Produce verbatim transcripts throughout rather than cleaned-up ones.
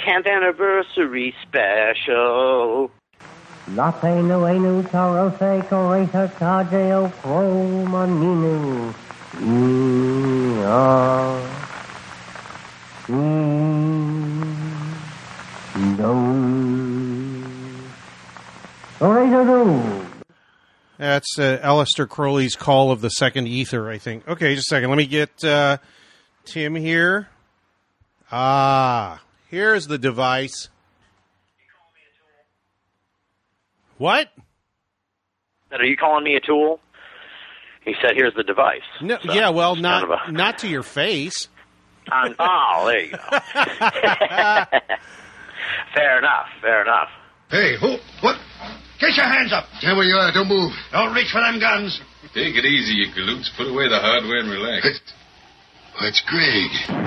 tenth anniversary special. Latte no enu tarose coreta tajeo chromaninu. Mm, ah. Mm, no. That's uh, Aleister Crowley's Call of the Second Ether, I think. Okay, just a second. Let me get uh, Tim here. Ah, here's the device. What? Are you calling me a tool? He said, here's the device. No, so, yeah, well, not kind of a... not to your face. Um, oh, there you go. Fair enough, fair enough. Hey, who? What? Get your hands up. Stay where you are. Don't move. Don't reach for them guns. Take it easy, you galoots. Put away the hardware and relax. It's, it's Greg.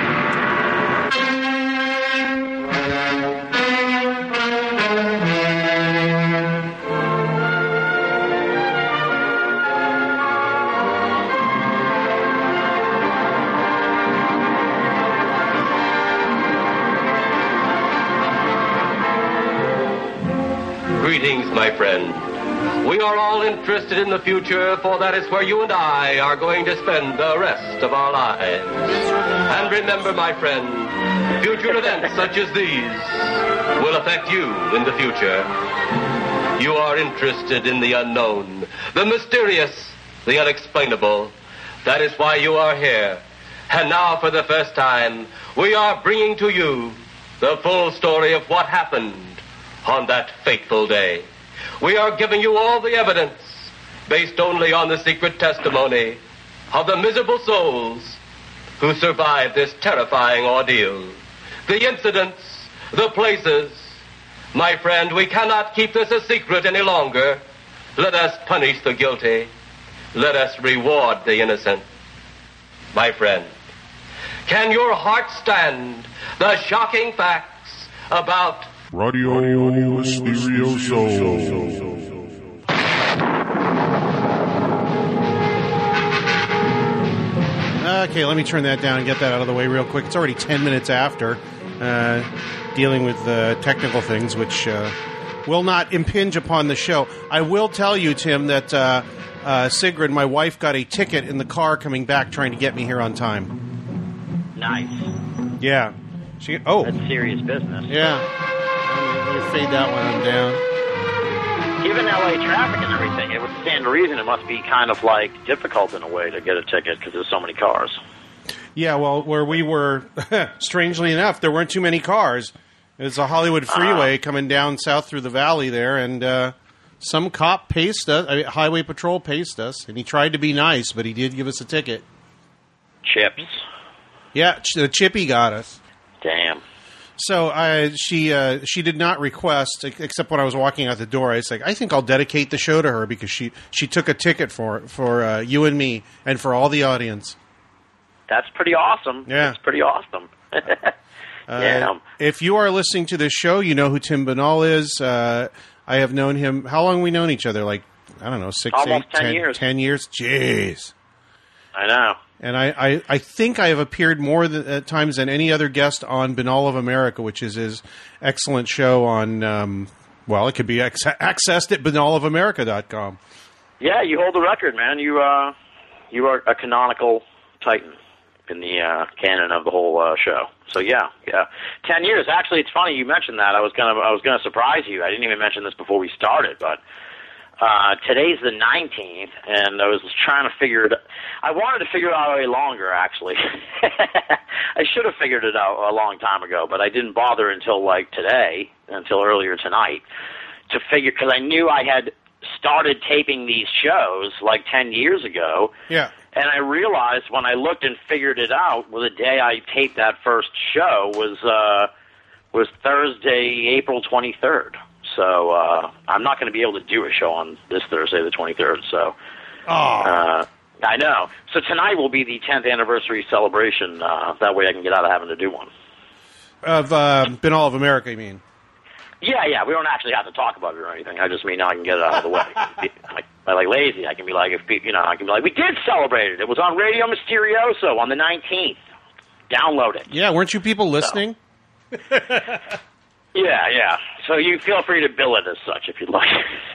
Greetings, my friend. We are all interested in the future, for that is where you and I are going to spend the rest of our lives. And remember, my friend, future events such as these will affect you in the future. You are interested in the unknown, the mysterious, the unexplainable. That is why you are here. And now, for the first time, we are bringing to you the full story of what happened on that fateful day. We are giving you all the evidence based only on the secret testimony of the miserable souls who survived this terrifying ordeal. The incidents, the places. My friend, we cannot keep this a secret any longer. Let us punish the guilty. Let us reward the innocent. My friend, can your heart stand the shocking facts about Radio Mysterioso. Okay, let me turn that down and get that out of the way real quick. It's already ten minutes after, uh, dealing with uh, technical things, which uh, will not impinge upon the show. I will tell you, Tim, that uh, uh, Sigrid, my wife, got a ticket in the car coming back trying to get me here on time. Nice. Yeah. She. Oh. That's serious business. Yeah. Let me fade that one down. Given L A traffic and everything, it would stand to reason it must be kind of like difficult in a way to get a ticket because there's so many cars. Yeah, well, where we were, strangely enough, there weren't too many cars. It's a Hollywood freeway uh, coming down south through the valley there, and uh, some cop paced us, I mean, Highway Patrol paced us, and he tried to be nice, but he did give us a ticket. Chips. Yeah, the Chippy got us. Damn. So uh, she uh, she did not request, except when I was walking out the door. I was like, I think I'll dedicate the show to her because she, she took a ticket for for uh, you and me and for all the audience. That's pretty awesome. Yeah, that's pretty awesome. Yeah. Uh, if you are listening to this show, you know who Tim Binnall is. Uh, I have known him. How long have we known each other? Like I don't know, six, almost eight, ten, ten years. Ten years. Jeez. I know. And I, I, I think I have appeared more th- at times than any other guest on Binnall of America, which is his excellent show on, um, well, it could be ex- accessed at binnall of america dot com. Yeah, you hold the record, man. You uh, you are a canonical titan in the uh, canon of the whole uh, show. So yeah, yeah, ten years. Actually, it's funny you mentioned that. I was gonna I was gonna surprise you. I didn't even mention this before we started, but. Uh, today's the nineteenth, and I was trying to figure it out. I wanted to figure it out way longer, actually. I should have figured it out a long time ago, but I didn't bother until, like, today, until earlier tonight, to figure, because I knew I had started taping these shows, like, ten years ago. Yeah. And I realized when I looked and figured it out, well, the day I taped that first show was, uh, was Thursday, April twenty-third. So uh, I'm not going to be able to do a show on this Thursday, the twenty-third. So oh. uh, I know. So tonight will be the tenth anniversary celebration. Uh, that way I can get out of having to do one. Of uh, Binnall of America, you mean? Yeah, yeah. We don't actually have to talk about it or anything. I just mean now I can get it out of the way. Like, I'm like lazy. I can be like, if you know, I can be like, we did celebrate it. It was on Radio Mysterioso on the nineteenth. Download it. Yeah, weren't you people listening? So. Yeah, yeah. So you feel free to bill it as such if you'd like.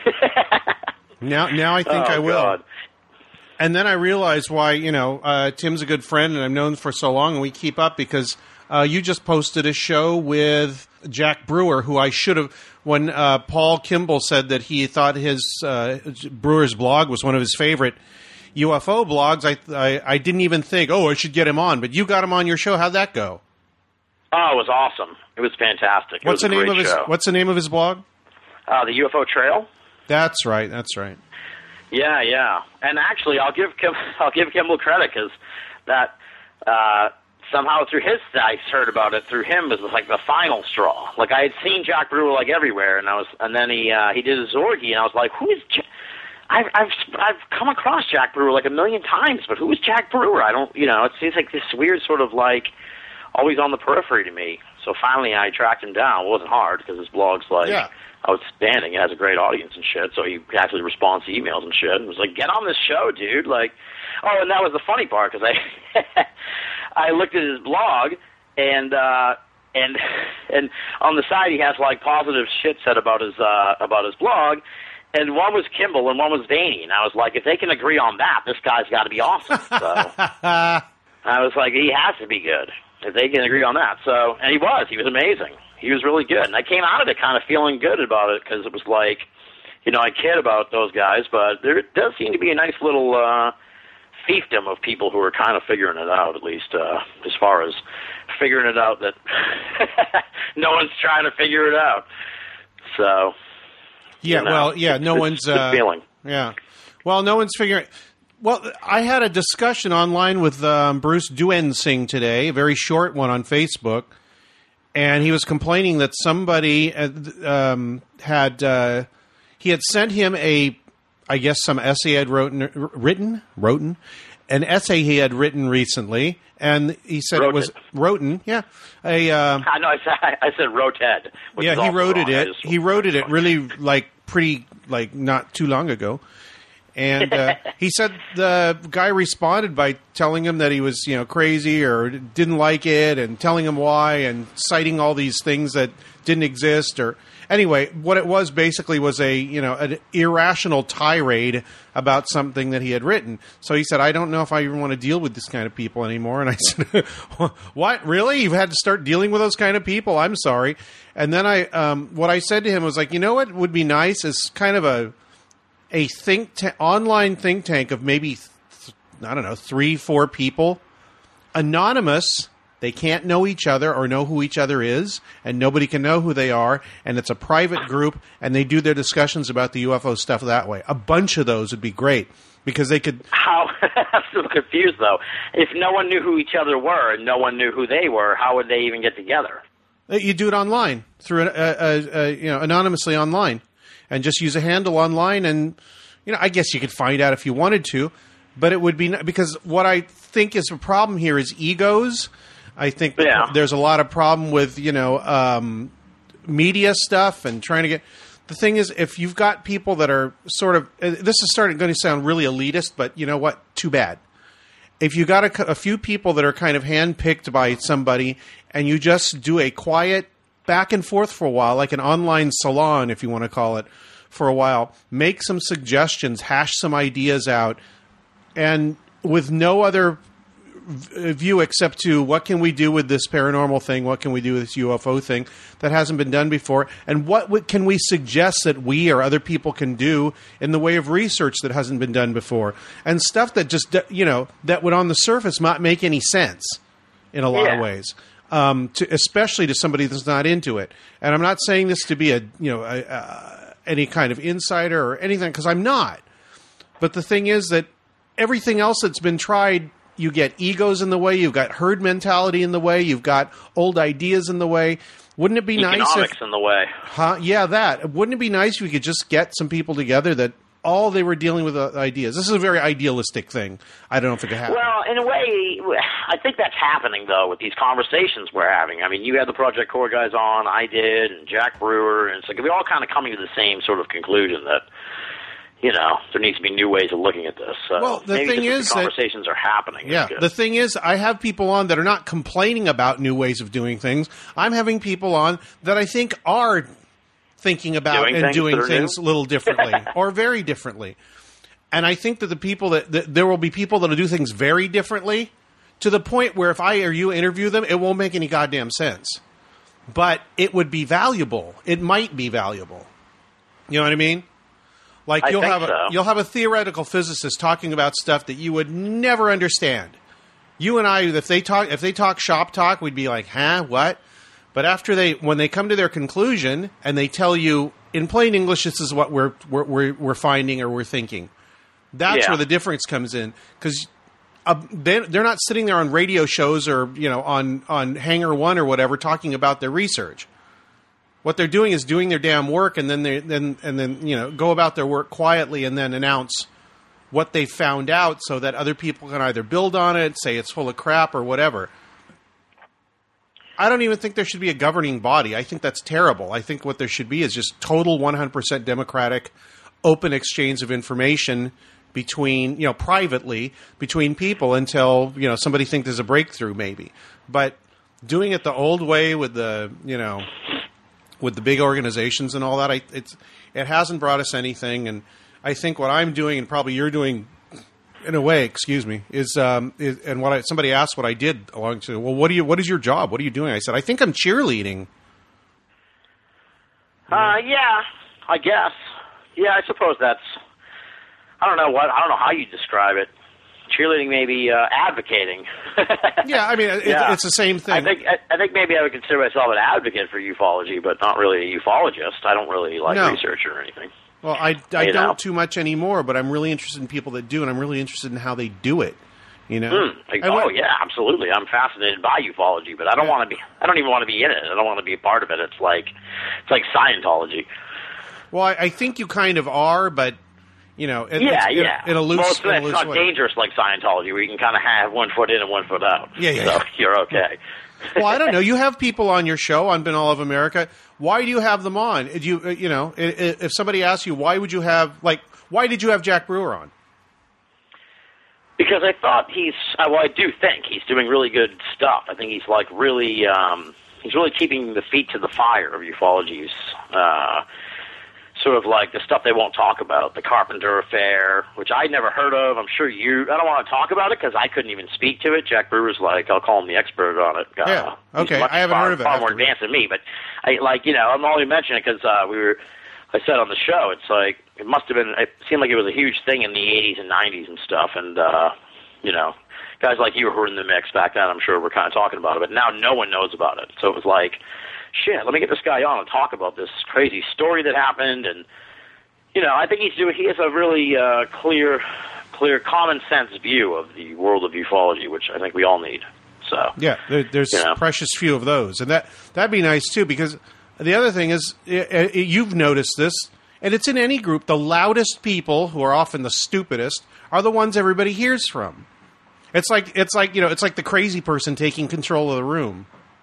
now, now I think oh, I will. God. And then I realized why, you know, uh, Tim's a good friend, and I've known him for so long, and we keep up because uh, you just posted a show with Jack Brewer, who I should have, when uh, Paul Kimball said that he thought his uh, Brewer's blog was one of his favorite U F O blogs, I, I I didn't even think, oh, I should get him on. But you got him on your show. How'd that go? Oh, it was awesome. It was fantastic. It what's was the a name great of his show. What's the name of his blog? Uh, the U F O Trail. That's right. That's right. Yeah, yeah. And actually, I'll give Kim, I'll give Kimball credit because that uh, somehow through his I heard about it through him was like the final straw. Like I had seen Jack Brewer like everywhere, and I was, and then he uh, he did a Zorgi, and I was like, who is? J- I've I've I've come across Jack Brewer like a million times, but who is Jack Brewer? I don't, you know. It seems like this weird sort of like always on the periphery to me. So finally, I tracked him down. It wasn't hard because his blog's like. Yeah. Outstanding. It has a great audience and shit, so he actually responds to emails and shit. And was like, "Get on this show, dude!" Like, oh, and that was the funny part because I, I looked at his blog and uh, and and on the side he has like positive shit said about his uh, about his blog, and one was Kimball and one was Vaney, and I was like, if they can agree on that, this guy's got to be awesome. So I was like, he has to be good if they can agree on that. So, and he was, he was amazing. He was really good. And I came out of it kind of feeling good about it because it was like, you know, I cared about those guys, but there does seem to be a nice little uh, fiefdom of people who are kind of figuring it out, at least uh, as far as figuring it out that no one's trying to figure it out. So, yeah, you know, well, yeah, it's, no it's one's a good uh, feeling. Yeah, well, no one's figuring. Well, I had a discussion online with um, Bruce Duensing today, a very short one on Facebook. And he was complaining that somebody um, had uh, he had sent him a, I guess some essay he had wrote, written, written, an essay he had written recently, and he said wrote it was it. wrote yeah, a. Uh, I know. I said, I said roted. yeah, he wrote it. it he wrote it. It really like pretty like not too long ago. And uh, he said the guy responded by telling him that he was, you know, crazy or didn't like it, and telling him why, and citing all these things that didn't exist. Or anyway, what it was basically was a, you know, an irrational tirade about something that he had written. So he said, "I don't know if I even want to deal with this kind of people anymore." And I said, "What? Really? You've had to start dealing with those kind of people? I'm sorry." And then I, um, what I said to him was like, you know, what would be nice is kind of a. a think ta- online think tank of maybe, th- I don't know, three, four people, anonymous. They can't know each other or know who each other is, and nobody can know who they are, and it's a private group, and they do their discussions about the U F O stuff that way. A bunch of those would be great, because they could... How? I'm still confused, though. If no one knew who each other were, and no one knew who they were, how would they even get together? You do it online, through a, a, a, you know, anonymously online. And just use a handle online, and you know, I guess you could find out if you wanted to, but it would be because what I think is a problem here is egos. I think yeah. there's a lot of problem with you know um, media stuff and trying to get. The thing is, if you've got people that are sort of this is starting going to sound really elitist, but you know what? Too bad. If you got a, a few people that are kind of handpicked by somebody, and you just do a quiet. Back and forth for a while, like an online salon, if you want to call it, for a while. Make some suggestions, hash some ideas out, and with no other v- view except to what can we do with this paranormal thing, what can we do with this U F O thing that hasn't been done before, and what w- can we suggest that we or other people can do in the way of research that hasn't been done before, and stuff that just, you know, that would on the surface not make any sense in a lot yeah. of ways. Um, to, especially to somebody that's not into it. And I'm not saying this to be a you know a, a, any kind of insider or anything, because I'm not. But the thing is that everything else that's been tried, you get egos in the way, you've got herd mentality in the way, you've got old ideas in the way. Wouldn't it be nice if... Economics in the way. Huh? Yeah, that. Wouldn't it be nice if we could just get some people together that all they were dealing with uh, ideas. This is a very idealistic thing. I don't know if it could happen. Well, in a way, I think that's happening, though, with these conversations we're having. I mean, you had the Project Core guys on, I did, and Jack Brewer, and it's like we're all kind of coming to the same sort of conclusion that, you know, there needs to be new ways of looking at this. So well, the maybe thing just is the conversations that, are happening. Yeah, the thing is, I have people on that are not complaining about new ways of doing things. I'm having people on that I think are thinking about doing and things doing that are things new? a little differently or very differently. And I think that the people that, that there will be people that will do things very differently to the point where if I or you interview them, it won't make any goddamn sense. But it would be valuable. It might be valuable. You know what I mean? Like I you'll think have a, so. you'll have a theoretical physicist talking about stuff that you would never understand. You and I, if they talk, if they talk shop talk, we'd be like, "Huh, what?" But after they, when they come to their conclusion and they tell you in plain English, this is what we're we're we're, we're finding or we're thinking. That's Yeah. where the difference comes in, because uh, they they're not sitting there on radio shows or you know on on Hangar One or whatever talking about their research. What they're doing is doing their damn work, and then they then and then you know go about their work quietly, and then announce what they found out, so that other people can either build on it, say it's full of crap, or whatever. I don't even think there should be a governing body. I think that's terrible. I think what there should be is just total one hundred percent democratic, open exchange of information between you know privately between people until you know somebody thinks there's a breakthrough, maybe. But doing it the old way with the you know. with the big organizations and all that, I, it's it hasn't brought us anything. And I think what I'm doing, and probably you're doing, in a way, excuse me, is um, is, and what I, somebody asked what I did along to. Well, what do you? What is your job? What are you doing? I said, I think I'm cheerleading. Uh, yeah, I guess. Yeah, I suppose that's. I don't know what. I don't know how you describe it. Cheerleading, maybe uh, advocating. Yeah, I mean, it, Yeah. it's the same thing. I think I, I think maybe I would consider myself an advocate for ufology, but not really a ufologist. I don't really like No. research or anything. Well, I, I You don't know. too much anymore, but I'm really interested in people that do, and I'm really interested in how they do it. You know? Mm, like, And oh what- yeah, absolutely. I'm fascinated by ufology, but I don't Yeah. want to be. I don't even want to be in it. I don't want to be a part of it. It's like it's like Scientology. Well, I, I think you kind of are, but you know, it, Yeah, it's, in- yeah. in, a loose, well, it's, in a it's loose not way. dangerous like Scientology, where you can kind of have one foot in and one foot out. Yeah, yeah, So yeah. you're okay. Well, I don't know. You have people on your show on Binall of America. Why do you have them on? Do you, uh, you know, i- i- if somebody asks you, why would you have, like, why did you have Jack Brewer on? Because I thought he's, uh, well, I do think he's doing really good stuff. I think he's like really, um, he's really keeping the feet to the fire of ufology's, uh, sort of like the stuff they won't talk about, the Carpenter affair, which I'd never heard of. I'm sure you, I don't want to talk about it because I couldn't even speak to it. Jack Brewer's like, I'll call him the expert on it. Uh, Yeah. he's Okay. much I haven't far, heard of it Far more after- advanced than me, but I like, you know, I'm only mentioning it because uh, we were, I said on the show, it's like, it must have been, it seemed like it was a huge thing in the eighties and nineties and stuff, and, uh, you know, guys like you who were in the mix back then, I'm sure, were kind of talking about it, but now no one knows about it. So it was like, shit, let me get this guy on and talk about this crazy story that happened, and, you know, I think he's doing, he has a really uh, clear, clear, common sense view of the world of ufology, which I think we all need. So Yeah, there, there's You know. precious few of those, and that that'd be nice too. Because the other thing is, i i you've noticed this, and it's in any group. The loudest people, who are often the stupidest, are the ones everybody hears from. It's like it's like you know, it's like the crazy person taking control of the room.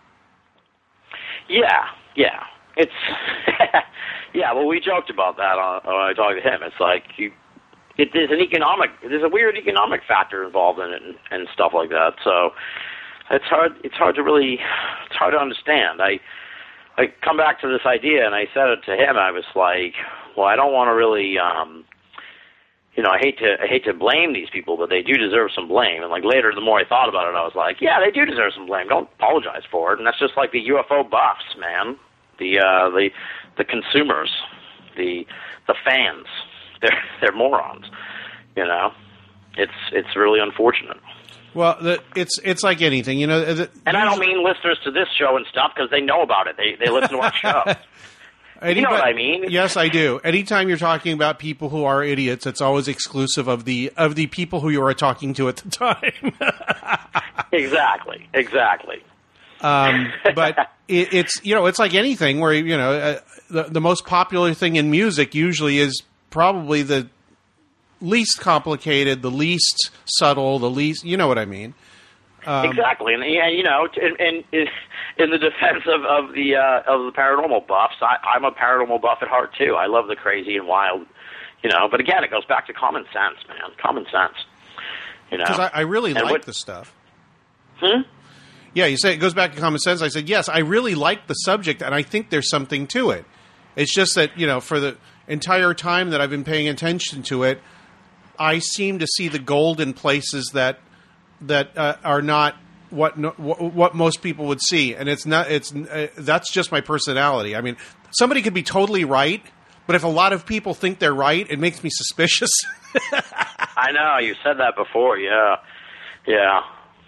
yeah, yeah, it's yeah. Well, we joked about that on, when I talked to him. It's like you, it, there's an economic, there's a weird economic factor involved in it and, and stuff like that. So it's hard. It's hard to really, it's hard to understand. I I come back to this idea, and I said it to him. I was like, well, I don't want to really. Um, You know, I hate to I hate to blame these people, but they do deserve some blame. And like later, the more I thought about it, I was like, yeah, they do deserve some blame. Don't apologize for it. And that's just like the U F O buffs, man. The uh, the the consumers, the the fans. They're they're morons. You know, it's it's really unfortunate. Well, the, it's it's like anything, you know. The, And I don't mean listeners to this show and stuff because they know about it. They they listen to our show. You know what I mean? Yes, I do. Anytime you're talking about people who are idiots, it's always exclusive of the of the people who you are talking to at the time. Exactly, exactly. Um, but it, it's you know it's like anything where you know uh, the the most popular thing in music usually is probably the least complicated, the least subtle, the least you know what I mean. Um, Exactly, and yeah, you know, in, in, in the defense of, of the uh, of the paranormal buffs, I, I'm a paranormal buff at heart too. I love the crazy and wild, You know, but again, it goes back to common sense, man. Common sense. You know, Because I, I really And like what- the stuff. Hmm? Yeah, you say it goes back to common sense. I said, yes, I really like the subject, and I think there's something to it. It's just that, you know, for the entire time that I've been paying attention to it, I seem to see the gold in places that that uh, are not what, no, what what most people would see, and it's not. It's uh, that's just my personality. I mean, somebody could be totally right, but if a lot of people think they're right, it makes me suspicious. I know you said that before. Yeah, yeah,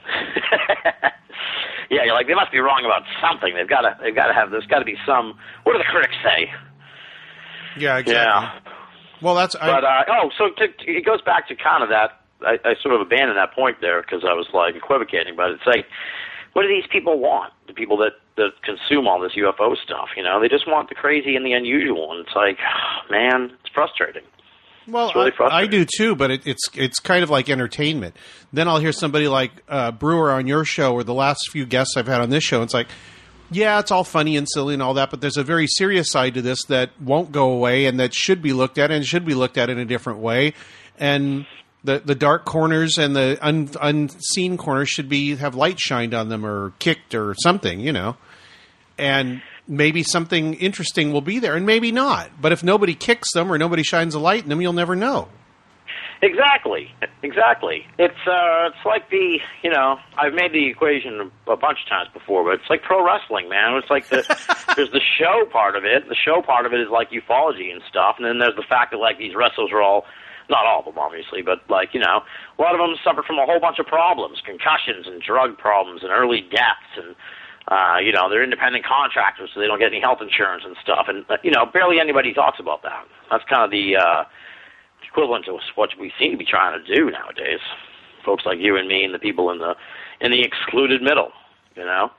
yeah. You're like, they must be wrong about something. They've got to. They've got to have. There's got to be some. What do the critics say? Yeah, exactly. Yeah. Well, that's. But I, uh, oh, so to, to, it goes back to kind of that. I, I sort of abandoned that point there because I was like equivocating. But it's like, what do these people want? The people that that consume all this U F O stuff. You know, they just want the crazy and the unusual. And it's like, man, it's frustrating. Well, It's really I, I frustrating. do too, but it, it's it's kind of like entertainment. Then I'll hear somebody like uh, Brewer on your show, or the last few guests I've had on this show. It's like, yeah, it's all funny and silly and all that, but there's a very serious side to this that won't go away and that should be looked at and should be looked at in a different way. And the the dark corners and the un, unseen corners should be have light shined on them or kicked or something, you know. And maybe something interesting will be there, and maybe not. But if nobody kicks them or nobody shines a light in them, you'll never know. Exactly, exactly. It's uh, it's like the, you know, I've made the equation a bunch of times before, but it's like pro wrestling, man. It's like the there's the show part of it. The show part of it is like ufology and stuff, and then there's the fact that like these wrestlers are all, not all of them obviously, but like, you know, a lot of them suffer from a whole bunch of problems, concussions and drug problems and early deaths, and uh, you know, they're independent contractors, so they don't get any health insurance and stuff, and you know, barely anybody talks about that. That's kind of the uh, equivalent to what we seem to be trying to do nowadays. Folks like you and me and the people in the in the excluded middle, you know.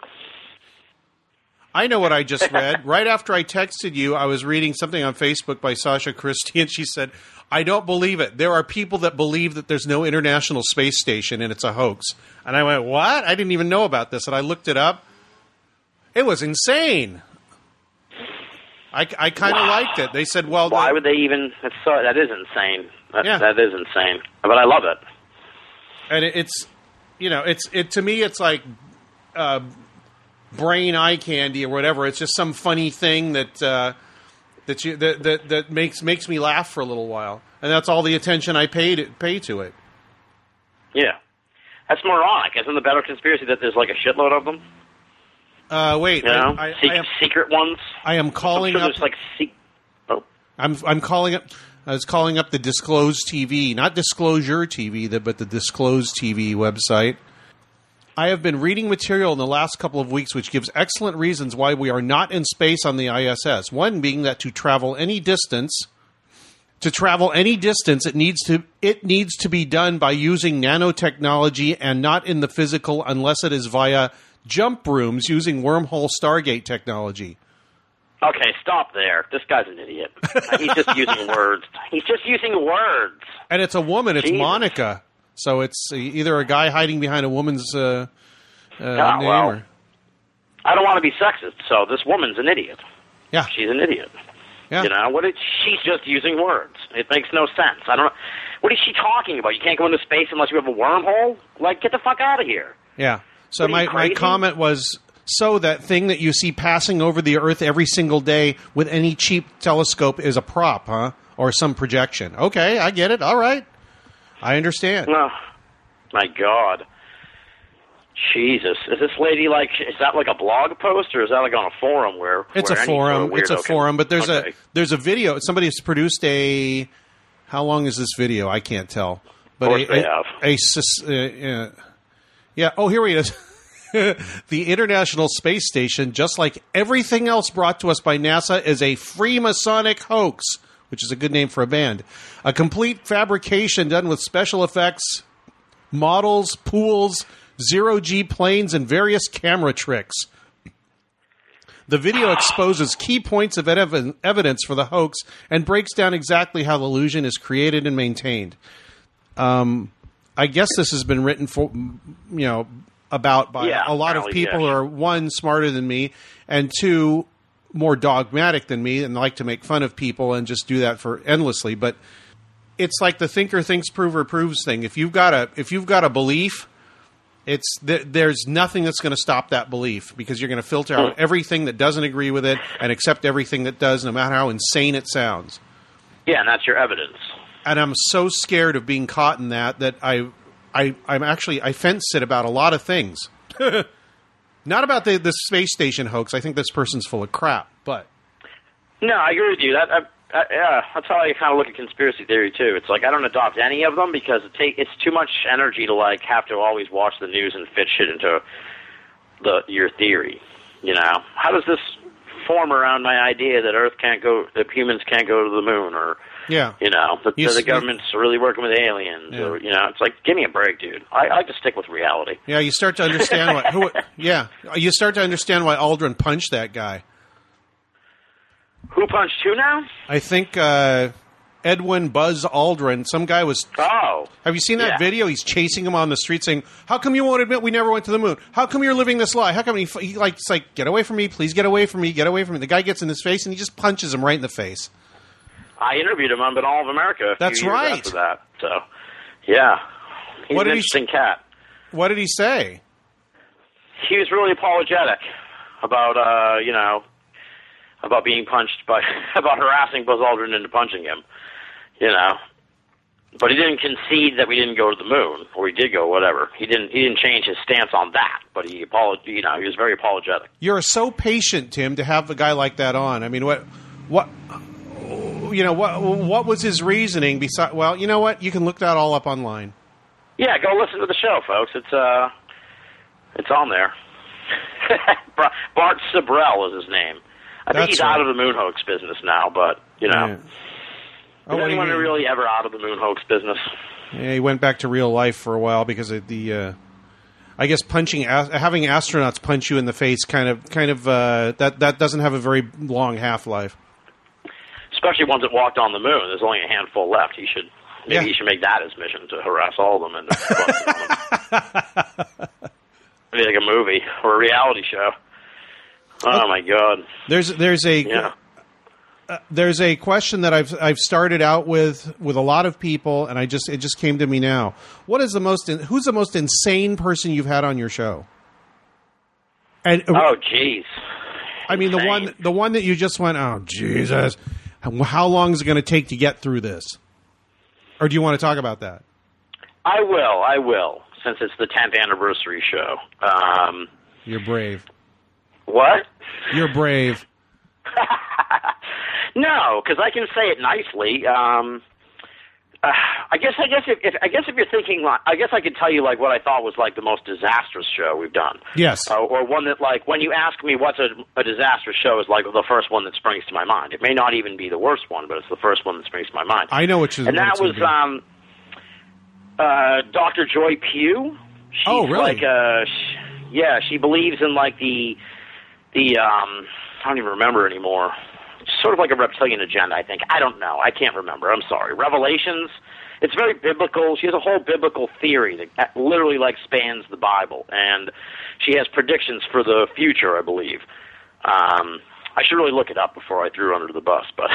I know what I just read. Right after I texted you, I was reading something on Facebook by Sasha Christie, and she said, I don't believe it. There are people that believe that there's no International Space Station and it's a hoax. And I went, what? I didn't even know about this. And I looked it up. It was insane. I, I kind of Wow. liked it. They said, well... Why the, would they even... That's so, that is insane. That, Yeah. that is insane. But I love it. And it, it's, you know, it's it to me, it's like uh, brain eye candy or whatever. It's just some funny thing that uh, that you that, that that makes makes me laugh for a little while, and that's all the attention I paid pay to it. Yeah. That's moronic. Isn't the better conspiracy that there's like a shitload of them? Uh, wait, You know? I, I, Se- I am secret ones? I am calling I'm sure up. there's like... Se- oh. I'm I'm calling up. I was calling up the Disclosed T V, not Disclosure T V, the, but the Disclosed T V website. I have been reading material in the last couple of weeks which gives excellent reasons why we are not in space on the I S S. One being that to travel any distance, to travel any distance, it needs to it needs to be done by using nanotechnology and not in the physical, unless it is via jump rooms using wormhole Stargate technology. Okay, stop there. This guy's an idiot. He's just using words. He's just using words. And it's a woman. It's Jesus. Monica. So it's either a guy hiding behind a woman's uh, uh, Ah, name well. or... I don't want to be sexist, so this woman's an idiot. Yeah. She's an idiot. Yeah. You know, what is, she's just using words. It makes no sense. I don't know. What is she talking about? You can't go into space unless you have a wormhole? Like, get the fuck out of here. Yeah. So What are my, you, my crazy? comment was, so that thing that you see passing over the Earth every single day with any cheap telescope is a prop, huh? Or some projection. Okay, I get it. All right. I understand. Oh, my God. Jesus. Is this lady like, is that like a blog post or is that like on a forum where... It's where a any sort forum. of It's a weirdo can- forum, but there's Okay. a there's a video. Somebody has produced a... How long is this video? I can't tell. But Of course a, they a, have. a sus- uh, uh, yeah. Oh, here he is. The International Space Station, just like everything else brought to us by NASA, is a Freemasonic hoax, which is a good name for a band. A complete fabrication done with special effects, models, pools, zero-G planes, and various camera tricks. The video exposes key points of ev- evidence for the hoax and breaks down exactly how the illusion is created and maintained. Um, I guess this has been written for, you know, about by Yeah, a lot of apparently, people yes. who are, one, smarter than me, and two, more dogmatic than me and like to make fun of people and just do that for endlessly. But it's like the thinker thinks, prover proves thing. If you've got a if you've got a belief, it's th- there's nothing that's going to stop that belief, because you're going to filter out everything that doesn't agree with it and accept everything that does, no matter how insane it sounds. Yeah, and that's your evidence. And I'm so scared of being caught in that that I, I I'm actually I fence sit about a lot of things. Not about the the space station hoax. I think this person's full of crap. But no, I agree with you. That I, I, yeah, that's how I kind of look at conspiracy theory too. It's like I don't adopt any of them because it take it's too much energy to like have to always watch the news and fit shit into the your theory. You know, how does this form around my idea that Earth can't go, that humans can't go to the moon, or yeah, you know, that you, the government's really working with aliens, yeah. or you know, it's like give me a break, dude. I, I like to stick with reality. Yeah, you start to understand why. Who, yeah, you start to understand why Aldrin punched that guy. Who punched who now? I think uh, Edwin Buzz Aldrin. Some guy was. Oh, have you seen that yeah. video? He's chasing him on the street, saying, "How come you won't admit we never went to the moon? How come you're living this lie? How come he, he like it's like get away from me, please get away from me, get away from me." The guy gets in his face and he just punches him right in the face. I interviewed him on But All of America. A That's few years right. After that, so yeah, he's What an did he interesting cat. What did he say? He was really apologetic about uh, you know. about being punched by, about harassing Buzz Aldrin into punching him, you know. But he didn't concede that we didn't go to the moon, or we did go, whatever. He didn't. He didn't change his stance on that. But he apologized. You know, he was very apologetic. You're so patient, Tim, to have a guy like that on. I mean, what, what, you know, what, what was his reasoning? Besides, well, you know what? You can look that all up online. Yeah, go listen to the show, folks. It's uh, it's on there. Bart Sibrel is his name. I think That's he's right. out of the moon hoax business now, but, you know. Yeah. Is Oh, what do you anyone mean? really ever out of the moon hoax business? Yeah, he went back to real life for a while because of the, uh, I guess punching, having astronauts punch you in the face, kind of, kind of, uh, that that doesn't have a very long half life. Especially ones that walked on the moon. There's only a handful left. He should maybe Yeah. he should make that his mission, to harass all of them and maybe like a movie or a reality show. Oh my God! There's there's a Yeah. uh, there's a question that I've I've started out with with a lot of people, and I just it just came to me now. What is the most in, who's the most insane person you've had on your show? And Oh jeez. I mean the insane. one the one that you just went, oh Jesus, how long is it going to take to get through this? Or do you want to talk about that? I will. I will. Since it's the tenth anniversary show. Um, You're brave. what? You're brave. No, because I can say it nicely. Um, uh, I guess. I guess if, if I guess if you're thinking, like, I guess I could tell you like what I thought was like the most disastrous show we've done. Yes. Uh, or one that, like, when you ask me what's a, a disastrous show, is like the first one that springs to my mind. It may not even be the worst one, but it's the first one that springs to my mind. I know which is. and what that it's gonna was be. um, uh, Doctor Joy Pugh. She's Oh, really? Like, uh, sh- yeah, she believes in like the the um, I don't even remember anymore. Sort of like a reptilian agenda, I think. I don't know. I can't remember. I'm sorry. Revelations. It's very biblical. She has a whole biblical theory that literally like spans the Bible, and she has predictions for the future, I believe. Um, I should really look it up before I threw her under the bus, but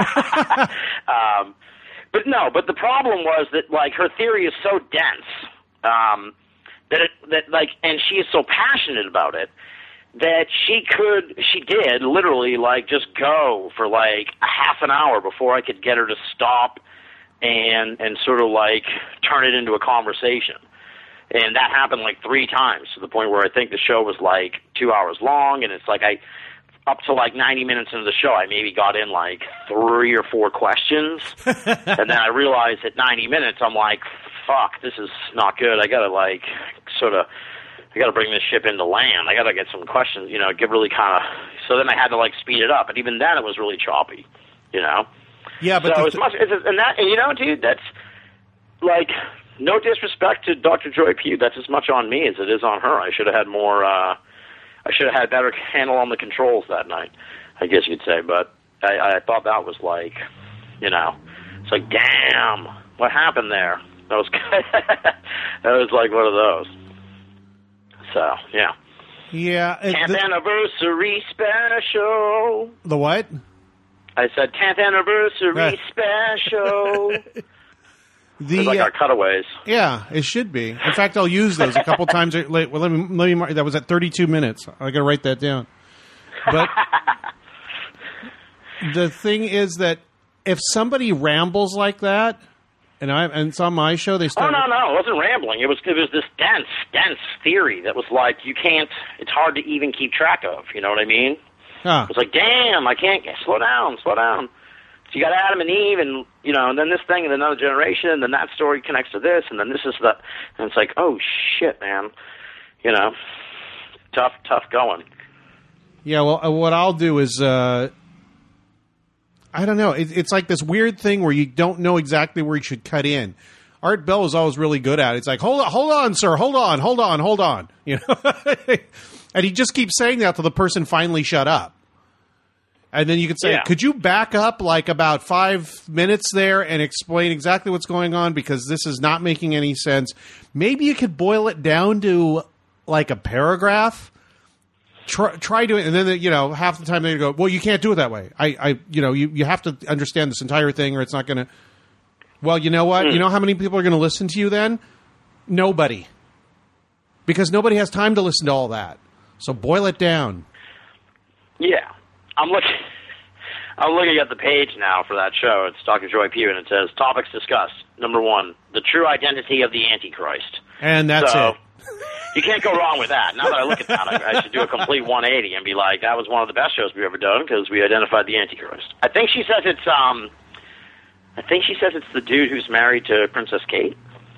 um, but no. But the problem was that like her theory is so dense um, that it that like, and she is so passionate about it that she could, she did literally like just go for like a half an hour before I could get her to stop and and sort of like turn it into a conversation. And that happened like three times, to the point where I think the show was like two hours long, and it's like I, up to like ninety minutes into the show, I maybe got in like three or four questions, and then I realized at ninety minutes, I'm like, fuck, this is not good. I gotta like sort of, I gotta bring this ship into land. I gotta get some questions, you know, get really kind of, so then I had to like speed it up, and even then it was really choppy, you know? Yeah, but so the as much as, and that, and you know, dude, that's like, no disrespect to Doctor Joy Pugh. That's as much on me as it is on her. I should have had more, uh, I should have had a better handle on the controls that night, I guess you'd say. But I, I thought that was like, you know, it's like, damn, what happened there? That was, that was like one of those. So, yeah. yeah, it- tenth the, anniversary special. the what? I said tenth anniversary special. The, There's like uh, our cutaways. Yeah, it should be. In fact, I'll use those a couple times. Well, let me, let me mark, that was at thirty-two minutes. I got to write that down. But the thing is that if somebody rambles like that, and I and it's on my show, they Oh start. no, no, it wasn't rambling. It was it was this dense, dense theory that was like you can't. It's hard to even keep track of. You know what I mean? Huh. It was like, damn, I can't slow down, slow down. So you got Adam and Eve, and you know, and then this thing, and then another generation, and then that story connects to this, and then this is the, and it's like, oh shit, man, you know, tough, tough going. Yeah, well, uh, what I'll do is, uh, I don't know. It, it's like this weird thing where you don't know exactly where you should cut in. Art Bell is always really good at it. It's like, hold on, hold on, sir, hold on, hold on, hold on, you know, and he just keeps saying that till the person finally shut up. And then you could say, Yeah. could you back up like about five minutes there and explain exactly what's going on because this is not making any sense. Maybe you could boil it down to like a paragraph. Try, try doing, and then you know half the time they go, well, you can't do it that way. I, I you know, you, you have to understand this entire thing, or it's not going to. Well, you know what? Mm. You know how many people are going to listen to you then? Nobody, because nobody has time to listen to all that. So boil it down. Yeah, I'm looking. I'm looking at the page now for that show. It's Doctor Joy Pugh, and it says topics discussed. Number one, the true identity of the Antichrist. And that's so, it. You can't go wrong with that. Now that I look at that, I, I should do a complete one eighty and be like, that was one of the best shows we've ever done because we identified the Antichrist. I think she says it's um, I think she says it's the dude who's married to Princess Kate.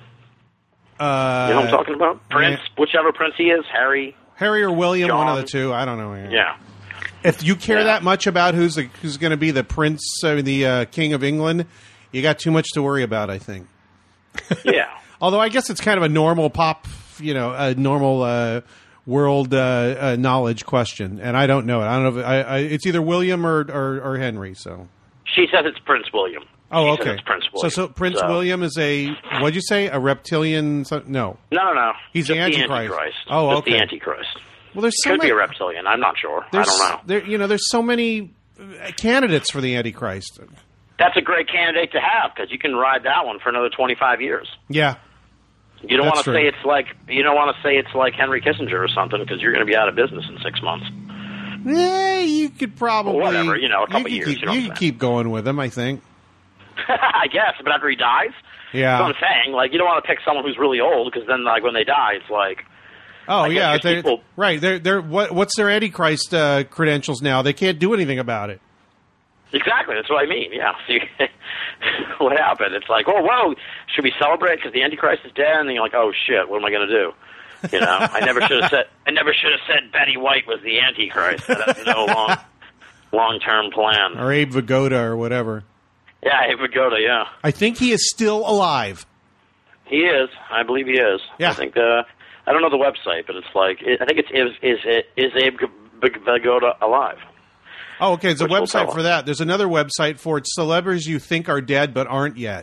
Uh, You know what I'm talking about? Prince, yeah. whichever prince he is, Harry. Harry or William, John. one of the two. I don't know. Yeah. If you care Yeah. that much about who's the, who's going to be the prince, uh, the uh, king of England, you got too much to worry about, I think. Yeah. Although I guess it's kind of a normal pop, you know, a normal uh, world uh, uh, knowledge question, and I don't know it. I don't know if I, I, it's either William or, or or Henry. So She says it's Prince William. oh, She says okay. it's Prince So William. so Prince So- William is a what'd you say? A reptilian? So, no. No, no, no. He's Just the Antichrist. Oh, Just okay. the Antichrist. Well, there's so Could many. be a reptilian. I'm not sure. I There's, don't know. There, you know, there's so many uh, candidates for the Antichrist. That's a great candidate to have because you can ride that one for another twenty-five years. Yeah. You don't That's want to true. say it's like you don't want to say it's like Henry Kissinger or something because you're going to be out of business in six months. Eh, you could probably Well, whatever, you know, a couple could years, Keep, you know what you I'm could saying. keep going with him, I think. I guess, but after he dies, Yeah. that's what I'm saying. Like you don't want to pick someone who's really old because then, like when they die, it's like Oh I guess yeah, there's they're, people- right. They're they're what, what's their Antichrist uh, credentials now? They can't do anything about it. exactly that's what I mean. Yeah. So you, what happened? It's like, oh, whoa, should we celebrate because the Antichrist is dead? And then you're like, oh shit, what am I going to do? You know, I never should have said. I never should have said Betty White was the Antichrist. That's no long, long-term plan. Or Abe Vigoda or whatever. Yeah, it would go to yeah. I think he is still alive. He is. I believe he is. Yeah. I think the. I don't know the website, but it's like it, I think it's is is is Abe Vigoda alive? Oh, okay. There's a Which will website tell for us. that. There's another website for it. Celebrities you think are dead but aren't yet.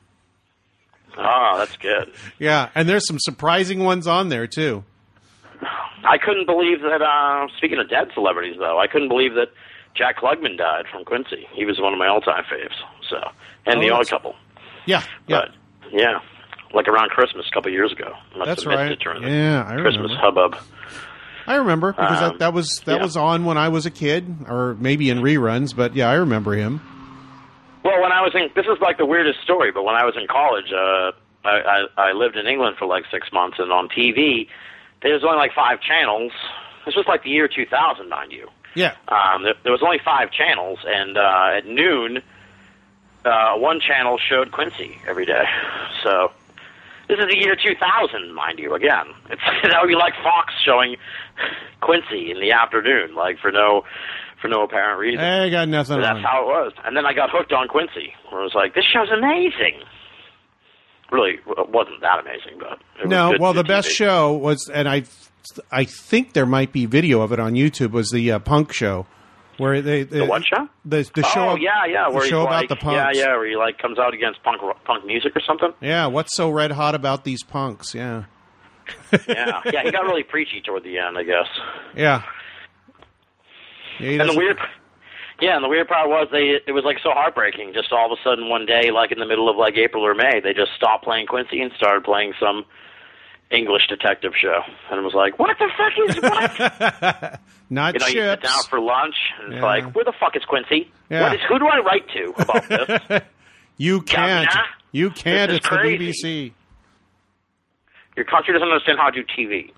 Oh, that's good. Yeah, and there's some surprising ones on there too. I couldn't believe that. Uh, speaking of dead celebrities, though, I couldn't believe that Jack Klugman died from Quincy. He was one of my all-time faves. So, and Oh, the Odd that's- Couple. Yeah, yeah. But yeah, like around Christmas a couple of years ago. Must That's have missed right. it during the Yeah, I Christmas remember. hubbub. I remember because Um, that, that was that yeah. was on when I was a kid, or maybe in reruns. But yeah, I remember him. Well, when I was in, this is like the weirdest story, but when I was in college, uh, I, I, I lived in England for like six months, and on T V, there was only like five channels. This was like the year two thousand, mind you. Yeah. Um, there, there was only five channels, and uh, at noon, uh, one channel showed Quincy every day. So this is the year two thousand, mind you. Again, it's that would be like Fox showing Quincy in the afternoon, like for no for no apparent reason. I got nothing But on. that's how it was. And then I got hooked on Quincy, where it was like, this show's amazing. Really, it wasn't that amazing, but it was No, good, well, the good best T V. show was, and I, I think there might be video of it on YouTube. Was the uh, Punk show, where they, they The what show? The the show. Oh, yeah, yeah. The Where show he's about like, the punks. Yeah, yeah, where he like comes out against punk punk music or something. Yeah, what's so red hot about these punks? Yeah, Yeah, yeah. He got really preachy toward the end, I guess. yeah. Yeah, he And the doesn't- weird, Yeah, and the weird part was they it was like so heartbreaking. Just all of a sudden one day, like in the middle of like April or May, they just stopped playing Quincy and started playing some English detective show. And it was like, what the fuck is what? Not you know, chips. you sit down for lunch, and it's Yeah. like, where the fuck is Quincy? Yeah. What is, who do I write to about this? You can't. Governor? You can't. This is It's the crazy. B B C. Your country doesn't understand how to do T V.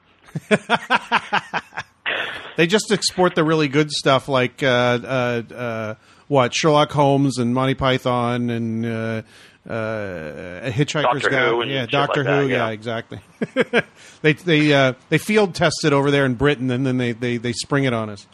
They just export the really good stuff like uh, uh, uh, what Sherlock Holmes and Monty Python and uh, uh, a Hitchhiker's Doctor Guide. Who and yeah, shit Doctor like Who. that, yeah. yeah. exactly. they they uh, they field test it over there in Britain, and then they, they, they spring it on us.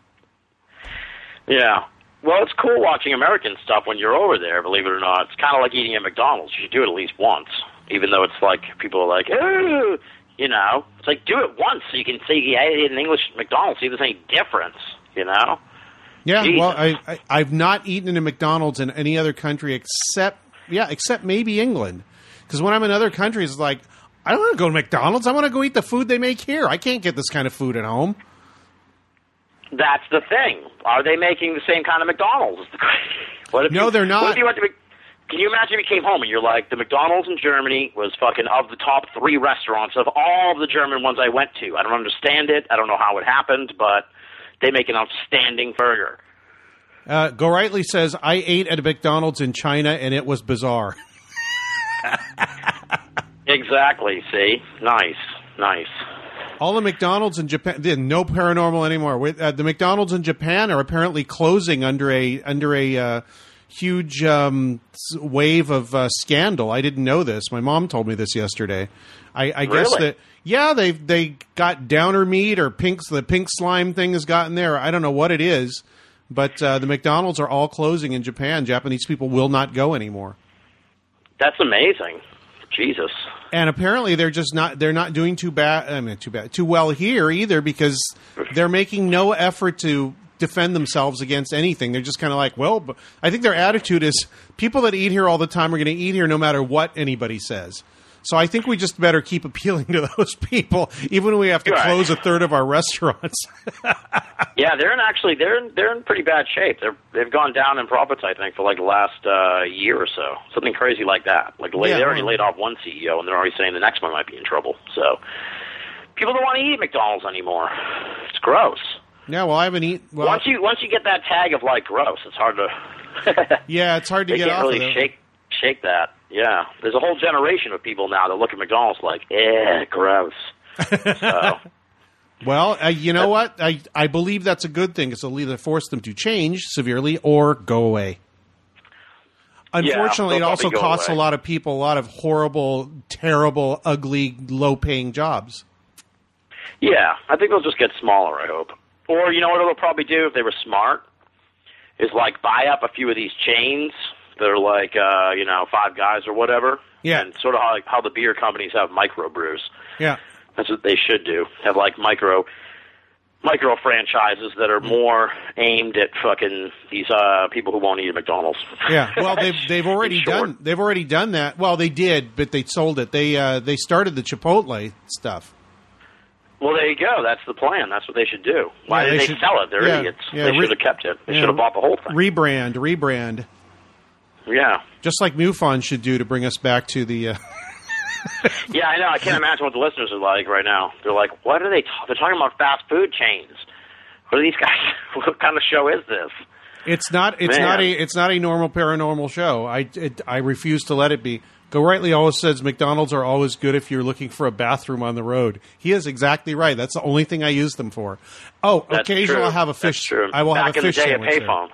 Yeah. Well, it's cool watching American stuff when you're over there, believe it or not. It's kind of like eating at McDonald's. You should do it at least once, even though it's like people are like, oh, you know. It's like, do it once so you can see you ate it in English at McDonald's, see if there's any difference, you know? Yeah, Jesus. well, I, I I've not eaten in a McDonald's in any other country except yeah, except maybe England. Because when I'm in other countries, it's like I don't want to go to McDonald's. I want to go eat the food they make here. I can't get this kind of food at home. That's the thing. Are they making the same kind of McDonald's? What if No, you, they're not. What if you went to Mc- Can you imagine if you came home and you're like, the McDonald's in Germany was fucking of the top three restaurants of all of the German ones I went to. I don't understand it. I don't know how it happened, but they make an outstanding burger. Uh, Go Rightly says, I ate at a McDonald's in China, and it was bizarre. Exactly, see? Nice, nice. All the McDonald's in Japan, there's no paranormal anymore. With, uh, the McDonald's in Japan are apparently closing under a under a uh, huge um, s- wave of uh, scandal. I didn't know this. My mom told me this yesterday. I, I guess Really? that yeah, they they got downer meat or pinks. The pink slime thing has gotten there. I don't know what it is, but uh, the McDonald's are all closing in Japan. Japanese people will not go anymore. That's amazing. Jesus. And apparently they're just not they're not doing too bad I mean too bad too well here either because they're making no effort to defend themselves against anything. They're just kind of like, well, but I think their attitude is people that eat here all the time are going to eat here no matter what anybody says. So I think we just better keep appealing to those people, even when we have to Right. close a third of our restaurants. Yeah, they're in actually they're in, they're in pretty bad shape. They're they've gone down in profits, I think, for like the last uh, year or so, something crazy like that. Like Yeah, they already well- laid off one C E O, and they're already saying the next one might be in trouble. So people don't want to eat at McDonald's anymore. It's gross. Yeah, well, I haven't eaten. Well, once you once you get that tag of like gross, it's hard to. yeah, it's hard to they get can't off really of it. shake shake that. Yeah, there's a whole generation of people now that look at McDonald's like, eh, gross. So. Well, uh, you know what? I, I believe that's a good thing. It's will either force them to change severely or go away. Unfortunately, they'll it also probably go costs away. a lot of people a lot of horrible, terrible, ugly, low-paying jobs. Yeah, I think they'll just get smaller, I hope. Or, you know what they'll probably do if they were smart? Is, like, buy up a few of these chains that are like, uh, you know, Five Guys or whatever. Yeah. And sort of how, like, how the beer companies have microbrews. Yeah. That's what they should do. Have, like, micro micro franchises that are more aimed at fucking these uh, people who won't eat at McDonald's. Yeah. Well, they've they've already In short. done they've already done that. Well, they did, but they sold it. They uh, they started the Chipotle stuff. Well, there you go. That's the plan. That's what they should do. Why Yeah, did they they, should- sell it? They're yeah, idiots. yeah, they re- should have kept it. They yeah. should have bought the whole thing. Rebrand, rebrand. Yeah. Just like MUFON should do to bring us back to the. Uh, Yeah, I know. I can't imagine what the listeners are like right now. They're like, what are they ta- They're talking about fast food chains. What are these guys? What kind of show is this? It's not. It's Man. not a. It's not a normal paranormal show. I. It, I refuse to let it be. Go Rightly always says McDonald's are always good if you're looking for a bathroom on the road. He is exactly right. That's the only thing I use them for. Oh, That's occasionally true. I'll have a fish. That's true. I will Back have a in fish the day, sandwich. a there. payphone.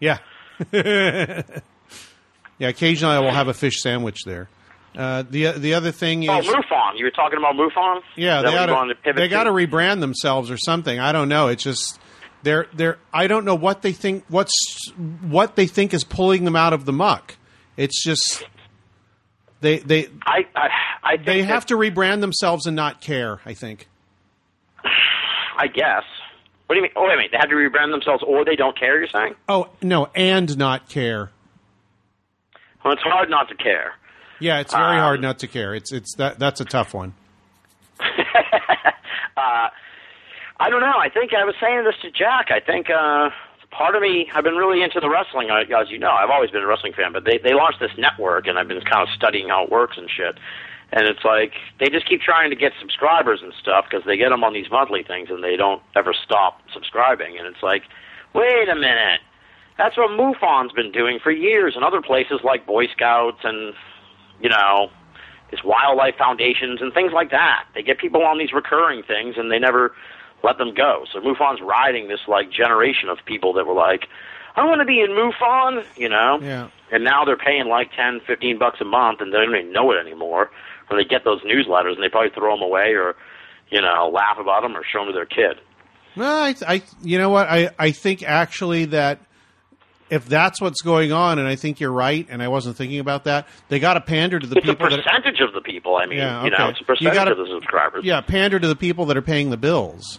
Yeah. Yeah. Occasionally I will have a fish sandwich there. Uh, the the other thing is. Oh, MUFON. You were talking about MUFON? Yeah, Is they that what you got wanted to to pivot they got to to? rebrand themselves or something. I don't know. It's just they're they're I don't know what they think what's what they think is pulling them out of the muck. It's just they they I, I, I think they that- have to rebrand themselves and not care, I think. I guess. What do you mean? Oh, wait a minute. They have to rebrand themselves or they don't care, you're saying? Oh, no, and not care. Well, it's hard not to care. Yeah, it's very Um, hard not to care. It's it's that that's a tough one. uh, I don't know. I think I was saying this to Jack. I think uh, it's part of me, I've been really into the wrestling, as you know. I've always been a wrestling fan, but they, they launched this network, and I've been kind of studying how it works and shit. And it's like, they just keep trying to get subscribers and stuff, because they get them on these monthly things, and they don't ever stop subscribing. And it's like, wait a minute. That's what MUFON's been doing for years, and other places like Boy Scouts and, you know, these wildlife foundations and things like that. They get people on these recurring things, and they never let them go. So MUFON's riding this, like, generation of people that were like, I want to be in MUFON, you know? Yeah. And now they're paying like ten, fifteen bucks a month, and they don't even know it anymore. Or they get those newsletters, and they probably throw them away or, you know, laugh about them or show them to their kid. Well, I, I you know what? I, I think actually that if that's what's going on, and I think you're right, and I wasn't thinking about that, they got to pander to the it's people. It's a percentage that of the people. I mean, yeah, okay. you know, it's a percentage gotta, of the subscribers. Yeah, pander to the people that are paying the bills.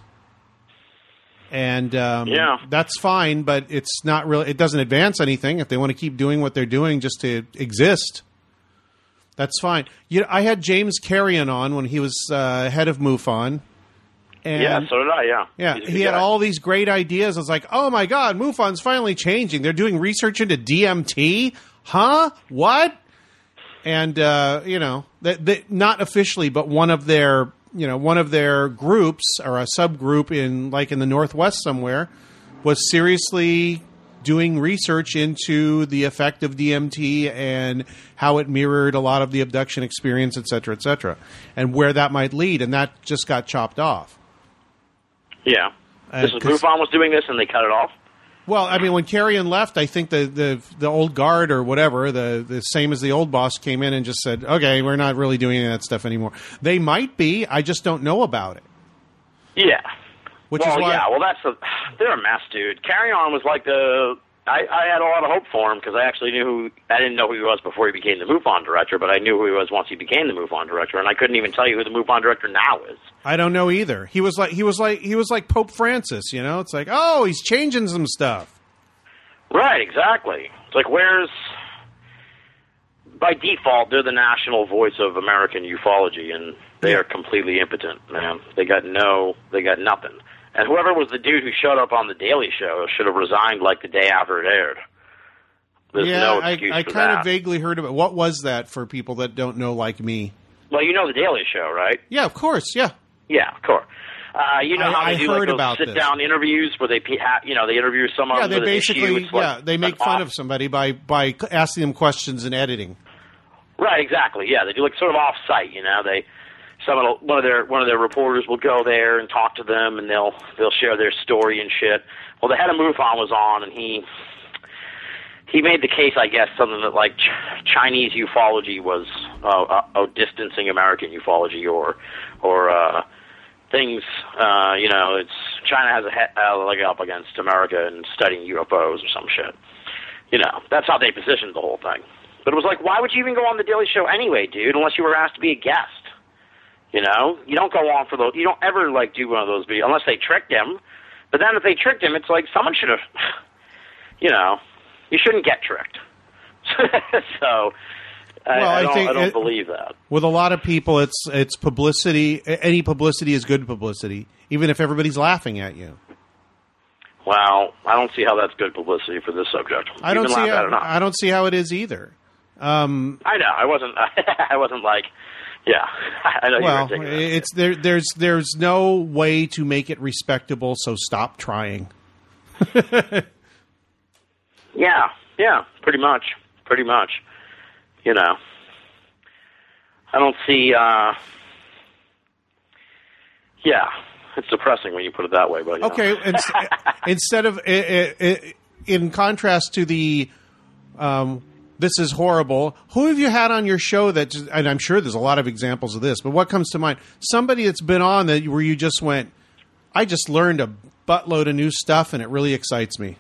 And um, yeah. that's fine, but it's not really. It doesn't advance anything. If they want to keep doing what they're doing just to exist, that's fine. You know, I had James Carrion on when he was uh, head of MUFON. And yeah, so did I, yeah. Yeah, he had guy. all these great ideas. I was like, oh, my God, MUFON's finally changing. They're doing research into D M T? Huh? What? And, uh, you know, they, they, not officially, but one of their, you know, one of their groups or a subgroup in, like, in the Northwest somewhere was seriously doing research into the effect of D M T and how it mirrored a lot of the abduction experience, et cetera, et cetera, and where that might lead. And that just got chopped off. Yeah. Uh, this is MUFON was doing this, and they cut it off? Well, I mean, when Carrion left, I think the, the, the old guard or whatever, the, the same as the old boss, came in and just said, okay, we're not really doing any of that stuff anymore. They might be. I just don't know about it. Yeah. Which well, is why yeah, well, that's a, they're a mess, dude. Carrion was like the... I, I had a lot of hope for him because I actually knew who... I didn't know who he was before he became the MUFON director, but I knew who he was once he became the MUFON director, and I couldn't even tell you who the MUFON director now is. I don't know either. He was like he was like he was like Pope Francis, you know? It's like, oh, he's changing some stuff. Right, exactly. It's like, where's... By default, they're the national voice of American ufology, and they are completely impotent, man. They got no... They got nothing. And whoever was the dude who showed up on The Daily Show should have resigned like the day after it aired. There's yeah, no excuse I, I for kind that. of vaguely heard of it. What was that for people that don't know like me? Well, you know The Daily Show, right? Yeah, of course, yeah. Yeah, of course. Uh, you know I, how they I do heard like those about sit-down interviews where they, you know, they interview someone yeah, they with basically, an issue. It's like yeah, they make fun off- of somebody by, by asking them questions and editing. Right, exactly. Yeah, they do like sort of off-site. You know, they some of the, one of their one of their reporters will go there and talk to them, and they'll they'll share their story and shit. Well, the head of MUFON was on, and he he made the case, I guess, something that like Ch- Chinese ufology was uh, uh, outdistancing American ufology, or or uh, things. Uh, you know, it's China has a, he- a leg up against America in studying U F Os or some shit. You know, that's how they positioned the whole thing. But it was like, why would you even go on The Daily Show anyway, dude, unless you were asked to be a guest? You know? You don't go on for those. You don't ever, like, do one of those videos, unless they tricked him. But then if they tricked him, it's like someone should have, you know, you shouldn't get tricked. so I, well, I don't, I think I don't it, believe that. With a lot of people, it's it's publicity. Any publicity is good publicity, even if everybody's laughing at you. Well, I don't see how that's good publicity for this subject. I don't see. How, it or I don't see how it is either. Um, I know. I wasn't. I wasn't like. Yeah. I know. Well, you're ridiculous. it's there. There's there's no way to make it respectable. So stop trying. yeah. Yeah. Pretty much. Pretty much. You know. I don't see. Uh, yeah. It's depressing when you put it that way, but you okay. know. ins- instead of in contrast to the, um, this is horrible. Who have you had on your show that? Just, and I'm sure there's a lot of examples of this, but what comes to mind? Somebody that's been on that where you just went, I just learned a buttload of new stuff, and it really excites me.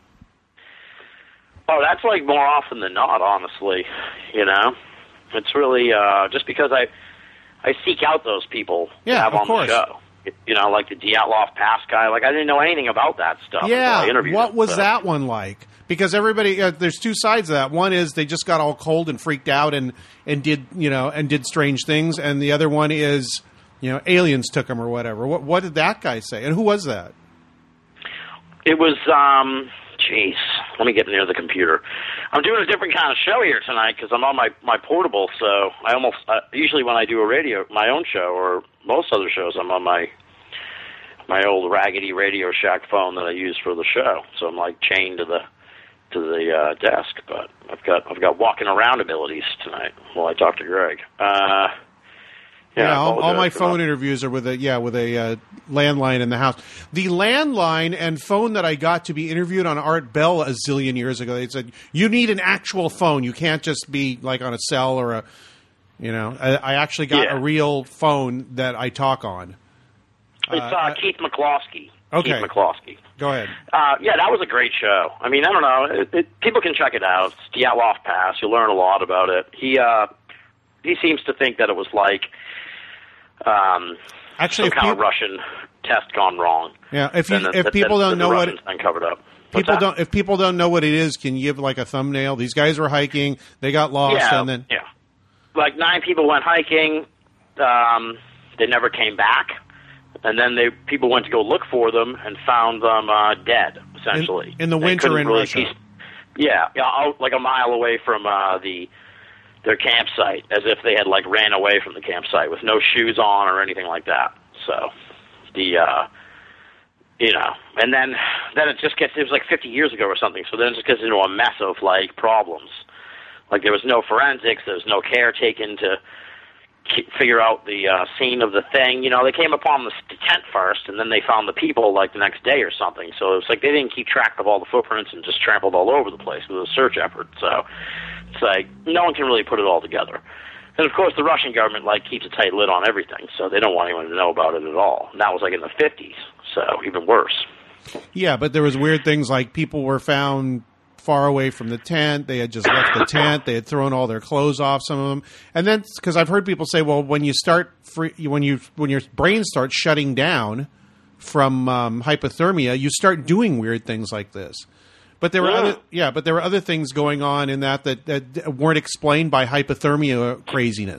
Oh, that's like more often than not, honestly. You know, it's really uh, just because I I seek out those people yeah, to have of on course. the show. You know, like the Dyatlov Pass guy. Like, I didn't know anything about that stuff. Yeah, until I interviewed what him, was so. that one like? Because everybody, uh, there's two sides of that. One is they just got all cold and freaked out and, and did, you know, and did strange things. And the other one is, you know, aliens took them or whatever. What, what did that guy say? And who was that? It was, um, Jeez, let me get near the computer. I'm doing a different kind of show here tonight because I'm on my, my portable, so I almost, uh, usually when I do a radio, my own show, or most other shows, I'm on my my old raggedy Radio Shack phone that I use for the show. So I'm like chained to the to the uh, desk, but I've got I've got walking around abilities tonight while I talk to Greg. Uh, Yeah, yeah all, all my phone that. interviews are with a yeah with a uh, landline in the house. The landline and phone that I got to be interviewed on Art Bell a zillion years ago, they said you need an actual phone. You can't just be like on a cell or a, you know. I, I actually got yeah. a real phone that I talk on. It's uh, uh, Keith McCloskey. Okay, Keith McCloskey. Go ahead. Uh, yeah, that was a great show. I mean, I don't know. It, it, people can check it out. It's Dyatlov Pass. You'll learn a lot about it. He uh, he seems to think that it was like. Um, Actually, some kind people, of Russian test gone wrong. Yeah, if you, the, if the, people the, don't the know Russians what it, covered up. people don't if people don't know what it is, can you give like a thumbnail? These guys were hiking, they got lost, yeah, and then yeah, like nine people went hiking. Um, they never came back, and then they people went to go look for them and found them uh, dead, essentially in, in the they winter in really Russia. Piece, yeah, yeah, out like a mile away from uh, the. their campsite, as if they had like ran away from the campsite with no shoes on or anything like that. So the uh you know, and then then it just gets it was like fifty years ago or something, so then it just gets into a mess of like problems. Like there was no forensics, there was no care taken to keep, figure out the uh scene of the thing. You know, they came upon the, the tent first, and then they found the people like the next day or something. So it was like they didn't keep track of all the footprints and just trampled all over the place with a search effort. So it's like no one can really put it all together. And of course the Russian government like keeps a tight lid on everything, so they don't want anyone to know about it at all. And that was like in the fifties, so even worse. Yeah, but there was weird things like people were found far away from the tent. They had just left the tent. They had thrown all their clothes off, some of them. And then because I've heard people say, well, when you start free, when you when your brain starts shutting down from um, hypothermia, you start doing weird things like this. But there were yeah. other, yeah, but there were other things going on in that, that that weren't explained by hypothermia craziness.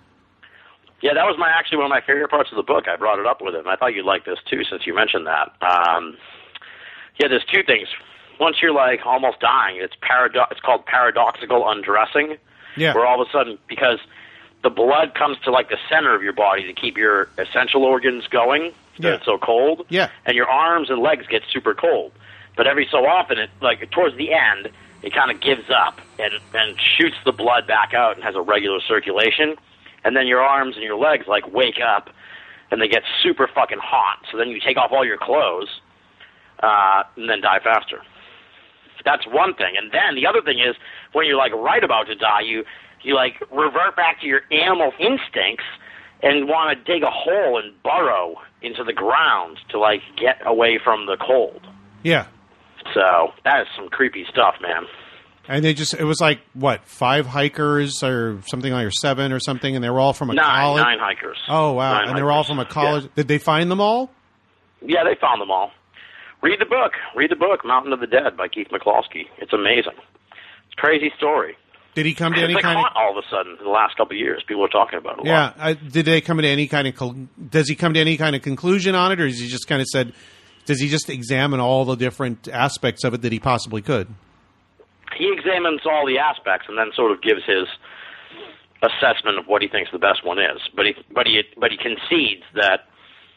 Yeah, that was my actually one of my favorite parts of the book. I brought it up with him. I thought you'd like this too, since you mentioned that. Um, yeah, there's two things. Once you're like almost dying, it's parado- It's called paradoxical undressing. Yeah. Where all of a sudden, because the blood comes to like the center of your body to keep your essential organs going, Yeah. it's so cold. Yeah. And your arms and legs get super cold. But every so often, it like towards the end, it kind of gives up and, and shoots the blood back out and has a regular circulation. And then your arms and your legs like wake up and they get super fucking hot. So then you take off all your clothes uh, and then die faster. That's one thing. And then the other thing is when you're like right about to die, you you like revert back to your animal instincts and want to dig a hole and burrow into the ground to like get away from the cold. Yeah. So that is some creepy stuff, man. And they just, it was like, what, five hikers or something like, or seven or something, and they were all from a nine, college? Nine hikers. Oh, wow. Nine and they were all hikers. from a college. Yeah. Did they find them all? Yeah, they found them all. Read the book. Read the book, Mountain of the Dead by Keith McCloskey. It's amazing. It's a crazy story. Did he come to it's any like kind hot of... all of a sudden in the last couple of years. People are talking about it a Yeah. lot. I, did they come to any kind of... Col- does he come to any kind of conclusion on it, or does he just kind of said... Does he just examine all the different aspects of it that he possibly could? He examines all the aspects and then sort of gives his assessment of what he thinks the best one is. But he, but he, but he concedes that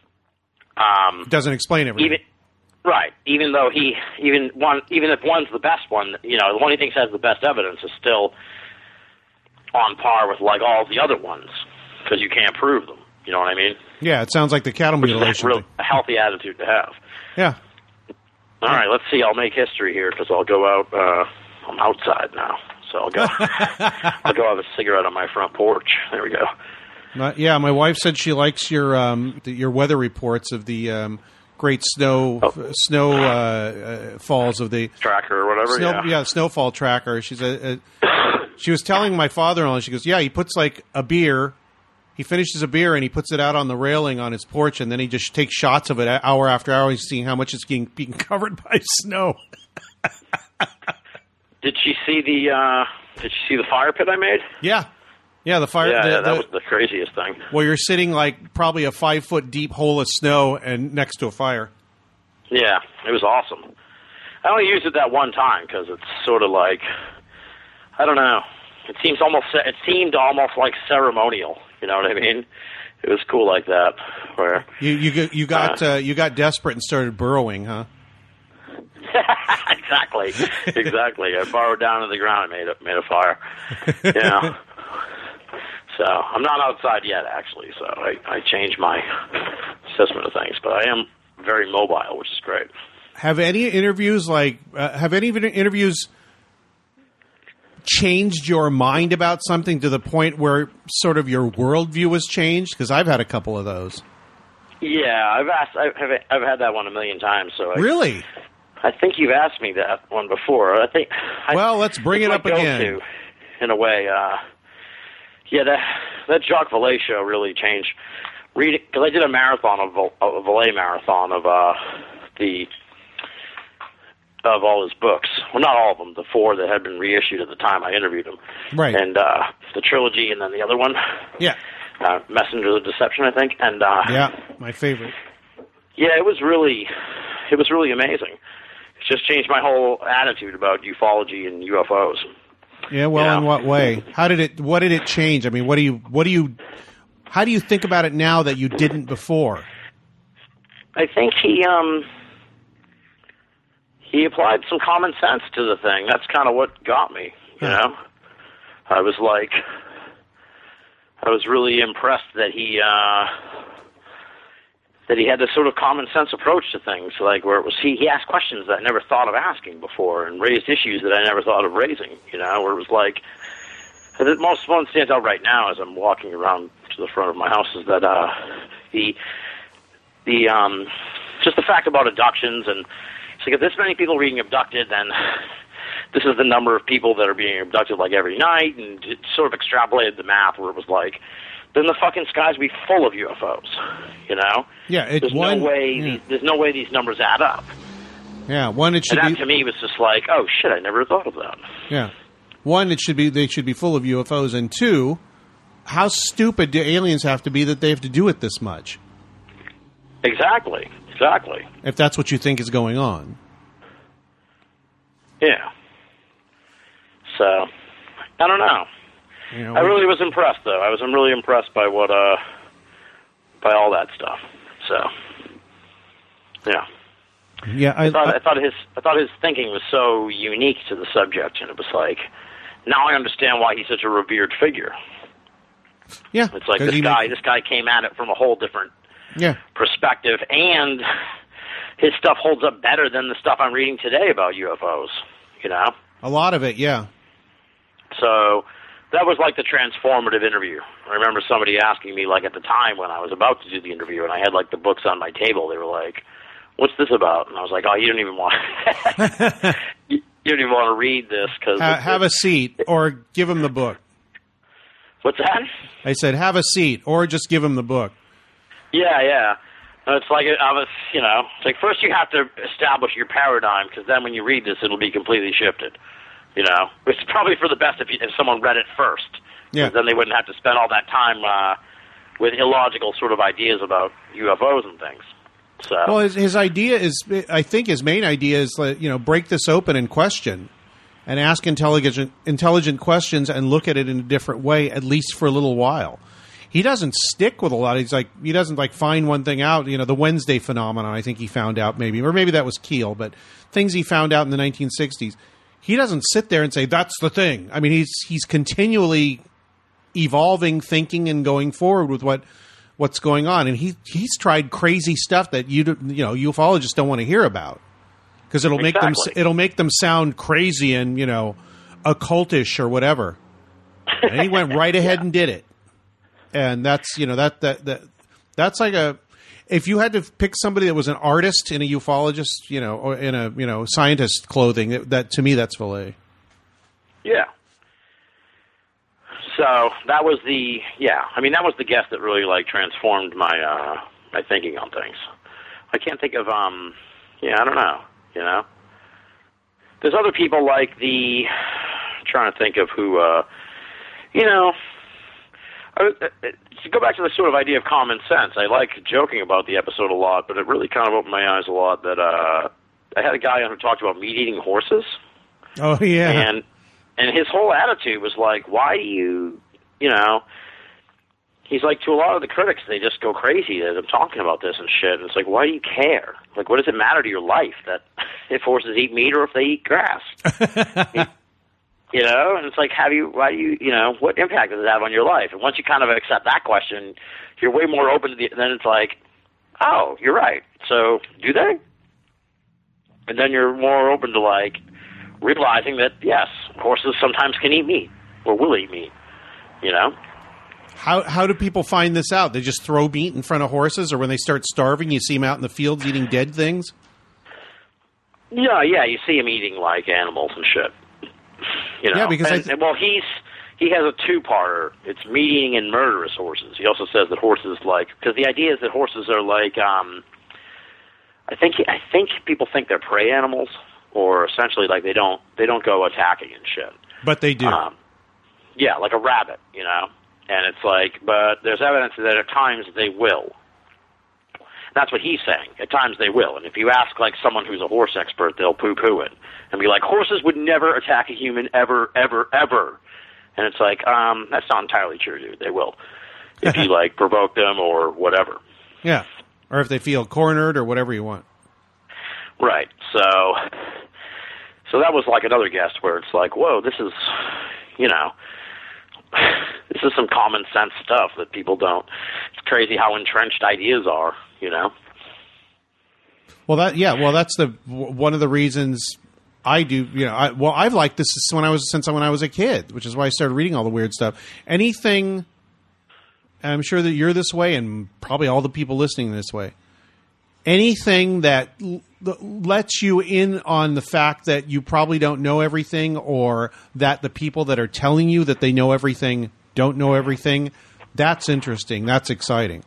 um, Doesn't explain everything. even right. Even though he, even one, even if one's the best one, you know, the one he thinks has the best evidence is still on par with like all the other ones because you can't prove them. You know what I mean? Yeah, it sounds like the cattle Which is mutilation a real thing. a healthy attitude to have. Yeah. All right, let's see. I'll make history here because I'll go out. Uh, I'm outside now, so I'll go. I'll go have a cigarette on my front porch. There we go. My, yeah, my wife said she likes your um, the, your weather reports of the um, great snow Oh. f- snow uh, uh, falls of the Tracker or whatever. snow, yeah. snowfall tracker. She's a, a she was telling my father-in-law. She goes, yeah, he puts like a beer. He finishes a beer and he puts it out on the railing on his porch, and then he just takes shots of it hour after hour. He's seeing how much it's being, being covered by snow. Did she see the? Uh, did she see the fire pit I made? Yeah, yeah. The fire. Yeah, the, yeah, that the, was the craziest thing. well, you're sitting like probably a five foot deep hole of snow and next to a fire. Yeah, it was awesome. I only used it that one time because it's sort of like, I don't know. It seems almost. It seemed almost like ceremonial. You know what I mean? It was cool like that. Where you you you got uh, uh, you got desperate and started burrowing, huh? Exactly, exactly. I burrowed down to the ground and made a made a fire. Yeah. So I'm not outside yet, actually. So I I changed my assessment of things, but I am very mobile, which is great. Have any interviews like uh, have any interviews changed your mind about something to the point where sort of your worldview has changed? Because I've had a couple of those. Yeah, I've asked. I've I've had that one a million times. So I, really, I think you've asked me that one before. I think. Well, I, let's bring it up again. To, in a way, uh, yeah, that that Jacques Vallée show really changed. Reading, because I did a marathon of a Vallée marathon of uh, the. of all his books. Well, not all of them, the four that had been reissued at the time I interviewed him. Right. And uh, the trilogy and then the other one. Yeah. Uh, Messenger of Deception, I think. And uh, yeah, my favorite. Yeah, it was really, it was really amazing. It just changed my whole attitude about ufology and U F Os. Yeah, well, you know? In what way? How did it, what did it change? I mean, what do you, what do you, how do you think about it now that you didn't before? I think he, um... he applied some common sense to the thing. That's kind of what got me, you know? I was like, I was really impressed that he, uh, that he had this sort of common sense approach to things, like where it was, he, he asked questions that I never thought of asking before and raised issues that I never thought of raising, you know, where it was like, the most one stands out right now as I'm walking around to the front of my house is that, uh, the, the, um, just the fact about abductions and, it's like if this many people are being abducted, then this is the number of people that are being abducted like every night, and it sort of extrapolated the math where it was like, then the fucking skies would be full of U F Os, you know? Yeah, it's there's one. No way yeah. these, there's no way these numbers add up. Yeah, one it should and that be. To me was just like, oh shit, I never thought of that. Yeah, one it should be they should be full of U F Os, and two, how stupid do aliens have to be that they have to do it this much? Exactly. Exactly. If that's what you think is going on. Yeah. So, I don't know. You know I really was impressed, though. I was I'm really impressed by what, uh, by all that stuff. So, yeah. Yeah, I, I thought I, I thought his I thought his thinking was so unique to the subject, and it was like, now I understand why he's such a revered figure. Yeah, it's like this guy. Made... This guy came at it from a whole different. Yeah. perspective, and his stuff holds up better than the stuff I'm reading today about U F Os, you know? A lot of it, yeah. So that was like the transformative interview. I remember somebody asking me, like, at the time when I was about to do the interview, and I had, like, the books on my table, they were like, what's this about? And I was like, oh, you don't even want you, you don't even want to read this. Cause ha- have a seat, or give him the book. What's that? I said, have a seat, or just give him the book. Yeah, yeah. It's like I was, you know, it's like first you have to establish your paradigm, because then when you read this, it'll be completely shifted. You know, it's probably for the best if, you, if someone read it first. Yeah. Then they wouldn't have to spend all that time uh, with illogical sort of ideas about U F Os and things. So. Well, his, his idea is, I think his main idea is, like, you know, break this open and question, and ask intelligent intelligent questions and look at it in a different way, at least for a little while. He doesn't stick with a lot. He's like, he doesn't like find one thing out. You know, the Wednesday phenomenon, I think he found out maybe, or maybe that was Keel, but things he found out in the nineteen sixties. He doesn't sit there and say, that's the thing. I mean, he's, he's continually evolving, thinking, and going forward with what, what's going on. And he, he's tried crazy stuff that you, you know, ufologists don't want to hear about, because it'll exactly. make them, it'll make them sound crazy and, you know, occultish or whatever. And he went right ahead yeah. and did it. And that's, you know, that, that, that, that's like a, if you had to pick somebody that was an artist in a ufologist, you know, or in a, you know, scientist clothing, that, that to me, that's Vallée. Yeah. So that was the, yeah, I mean, that was the guest that really, like, transformed my, uh, my thinking on things. I can't think of, um, yeah, I don't know, you know. There's other people like the, I'm trying to think of who, uh, you know, to go back to the sort of idea of common sense, I like joking about the episode a lot, but it really kind of opened my eyes a lot that uh, I had a guy on who talked about meat-eating horses. Oh, yeah. And and his whole attitude was like, why do you, you know, he's like, to a lot of the critics, they just go crazy that I'm talking about this and shit. And it's like, why do you care? Like, what does it matter to your life that if horses eat meat or if they eat grass? You know, and it's like, have you, why do you, you know, what impact does it have on your life? And once you kind of accept that question, you're way more open to the, then it's like, oh, you're right. So, do they? And then you're more open to, like, realizing that, yes, horses sometimes can eat meat or will eat meat, you know? How how do people find this out? They just throw meat in front of horses, or when they start starving, you see them out in the fields eating dead things? Yeah, yeah, you see him eating, like, animals and shit. You know? Yeah, because and, I th- and, well, he's he has a two-parter. It's meat eating and murderous horses. He also says that horses, like, because the idea is that horses are like, um, I think I think people think they're prey animals, or essentially like they don't they don't go attacking and shit. But they do. Um, yeah, like a rabbit, you know. And it's like, but there's evidence that at times they will. That's what he's saying. At times they will. And if you ask, like, someone who's a horse expert, they'll poo-poo it and be like, horses would never attack a human ever, ever, ever. And it's like, um, that's not entirely true, dude. They will. If you, like, provoke them or whatever. Yeah. Or if they feel cornered or whatever you want. Right. So, so that was, like, another guest where it's like, whoa, this is, you know, this is some common sense stuff that people don't. It's crazy how entrenched ideas are, you know. Well, that yeah. Well, that's the one of the reasons I do. You know, I, well, I've liked this when I was since when I was a kid, which is why I started reading all the weird stuff. Anything, and I'm sure that you're this way, and probably all the people listening this way. Anything that l- lets you in on the fact that you probably don't know everything, or that the people that are telling you that they know everything don't know everything, that's interesting. That's exciting.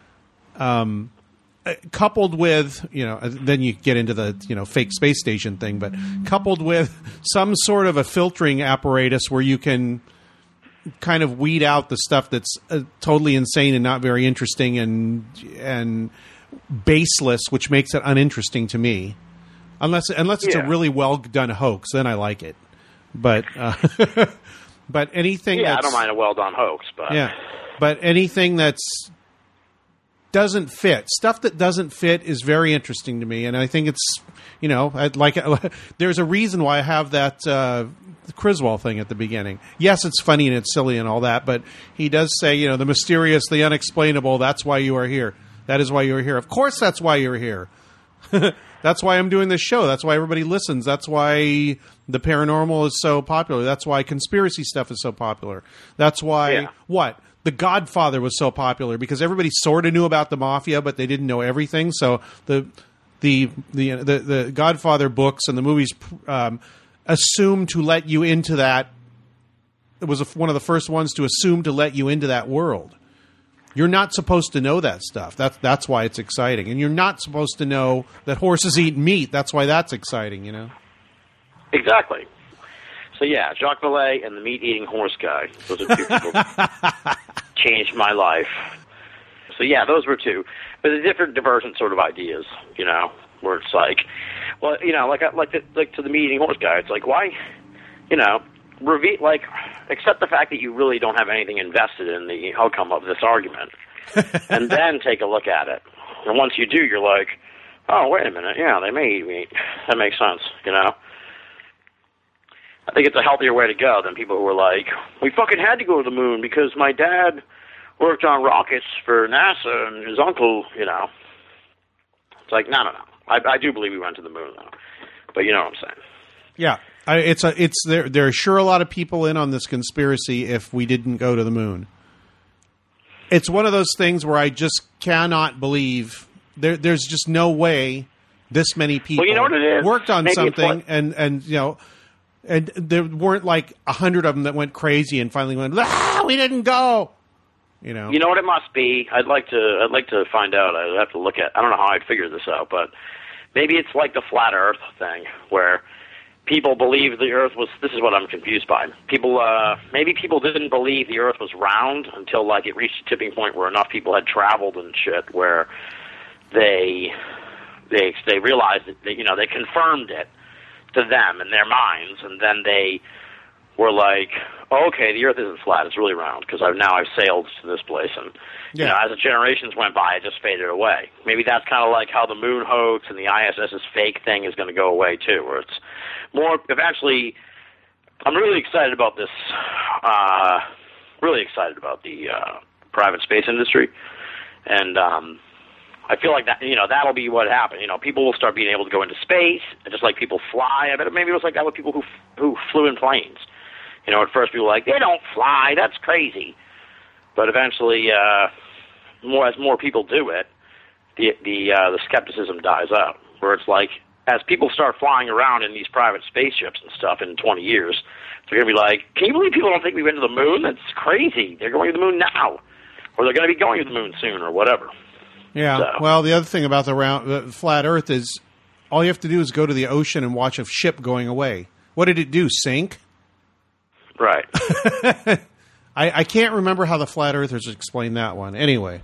Um, coupled with, you know, then you get into the, you know, fake space station thing, but coupled with some sort of a filtering apparatus where you can kind of weed out the stuff that's uh, totally insane and not very interesting and and baseless, which makes it uninteresting to me, unless unless it's yeah. a really well done hoax. Then I like it. But uh, but anything, yeah, that's, I don't mind a well done hoax, but yeah, but anything that's doesn't fit, stuff that doesn't fit is very interesting to me, and I think it's, you know, I'd like there's a reason why I have that uh, Criswell thing at the beginning. Yes, it's funny and it's silly and all that, but he does say, you know, the mysterious, the unexplainable. That's why you are here. That is why you're here. Of course that's why you're here. That's why I'm doing this show. That's why everybody listens. That's why the paranormal is so popular. That's why conspiracy stuff is so popular. That's why, yeah. what? The Godfather was so popular because everybody sort of knew about the mafia, but they didn't know everything. So the the the the, the Godfather books and the movies um, assumed to let you into that. It was a, one of the first ones to assume to let you into that world. You're not supposed to know that stuff. That's that's why it's exciting. And you're not supposed to know that horses eat meat. That's why that's exciting, you know? Exactly. So, yeah, Jacques Vallée and the meat-eating horse guy. Those are two people that changed my life. So, yeah, those were two. But the different, divergent sort of ideas, you know, where it's like, well, you know, like like the, like to the meat-eating horse guy, it's like, why, you know, reveal, like, accept the fact that you really don't have anything invested in the outcome of this argument, and then take a look at it. And once you do, you're like, oh, wait a minute, yeah, they may eat meat. That makes sense, you know? I think it's a healthier way to go than people who are like, we fucking had to go to the moon because my dad worked on rockets for NASA and his uncle, you know. It's like, no, no, no. I, I do believe we went to the moon, though. But you know what I'm saying. Yeah. I, it's a, it's there. There are sure a lot of people in on this conspiracy if we didn't go to the moon. It's one of those things where I just cannot believe there. There's just no way this many people well, you know what it is? worked on Maybe something, like, and and you know, and there weren't like a hundred of them that went crazy and finally went, ah, we didn't go. You know. You know what it must be? I'd like to. I'd like to find out. I'd have to look at. I don't know how I'd figure this out, but maybe it's like the flat Earth thing where people believe the Earth was. This is what I'm confused by. People, uh, maybe people didn't believe the Earth was round until like it reached a tipping point where enough people had traveled and shit, where they they they realized it. They, you know, they confirmed it to them in their minds, and then they were like, oh, "Okay, the Earth isn't flat; it's really round." Because I've now I've sailed to this place, and yeah. you know, as the generations went by, it just faded away. Maybe that's kind of like how the moon hoax and the I S S's fake thing is going to go away too, where it's more eventually. I'm really excited about this. Uh, really excited about the uh, private space industry, and um, I feel like that. You know, that'll be what happens. You know, people will start being able to go into space, just like people fly. I bet maybe it was like that with people who who flew in planes. You know, at first people were like, they don't fly. That's crazy. But eventually, uh, more as more people do it, the the uh, the skepticism dies out. Where it's like, as people start flying around in these private spaceships and stuff in twenty years, they're going to be like, can you believe people don't think we've been to the moon? That's crazy. They're going to the moon now. Or they're going to be going to the moon soon or whatever. Yeah. So. Well, the other thing about the round, the flat Earth is all you have to do is go to the ocean and watch a ship going away. What did it do, sink? Right. I, I can't remember how the flat earthers explained that one. Anyway.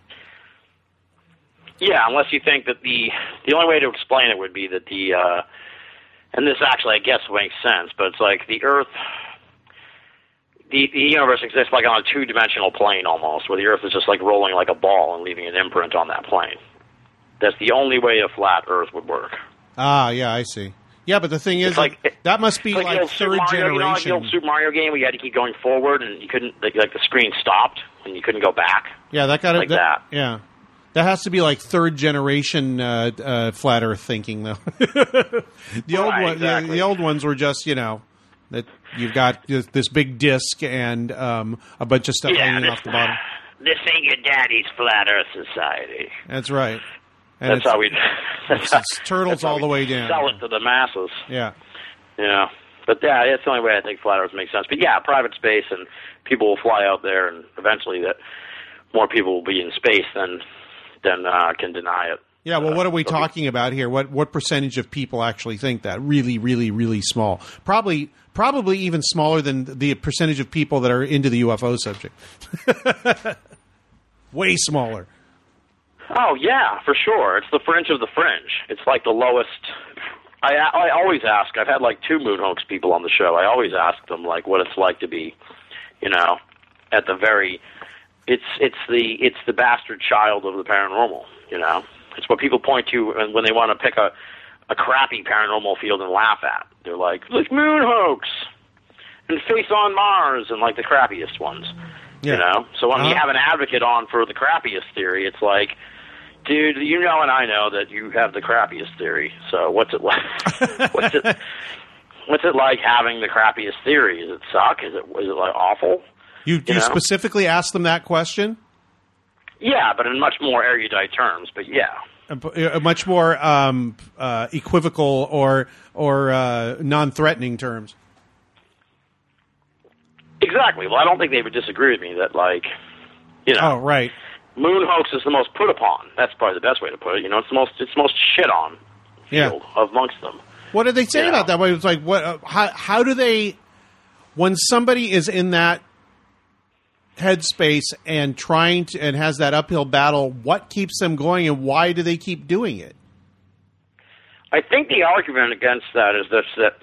Yeah, unless you think that the the only way to explain it would be that the uh, and this actually I guess makes sense, but it's like the Earth, the the universe exists like on a two dimensional plane almost, where the Earth is just like rolling like a ball and leaving an imprint on that plane. That's the only way a flat Earth would work. Ah, yeah, I see. Yeah, but the thing is, like, like, that must be like, like third Mario, generation. You know, like the old Super Mario game where you had to keep going forward and you couldn't, like, like the screen stopped and you couldn't go back. Yeah, that got like that, that. Yeah, that has to be like third generation uh, uh, flat Earth thinking, though. the right, old one, exactly. the, the old ones were just, you know, that you've got this, this big disc and um, a bunch of stuff yeah, hanging this, off the bottom. This ain't your daddy's flat Earth society. That's right. And that's how we. It's, it's turtles all the way down. Sell it to the masses. Yeah. Yeah. But yeah, that's the only way I think flat Earth makes sense. But yeah, private space and people will fly out there, and eventually that more people will be in space than than uh, can deny it. Yeah. Well, what are we uh, talking about here? What what percentage of people actually think that? Really, really, really small. Probably, probably even smaller than the percentage of people that are into the U F O subject. Way smaller. Oh, yeah, for sure. It's the fringe of the fringe. It's like the lowest. I, I always ask. I've had like two moon hoax people on the show. I always ask them like what it's like to be, you know, at the very. It's it's the it's the bastard child of the paranormal. You know, it's what people point to when they want to pick a a crappy paranormal field and laugh at. They're like, like moon hoax and Face on Mars and like the crappiest ones. Yeah. You know, so when uh-huh. you have an advocate on for the crappiest theory, it's like, dude, you know and I know that you have the crappiest theory. So what's it like? what's it? What's it like having the crappiest theory? Does it suck? Is it is it like awful? You, you, you know? specifically asked them that question? Yeah, but in much more erudite terms. But yeah, a, a much more um, uh, equivocal or or uh, non-threatening terms. Exactly. Well, I don't think they would disagree with me that, like, you know. Oh, right. Moon hoax is the most put upon. That's probably the best way to put it. You know, it's the most it's the most shit on field yeah. amongst them. What did they say you about know? that? Way? It's like, what? Uh, how, how do they, when somebody is in that headspace and trying to, and has that uphill battle, what keeps them going and why do they keep doing it? I think the argument against that is this, that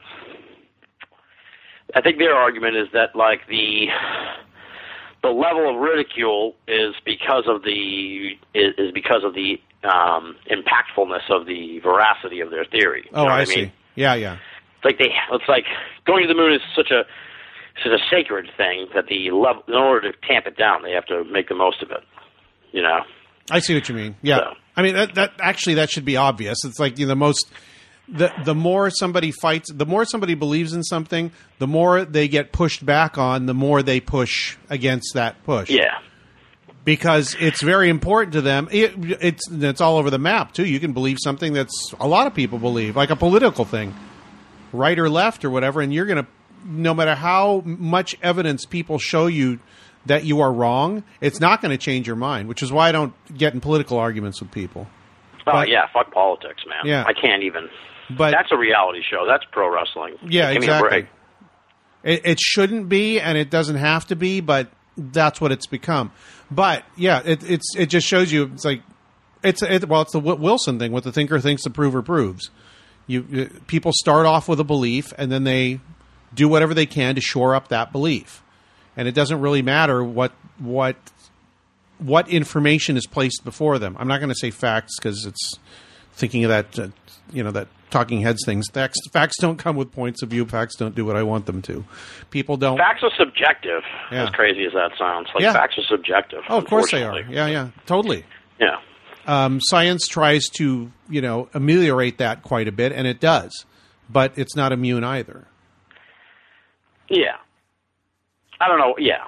I think their argument is that, like, the the level of ridicule is because of the is, is because of the um, impactfulness of the veracity of their theory. You oh, know I, I see. mean? Yeah, yeah. It's like they. It's like going to the moon is such a such a sacred thing that the level, in order to tamp it down, they have to make the most of it. You know. I see what you mean. Yeah. So. I mean, that, that actually that should be obvious. It's like, you know, the most. The the more somebody fights, the more somebody believes in something, the more they get pushed back on, the more they push against that push. Yeah. Because it's very important to them. It, it's it's all over the map, too. You can believe something that's a lot of people believe, like a political thing, right or left or whatever, and you're going to, no matter how much evidence people show you that you are wrong, it's not going to change your mind, which is why I don't get in political arguments with people. Oh, but, yeah, fuck politics, man. Yeah. I can't even. But that's a reality show. That's pro wrestling. Yeah, Give exactly. me a break. It, it shouldn't be, and it doesn't have to be, but that's what it's become. But yeah, it, it's it just shows you. It's like It's it, well, it's the Wi- Wilson thing. What the thinker thinks, the prover proves. You, you people start off with a belief, and then they do whatever they can to shore up that belief. And it doesn't really matter what what what information is placed before them. I'm not going to say facts because it's thinking of that uh, you know that talking heads things. Facts facts don't come with points of view. Facts don't do what I want them to. People don't. Facts are subjective. Yeah. As crazy as that sounds, like Yeah. facts are subjective. Oh, of course they are. Yeah, yeah, totally. Yeah. Um, science tries to, you know, ameliorate that quite a bit, and it does, but it's not immune either. Yeah. I don't know. Yeah.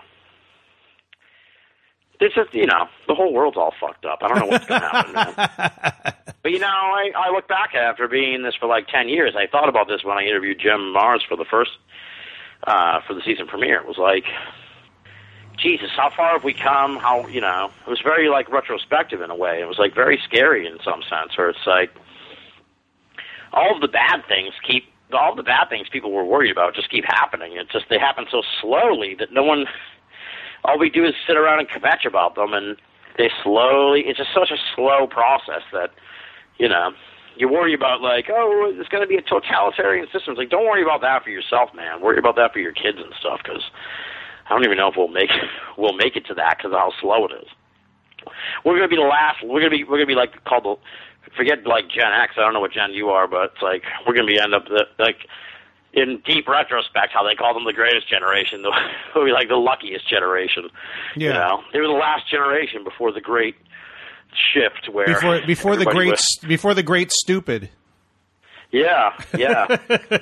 This is, you know, the whole world's all fucked up. I don't know what's going to happen, man. But, you know, I, I look back after being in this for like ten years. I thought about this when I interviewed Jim Mars for the first, uh, for the season premiere. It was like, Jesus, how far have we come? How, you know, it was very, like, retrospective in a way. It was, like, very scary in some sense, where it's like, all of the bad things keep, all the bad things people were worried about just keep happening. It's just, they happen so slowly that no one, all we do is sit around and kvetch about them, and they slowly, it's just such a slow process that, you know, you worry about, like, oh, there's going to be a totalitarian system. It's like, don't worry about that for yourself, man. Worry about that for your kids and stuff, because I don't even know if we'll make we'll make it to that because of how slow it is. We're gonna be the last. We're gonna be we're gonna be like called the forget like Gen X. I don't know what Gen you are, but it's like we're gonna be end up the, like in deep retrospect how they call them the greatest generation. We'll be like the luckiest generation. Yeah. You know, they were the last generation before the great shift where Before before the everybody great was- before the great stupid. Yeah, yeah.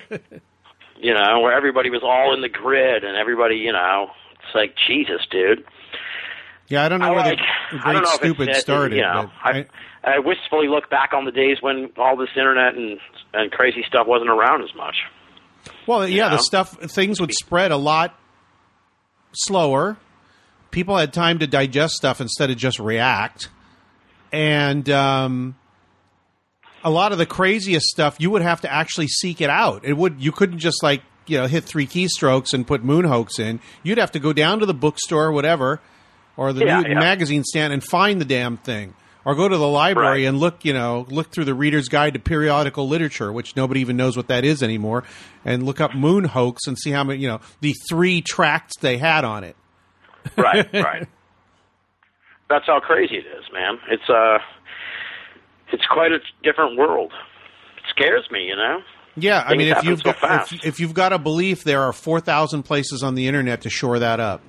You know, where everybody was all in the grid and everybody, you know, it's like, Jesus, dude. Yeah, I don't know I where like, the, the I don't great know if stupid it's, started. You know, but I, I wistfully look back on the days when all this internet and, and crazy stuff wasn't around as much. Well, yeah, know? the stuff, things would spread a lot slower. People had time to digest stuff instead of just react. And um, a lot of the craziest stuff, you would have to actually seek it out. It would you couldn't just like you know hit three keystrokes and put moon hoax in. You'd have to go down to the bookstore, or whatever, or the Yeah, Newton yeah. magazine stand and find the damn thing, or go to the library Right. and look you know look through the Reader's Guide to Periodical Literature, which nobody even knows what that is anymore, and look up moon hoax and see how many you know the three tracts they had on it. Right, right. That's how crazy it is, man. It's uh, it's quite a different world. It scares me, you know. Yeah, I Things mean, if happen you've so got fast. if, if you've got a belief, there are four thousand places on the internet to shore that up.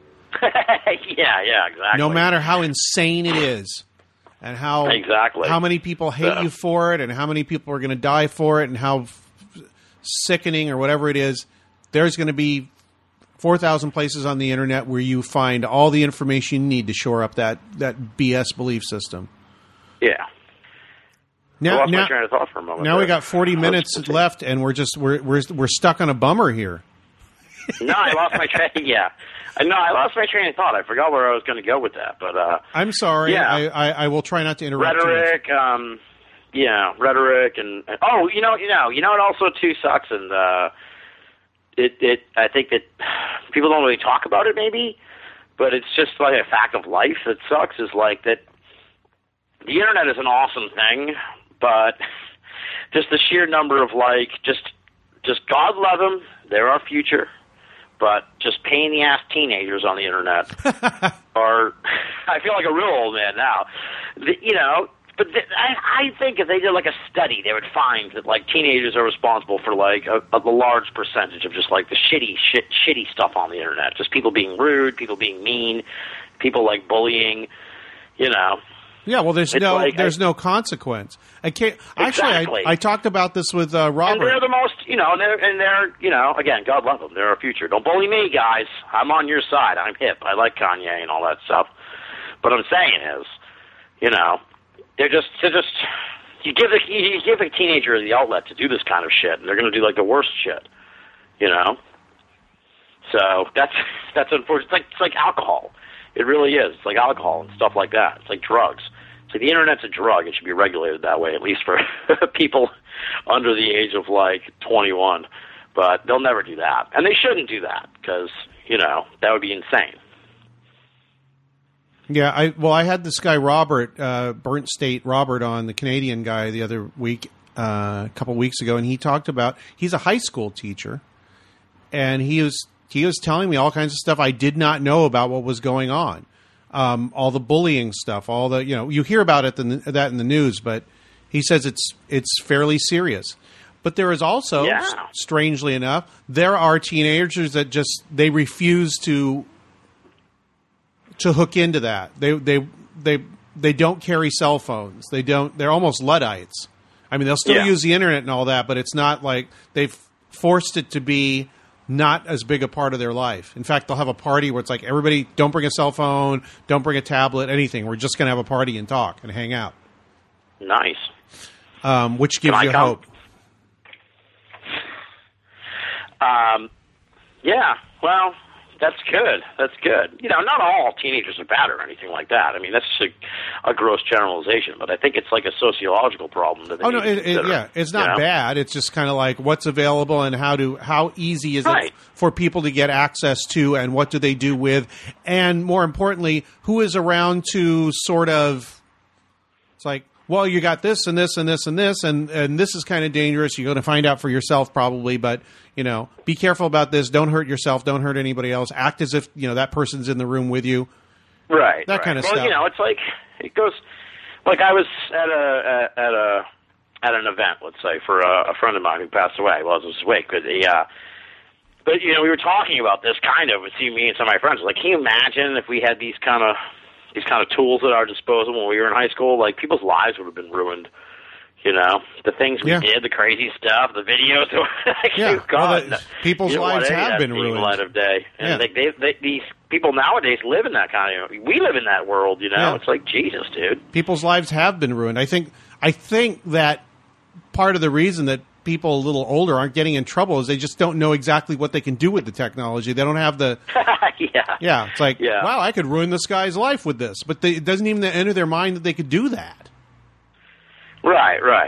yeah, yeah, exactly. No matter how insane it is, and how Exactly. how many people hate Yeah. you for it, and how many people are going to die for it, and how f- sickening or whatever it is, there's going to be four thousand places on the internet where you find all the information you need to shore up that that B S belief system. Yeah. I Now, lost now, my train of thought for a moment. now we there. got forty minutes Let's- left, and we're just we're we're we're stuck on a bummer here. No, I lost my train. Yeah, Uh, no, I lost my train of thought. I forgot where I was going to go with that. But uh, I'm sorry. Yeah. I, I, I will try not to interrupt you. rhetoric, um, yeah, rhetoric, and, and oh, you know, you know, you know, it also too sucks, and uh, it, it, I think that people don't really talk about it, maybe, but it's just like a fact of life that sucks. Is like that the internet is an awesome thing, but just the sheer number of like just, just God love them, they're our future. But just pain in the ass teenagers on the internet are, I feel like a real old man now. The, you know, but the, I, I think if they did like a study, they would find that like teenagers are responsible for like a, a large percentage of just like the shitty, shit, shitty stuff on the internet. Just people being rude, people being mean, people like bullying, you know. Yeah, well, there's It's no like there's I- no consequence. I can't actually. Exactly. I, I talked about this with uh, And Robert. they're the most, you know, and they're, and they're, you know, again, God love them. They're our future. Don't bully me, guys. I'm on your side. I'm hip. I like Kanye and all that stuff. What I'm saying is, you know, they're just, they're just, you give a, you give a teenager the outlet to do this kind of shit, and they're going to do like the worst shit, you know. So that's that's unfortunate. It's like it's like alcohol. It really is. It's like alcohol and stuff like that. It's like drugs. So the internet's a drug. It should be regulated that way, at least for people under the age of like twenty-one. But they'll never do that, and they shouldn't do that because you know that would be insane. Yeah, I well, I had this guy Robert, uh, Burnt State Robert, on, the Canadian guy, the other week, uh, a couple weeks ago, and he talked about, he's a high school teacher, and he was he was telling me all kinds of stuff I did not know about what was going on, um, all the bullying stuff, all the, you know, you hear about it in the, that in the news, but he says it's it's fairly serious. But there is also, Yeah. s- strangely enough, there are teenagers that just, they refuse to to hook into that. They they they they don't carry cell phones. They don't. They're almost Luddites. I mean, they'll still Yeah. use the internet and all that, but it's not like they've forced it to be not as big a part of their life. In fact, they'll have a party where it's like, everybody, don't bring a cell phone, don't bring a tablet, anything. We're just going to have a party and talk and hang out, Nice. um, which gives Can I you come? hope. Um, yeah, well, that's good. That's good. You know, not all teenagers are bad or anything like that. I mean, that's just a, a gross generalization, but I think it's like a sociological problem that they Oh no, need to it, it, consider, yeah, it's not you know? bad. It's just kind of like what's available and how do how easy is Right. it for people to get access to, and what do they do with, and more importantly, who is around to sort of. It's like, well, you got this and this and this and this, and and this is kind of dangerous. You're going to find out for yourself probably, but you know, be careful about this. Don't hurt yourself. Don't hurt anybody else. Act as if you know that person's in the room with you. Right. That right. kind of well, stuff. you know, it's like it goes. Like I was at a at a at an event, let's say, for a, a friend of mine who passed away. Well, it was his wake, but the. Uh, but you know, we were talking about this kind of with me and some of my friends. Like, can you imagine if we had these kind of these kind of tools at our disposal when we were in high school? Like, people's lives would have been ruined. You know, the things we Yeah. did, the crazy stuff, the videos. like, Yeah. God, Well, the- people's you don't want lives any of have that been seeing ruined. the light of day. And Yeah. they, they, they, these people nowadays live in that kind of. We live in that world. You know, Yeah. it's like Jesus, dude. People's lives have been ruined. I think I think that part of the reason that people a little older aren't getting in trouble is they just don't know exactly what they can do with the technology. They don't have the yeah. yeah. It's like, Yeah. wow, I could ruin this guy's life with this, but they, it doesn't even enter their mind that they could do that. Right, right.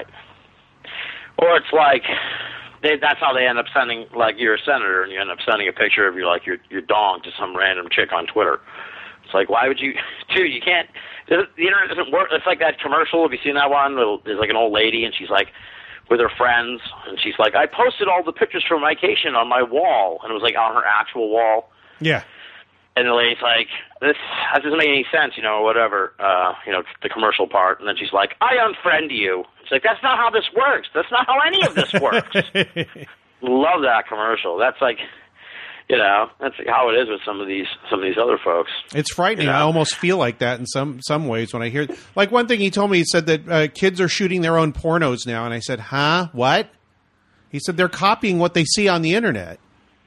Or it's like they, that's how they end up sending. Like, you're a senator and you end up sending a picture of your like your your dong to some random chick on Twitter. It's like, why would you? Dude, you can't. The internet doesn't work. It's like that commercial. Have you seen that one? There's like an old lady and she's like with her friends and she's like, I posted all the pictures from vacation on my wall, and it was like on her actual wall. Yeah. And the lady's like, this, this doesn't make any sense, you know, or whatever, uh, you know, the commercial part. And then she's like, I unfriend you. It's like, that's not how this works. That's not how any of this works. Love that commercial. That's like, you know, that's how it is with some of these some of these other folks. It's frightening. You know? I almost feel like that in some some ways when I hear. Like, one thing he told me, he said that uh, kids are shooting their own pornos now, and I said, "Huh? What?" He said they're copying what they see on the internet.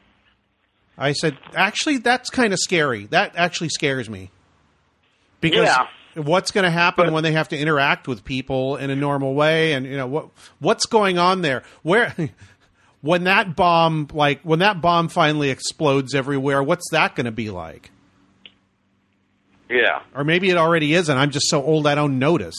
I said, "Actually, that's kind of scary. That actually scares me because Yeah. what's going to happen But- when they have to interact with people in a normal way, and you know what what's going on there? Where?" When that bomb, like when that bomb finally explodes everywhere, what's that going to be like? Yeah. Or maybe it already is, and I'm just so old I don't notice.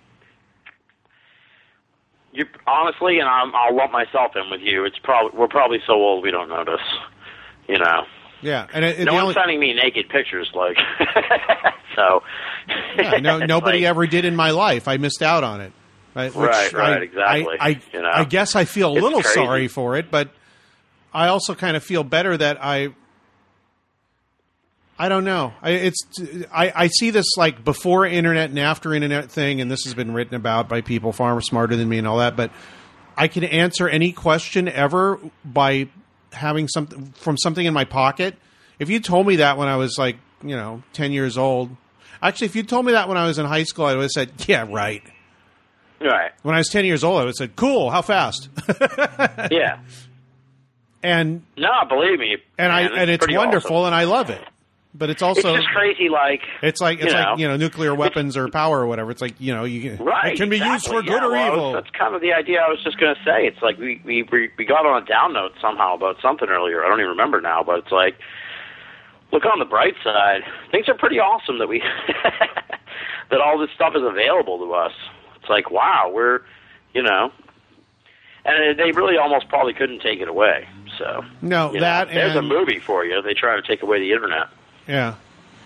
You honestly, and I'm, I'll lump myself in with you. It's probably we're probably so old we don't notice. You know. Yeah, and it, No the one's only, sending me naked pictures, like. so. yeah, no, nobody Like, ever did in my life. I missed out on it. Right, which Right, right, I, exactly. I, I, You know? I guess I feel a It's little crazy. sorry for it, but I also kind of feel better that I. I don't know. I, it's I, I see this like before internet and after internet thing, and this has been written about by people far smarter than me and all that. But I can answer any question ever by having something from something in my pocket. If you told me that when I was like, you know, ten years old, actually, if you told me that when I was in high school, I would have said, "Yeah, right." Right. When I was ten years old, I would have said, "Cool, how fast?" Yeah. and No, believe me. and I man, and it's pretty wonderful, awesome. and I love it. But it's It's also just crazy, like. it's like it's you like know, you know nuclear weapons or power or whatever. It's like you know you can, Right. it can be used exactly. for good yeah, or well, evil. That's kind of the idea I was just going to say. It's like we, we we we got on a down note somehow about something earlier. I don't even remember now, but it's like, look on the bright side. Things are pretty awesome that we that all this stuff is available to us. It's like, wow, we're, you know, and they really almost probably couldn't take it away. So No, you that know, there's a and- movie for you. They try to take away the internet. Yeah.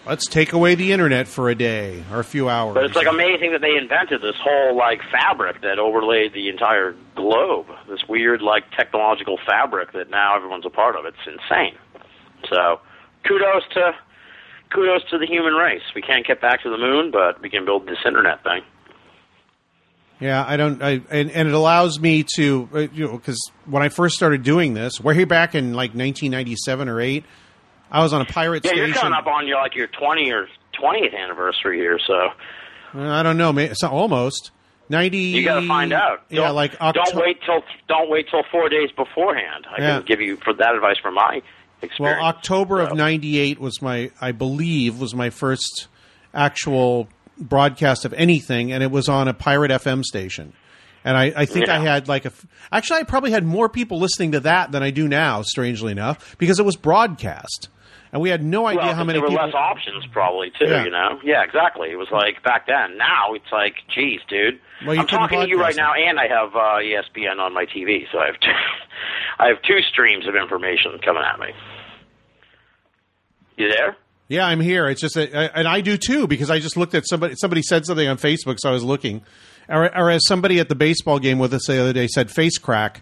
let's take away the internet for a day or a few hours. But it's like amazing that they invented this whole like fabric that overlaid the entire globe. This weird like technological fabric that now everyone's a part of. It's insane. So kudos to kudos to the human race. We can't get back to the moon, but we can build this internet thing. Yeah, I don't, I, and, and it allows me to, uh, you know, because when I first started doing this, way back in like nineteen ninety-seven or eight, I was on a pirate yeah, station. Yeah, you're coming up on your like your twenty or twentieth anniversary here, so. I don't know, maybe, so almost ninety. You got to find out. Yeah, don't, like Octo- don't wait till don't wait till four days beforehand. I yeah. can give you for that advice from my experience. Well, October so. of ninety-eight was my, I believe, was my first actual broadcast of anything, and it was on a pirate F M station. And I, I think yeah. I had like a, actually I probably had more people listening to that than I do now, strangely enough, because it was broadcast. And we had no idea well, how many there were people. less options, probably too. Yeah. You know, yeah, exactly. It was like back then. Now it's like, geez, dude. Well, you I'm talking to you right it. now, and I have uh, E S P N on my T V, so I have two, I have two streams of information coming at me. You there? Yeah, I'm here. It's just, that, and I do too, because I just looked at somebody. Somebody said something on Facebook, so I was looking. Or, or as somebody at the baseball game with us the other day said, face crack.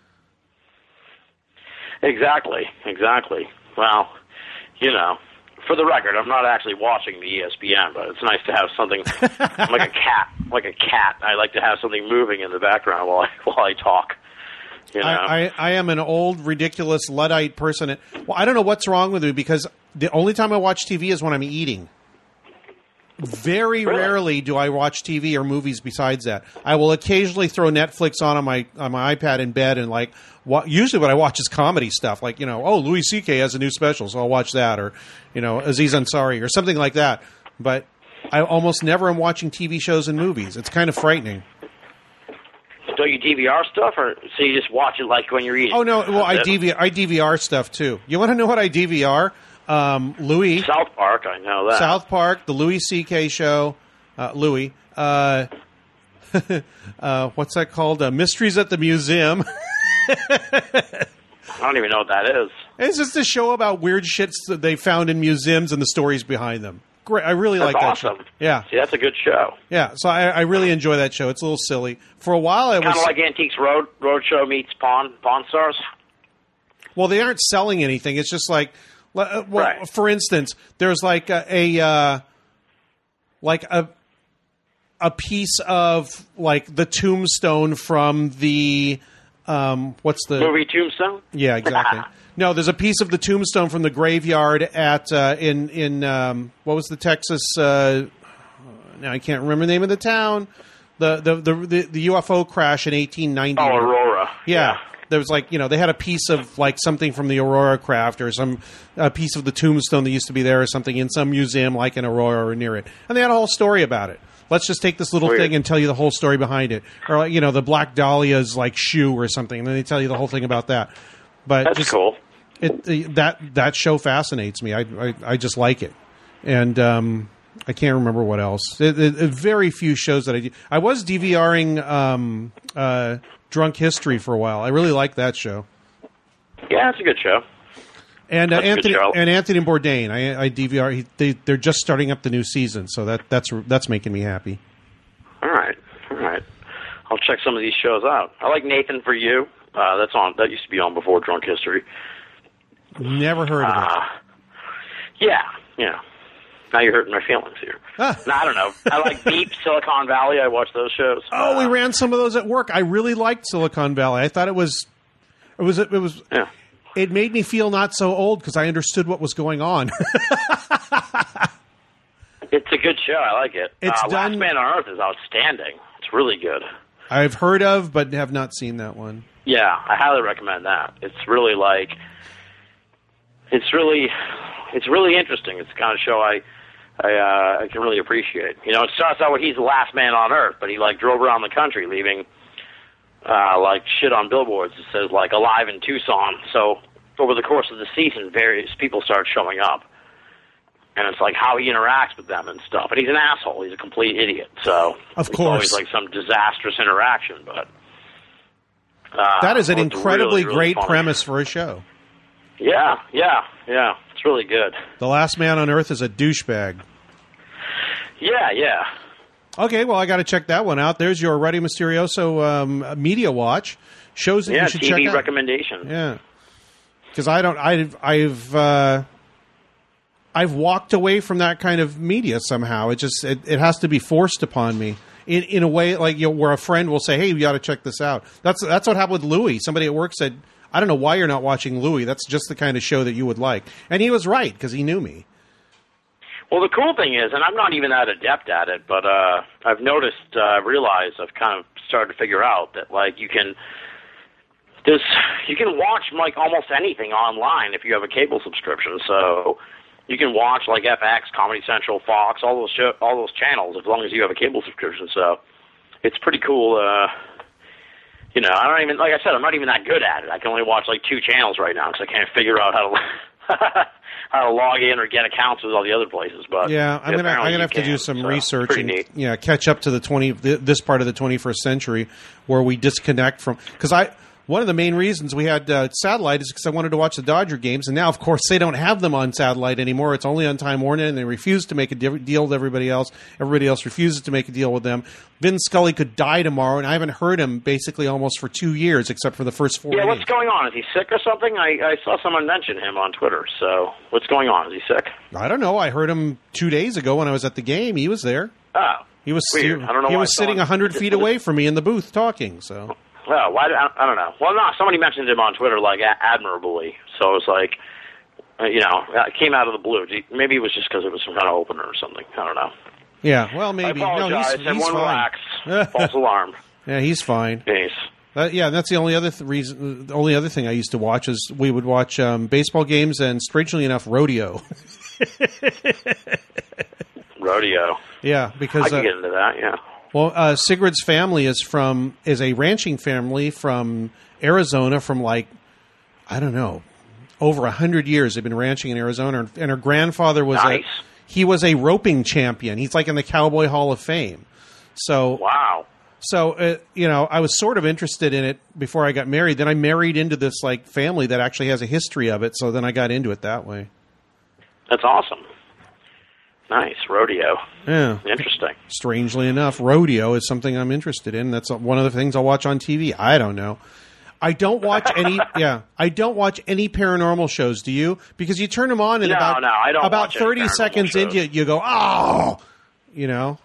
Exactly, exactly. Well, you know, for the record, I'm not actually watching the E S P N, but it's nice to have something I'm like a cat, like a cat. I like to have something moving in the background while I, while I talk. You know? I, I, I am an old, ridiculous Luddite person. Well, I don't know what's wrong with me, because the only time I watch T V is when I'm eating. Very really? rarely do I watch T V or movies besides that. I will occasionally throw Netflix on on my on my iPad in bed, and like wa- usually what I watch is comedy stuff, like, you know, oh, Louis C K has a new special, so I'll watch that, or, you know, Aziz Ansari or something like that. But I almost never am watching T V shows and movies. It's kind of frightening. Do you D V R stuff, or so you just watch it like when you're eating? Oh no, well I D V R, I D V R stuff too. You want to know what I D V R? Um, Louis. South Park, I know that. South Park, the Louis C K show, uh, Louis. Uh, uh, what's that called? Uh, Mysteries at the Museum. I don't even know what that is. It's just a show about weird shits that they found in museums and the stories behind them. Great, I really that's like that awesome. show. Yeah, see, that's a good show. Yeah, so I, I really enjoy that show. It's a little silly. For a while, I was kind of like Antiques Road Roadshow meets Pawn Pawn Stars. Well, they aren't selling anything. It's just like. Well, right. For instance, there's like a, a uh, like a a piece of like the tombstone from the um, what's the movie Tombstone? Yeah, exactly. No, there's a piece of the tombstone from the graveyard at uh, in in um, what was the Texas? Uh, now I can't remember the name of the town. The the the the, the U F O crash in eighteen ninety. Oh, Aurora. Yeah. yeah. There was like, you know, they had a piece of like something from the Aurora craft, or some a piece of the tombstone that used to be there or something in some museum like in Aurora or near it. And they had a whole story about it. Let's just take this little Weird. thing and tell you the whole story behind it. Or, like, you know, the Black Dahlia's like shoe or something, and then they tell you the whole thing about that. But that's just, cool. It, it, that that show fascinates me. I, I, I just like it. And um, I can't remember what else. It, it, it, very few shows that I do. I was DVRing um, uh, Drunk History for a while. I really liked that show. Yeah, it's a good show. And uh, That's a good Anthony show. and Anthony Bourdain, I, I D V R. He, they they're just starting up the new season, so that that's that's making me happy. All right, all right. I'll check some of these shows out. I like Nathan For You. Uh, that's on. That used to be on before Drunk History. Never heard of uh, it. Yeah, yeah. Now you're hurting my feelings here. Ah. No, I don't know. I like Deep, Silicon Valley. I watch those shows. Oh, we Uh, ran some of those at work. I really liked Silicon Valley. I thought it was it was it was. Yeah. It made me feel not so old because I understood what was going on. It's a good show. I like it. It's uh, done- Last Man on Earth is outstanding. It's really good. I've heard of, but have not seen that one. Yeah, I highly recommend that. It's really like, it's really, it's really interesting. It's the kind of show I, I, uh, I can really appreciate. You know, it starts out with he's the last man on Earth, but he like drove around the country leaving, uh, like shit on billboards that says like alive in Tucson. So over the course of the season, various people start showing up. And it's like how he interacts with them and stuff. And he's an asshole. He's a complete idiot. So Of it's course. always like some disastrous interaction. But uh, That is an well, it's incredibly really, really great funny. premise for a show. Yeah, yeah, yeah. It's It's really good. The Last Man on Earth is a douchebag. Yeah, yeah. Okay, well, I got to check that one out. There's your Ruddy Mysterioso um, Media Watch. Shows that yeah, you should T V check out. recommendation. Yeah. Because I don't, I've, I've, uh, I've walked away from that kind of media somehow. It just, it, it has to be forced upon me in, in a way like, you know, where a friend will say, hey, you got to check this out. That's, that's what happened with Louis. Somebody at work said, I don't know why you're not watching Louis. That's just the kind of show that you would like. And he was right, because he knew me. Well, the cool thing is, and I'm not even that adept at it, but uh, I've noticed, uh, realized, I've kind of started to figure out that, like, you can, there's, you can watch, like, almost anything online if you have a cable subscription. So you can watch, like, F X, Comedy Central, Fox, all those show, all those channels as long as you have a cable subscription. So it's pretty cool. Uh, you know, I don't even, like I said, I'm not even that good at it. I can only watch, like, two channels right now because I can't figure out how to how to log in or get accounts with all the other places. But yeah, I'm gonna I'm gonna have can, to do some so research and neat. yeah, catch up to the twenty this part of the twenty-first century where we disconnect from, because I one of the main reasons we had uh, satellite is because I wanted to watch the Dodger games, and now of course they don't have them on satellite anymore. It's only on Time Warner, and they refuse to make a di- deal with everybody else. Everybody else refuses to make a deal with them. Vin Scully could die tomorrow, and I haven't heard him basically almost for two years, except for the first four. Yeah, innings. what's going on? Is he sick or something? I, I saw someone mention him on Twitter. So what's going on? Is he sick? I don't know. I heard him two days ago when I was at the game. He was there. Oh, he was. weird. He, I don't know he why was sitting a hundred feet away from me in the booth talking. So. Well, why? I, I don't know. Well, no, somebody mentioned him on Twitter like a- admirably. So it was like, uh, you know, it came out of the blue. Maybe it was just because it was some kind of opener or something. I don't know. Yeah, well, maybe. I apologize. No, he's, he's Everyone fine. relax. False alarm. Yeah, he's fine. Yes. Uh, yeah, that's the only other th- reason. The only other thing I used to watch is we would watch um, baseball games and, strangely enough, rodeo. Rodeo. Yeah, because I can uh, get into that. Yeah. well, uh, Sigrid's family is from is a ranching family from Arizona, from like I don't know, over a hundred years. They've been ranching in Arizona, and her grandfather was Nice. a he was a roping champion. He's like in the Cowboy Hall of Fame. So Wow. So, uh, you know, I was sort of interested in it before I got married. Then I married into this, like, family that actually has a history of it. So then I got into it that way. That's awesome. Nice. Rodeo. Yeah. Interesting. Strangely enough, rodeo is something I'm interested in. That's one of the things I'll watch on T V. I don't know. I don't watch any, yeah, I don't watch any paranormal shows. Do you? Because you turn them on and No, about, no, I don't about watch any thirty paranormal seconds shows. into it, you go, oh, you know?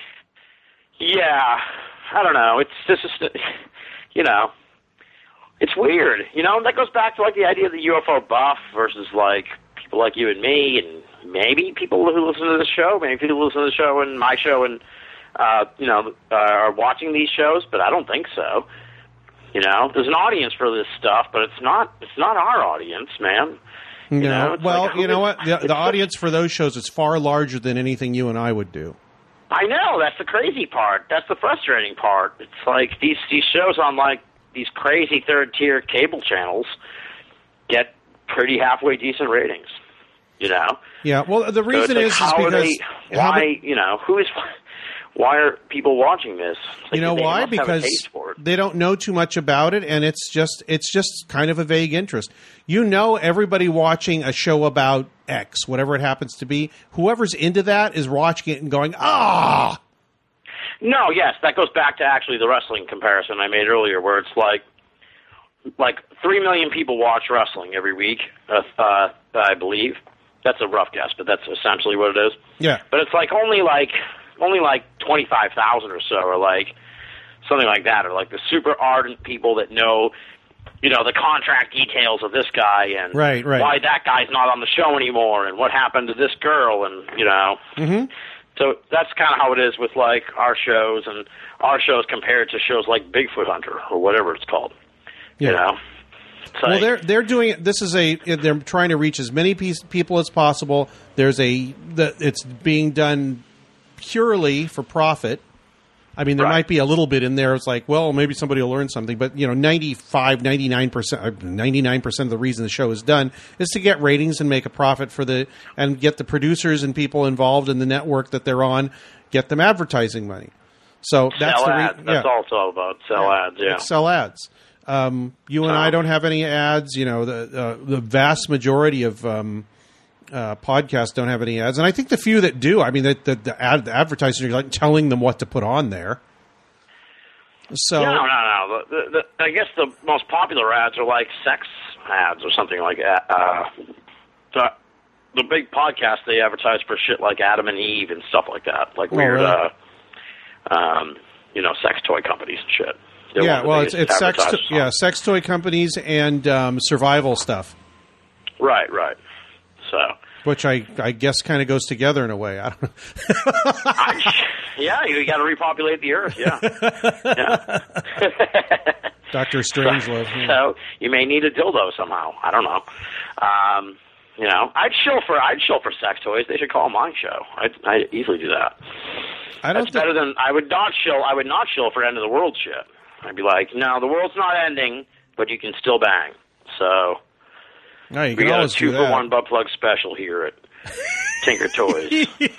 Yeah. I don't know. It's just, you know, it's weird. You know, that goes back to, like, the idea of the U F O buff versus, like, people like you and me, and maybe people who listen to the show, maybe people who listen to the show and my show and, uh, you know, uh, are watching these shows, but I don't think so. You know, there's an audience for this stuff, but it's not, it's not our audience, man. You No. know, it's Well, like, you know what? The, it's the just- audience for those shows is far larger than anything you and I would do. I know, that's the crazy part. That's the frustrating part. It's like these these shows on, like, these crazy third-tier cable channels get pretty halfway decent ratings, you know? Yeah, well, the So it's reason like, is, is how are because they, how why, ma- you know, who is, why are people watching this? It's like, you know they why? must have a Because taste for it. they don't know too much about it, and it's just it's just kind of a vague interest. You know, everybody watching a show about X, whatever it happens to be, whoever's into that is watching it and going, ah. No, yes, that goes back to actually the wrestling comparison I made earlier, where it's like, like three million people watch wrestling every week, uh, uh, I believe. That's a rough guess, but that's essentially what it is. Yeah. But it's like only like only like twenty-five thousand or so, or like something like that, or like the super ardent people that know, you know, the contract details of this guy and Right, right. why that guy's not on the show anymore and what happened to this girl, and, you know. Mm-hmm. So that's kind of how it is with, like, our shows and our shows compared to shows like Bigfoot Hunter or whatever it's called. Yeah. You know? It's Well, like- they're they're doing it. This is a they're trying to reach as many piece, people as possible. There's a the, it's being done purely for profit. I mean, there Right. might be a little bit in there. It's like, well, maybe somebody will learn something, but you know, ninety-five, ninety-nine percent, ninety-nine percent of the reason the show is done is to get ratings and make a profit for the and get the producers and people involved in the network that they're on, get them advertising money. So that's sell the re- ads. That's yeah. all it's all about. Sell ads, yeah. It's sell ads. Um, you and I don't have any ads. You know, the uh, the vast majority of um, uh, podcasts don't have any ads, and I think the few that do, I mean, the, the, the, ad, the advertisers are like telling them what to put on there. So no, no, no. The, the, the, I guess the most popular ads are like sex ads or something like that. Uh, the, the big podcasts, they advertise for shit like Adam and Eve and stuff like that, like Oh, weird, really? uh, um, you know, sex toy companies and shit. They're one yeah, of the well, it's, biggest it's sex, to, advertisers on. yeah, sex toy companies and um, survival stuff, Right, right. So, which I, I guess kind of goes together in a way. I don't know. I, yeah, you got to repopulate the earth. Yeah, yeah. Doctor Strangelove. So, Yeah. so you may need a dildo somehow. I don't know. Um, you know, I'd shill for I'd shill for sex toys. They should call my show. I'd, I'd easily do that. I don't That's think, better than I would not shill. I would not shill for end of the world shit. I'd be like, no, the world's not ending, but you can still bang. So no, you we can got a always two do for that. one butt plug special here at Tinker Toys.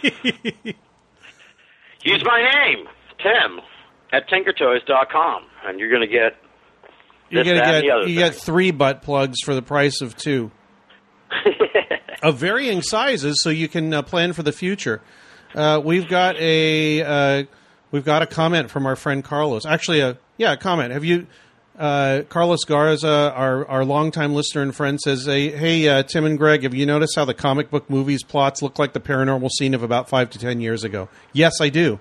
Use my name, Tim, at tinker toys dot com, and you're going to get You're this, gonna that, and the get other you thing. get three butt plugs for the price of two, of varying sizes, so you can uh, plan for the future. Uh, we've got a uh, we've got a comment from our friend Carlos. Actually, a yeah, a comment. Have you? Uh, Carlos Garza, our our longtime listener and friend, says, "Hey, hey uh, Tim and Greg, have you noticed how the comic book movies plots look like the paranormal scene of about five to ten years ago?" Yes, I do.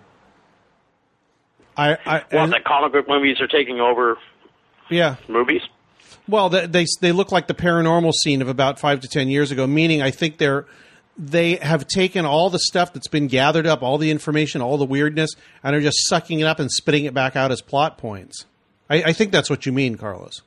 I, I What, and- the comic book movies are taking over yeah. movies? Well, they, they they look like the paranormal scene of about five to ten years ago. Meaning, I think they're they have taken all the stuff that's been gathered up, all the information, all the weirdness, and are just sucking it up and spitting it back out as plot points. I, I think that's what you mean, Carlos.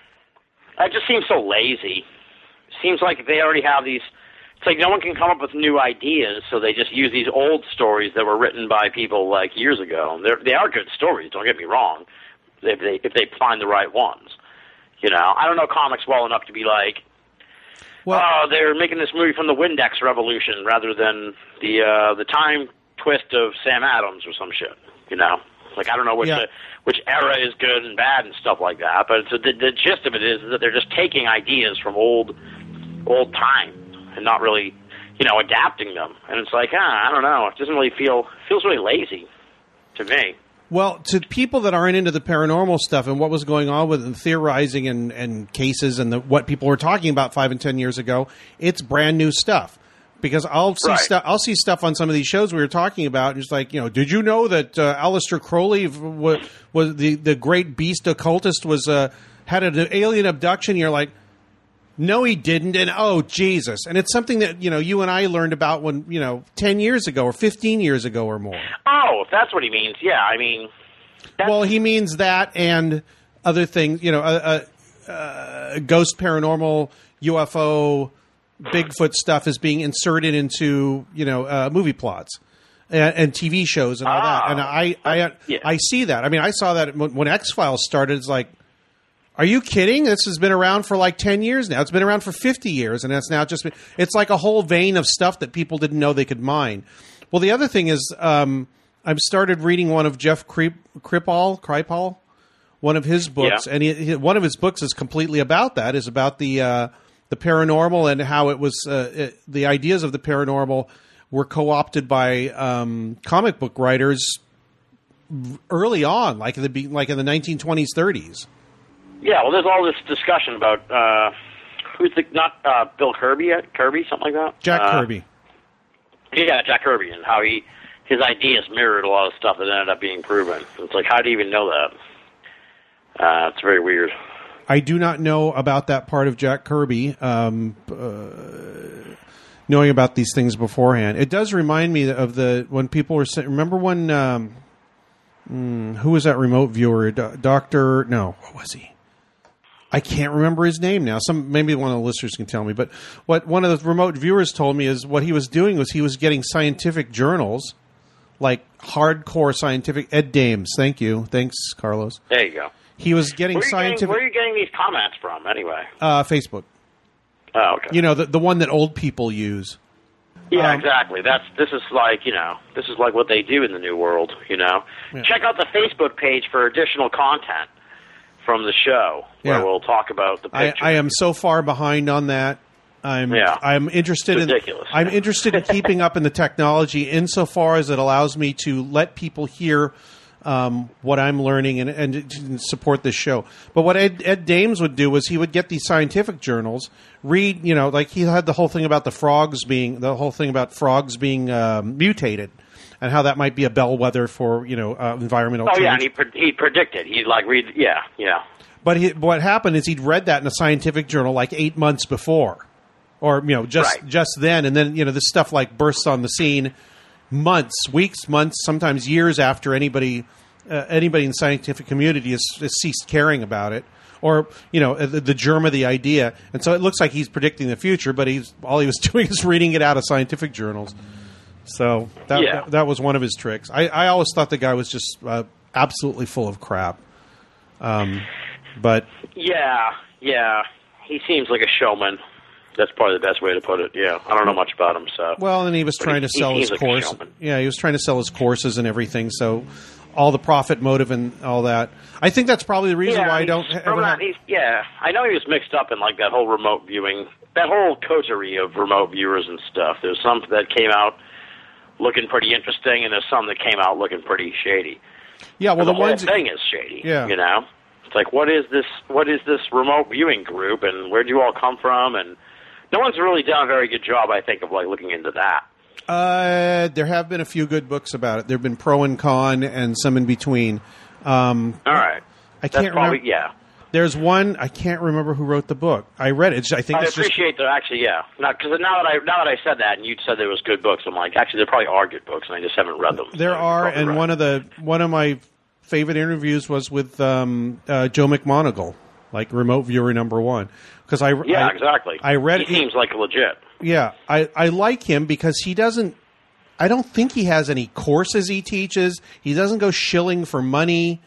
That just seems so lazy. Seems like they already have these. It's like no one can come up with new ideas, so they just use these old stories that were written by people like years ago. They're, they are good stories. Don't get me wrong. If they if they find the right ones, you know. I don't know comics well enough to be like, Well, oh, they're making this movie from the Windex Revolution rather than the uh, the time twist of Sam Adams or some shit. You know, like I don't know which Yeah. uh, which era is good and bad and stuff like that. But it's, the, the gist of it is that they're just taking ideas from old old time and not really, you know, adapting them. And it's like, ah, I don't know. It doesn't really feel feels really lazy to me. Well, to people that aren't into the paranormal stuff and what was going on with and theorizing and, and cases and the, what people were talking about five and ten years ago, it's brand new stuff. Because I'll see Right. stuff. I'll see stuff on some of these shows we were talking about. And it's like, you know, did you know that uh, Aleister Crowley was, was the the great beast occultist was uh, had an alien abduction? You're like, no, he didn't. And oh, Jesus! And it's something that you know you and I learned about when you know ten years ago or fifteen years ago or more. Oh, if that's what he means, yeah. I mean, that's, Well, he means that and other things, you know, uh, uh, uh, ghost, paranormal, U F O, Bigfoot stuff is being inserted into, you know, uh, movie plots and, and T V shows and all that. Ah. And I, I, Yeah. I see that. I mean, I saw that when, when X-Files started. It's like, are you kidding? This has been around for like ten years now. It's been around for fifty years, and it's now just been, it's like a whole vein of stuff that people didn't know they could mine. Well, the other thing is, um, I've started reading one of Jeff Krip- Kripal, Kripal, one of his books, Yeah. and he, he, one of his books is completely about that. Is about the uh, the paranormal and how it was uh, it, the ideas of the paranormal were co-opted by um, comic book writers early on, like in the be- like in the nineteen twenties, thirties. yeah. Well, there's all this discussion about uh, who's the not uh, Bill Kirby, uh, Kirby, something like that. Jack Uh, Kirby. Yeah, Jack Kirby, and how he his ideas mirrored a lot of stuff that ended up being proven. It's like, how do you even know that? Uh, it's very weird. I do not know about that part of Jack Kirby, um, uh, knowing about these things beforehand. It does remind me of the when people were saying, remember when um, mm, who was that remote viewer? Do- Doctor No, what was he? I can't remember his name now. Some maybe one of the listeners can tell me. But what one of the remote viewers told me is what he was doing was he was getting scientific journals, like hardcore scientific. Ed Dames, thank you, thanks, Carlos. There you go. He was getting Where are, you getting, scientific where are you getting these comments from, anyway? uh, Facebook. Oh, okay. You know, the the one that old people use. Yeah, Um, exactly. That's this is like you know this is like what they do in the new world. You know, Yeah. check out the Facebook page for additional content from the show where Yeah. we'll talk about the I, picture. I am so far behind on that. I'm Yeah. I'm interested in Ridiculous. I'm interested in keeping up in the technology insofar as it allows me to let people hear um, what I'm learning and, and to support this show. But what Ed, Ed Dames would do was he would get these scientific journals, read, you know, like he had the whole thing about the frogs being the whole thing about frogs being um, mutated. And how that might be a bellwether for, you know, uh, environmental Oh, change. yeah, and he, pre- he predicted. He'd, like, read, yeah, yeah. But he, what happened is he'd read that in a scientific journal like eight months before. Or, you know, just Right. just then. And then, you know, this stuff like bursts on the scene months, weeks, months, sometimes years after anybody uh, anybody in the scientific community has, has ceased caring about it. Or, you know, the, the germ of the idea. And so it looks like he's predicting the future, but he's all he was doing is reading it out of scientific journals. So that, Yeah. that that was one of his tricks. I, I always thought the guy was just uh, absolutely full of crap. Um, but Yeah, yeah. He seems like a showman. That's probably the best way to put it. Yeah, I don't know much about him, so. well, and he was But trying he- to sell he his seems like a course. showman. Yeah, he was trying to sell his courses and everything. So all the profit motive and all that. I think that's probably the reason yeah, why I he's- don't from ever that, have, he's, yeah, I know he was mixed up in like that whole remote viewing, that whole coterie of remote viewers and stuff. There's some that came out looking pretty interesting, and there's some that came out looking pretty shady. yeah. Well, the, the, whole ones thing is shady. Yeah. You know, it's like what is this? What is this remote viewing group, and where'd you all come from? And no one's really done a very good job, I think, of like looking into that. Uh, there have been a few good books about it. There have been pro and con, and some in between. Um, All right, I that's can't probably remember. yeah. There's one I can't remember who wrote the book. I read it. I think I it's just appreciate that. Actually, yeah. Because now that I now that I said that, and you said there was good books, I'm like, actually, there probably are good books, and I just haven't read them. there So you're are, probably and right. one of the one of my favorite interviews was with um, uh, Joe McMoneagle, like remote viewer number one, because I Yeah, I, exactly. I read He seems like legit. Yeah, I, I like him because he doesn't. I don't think he has any courses he teaches. He doesn't go shilling for money.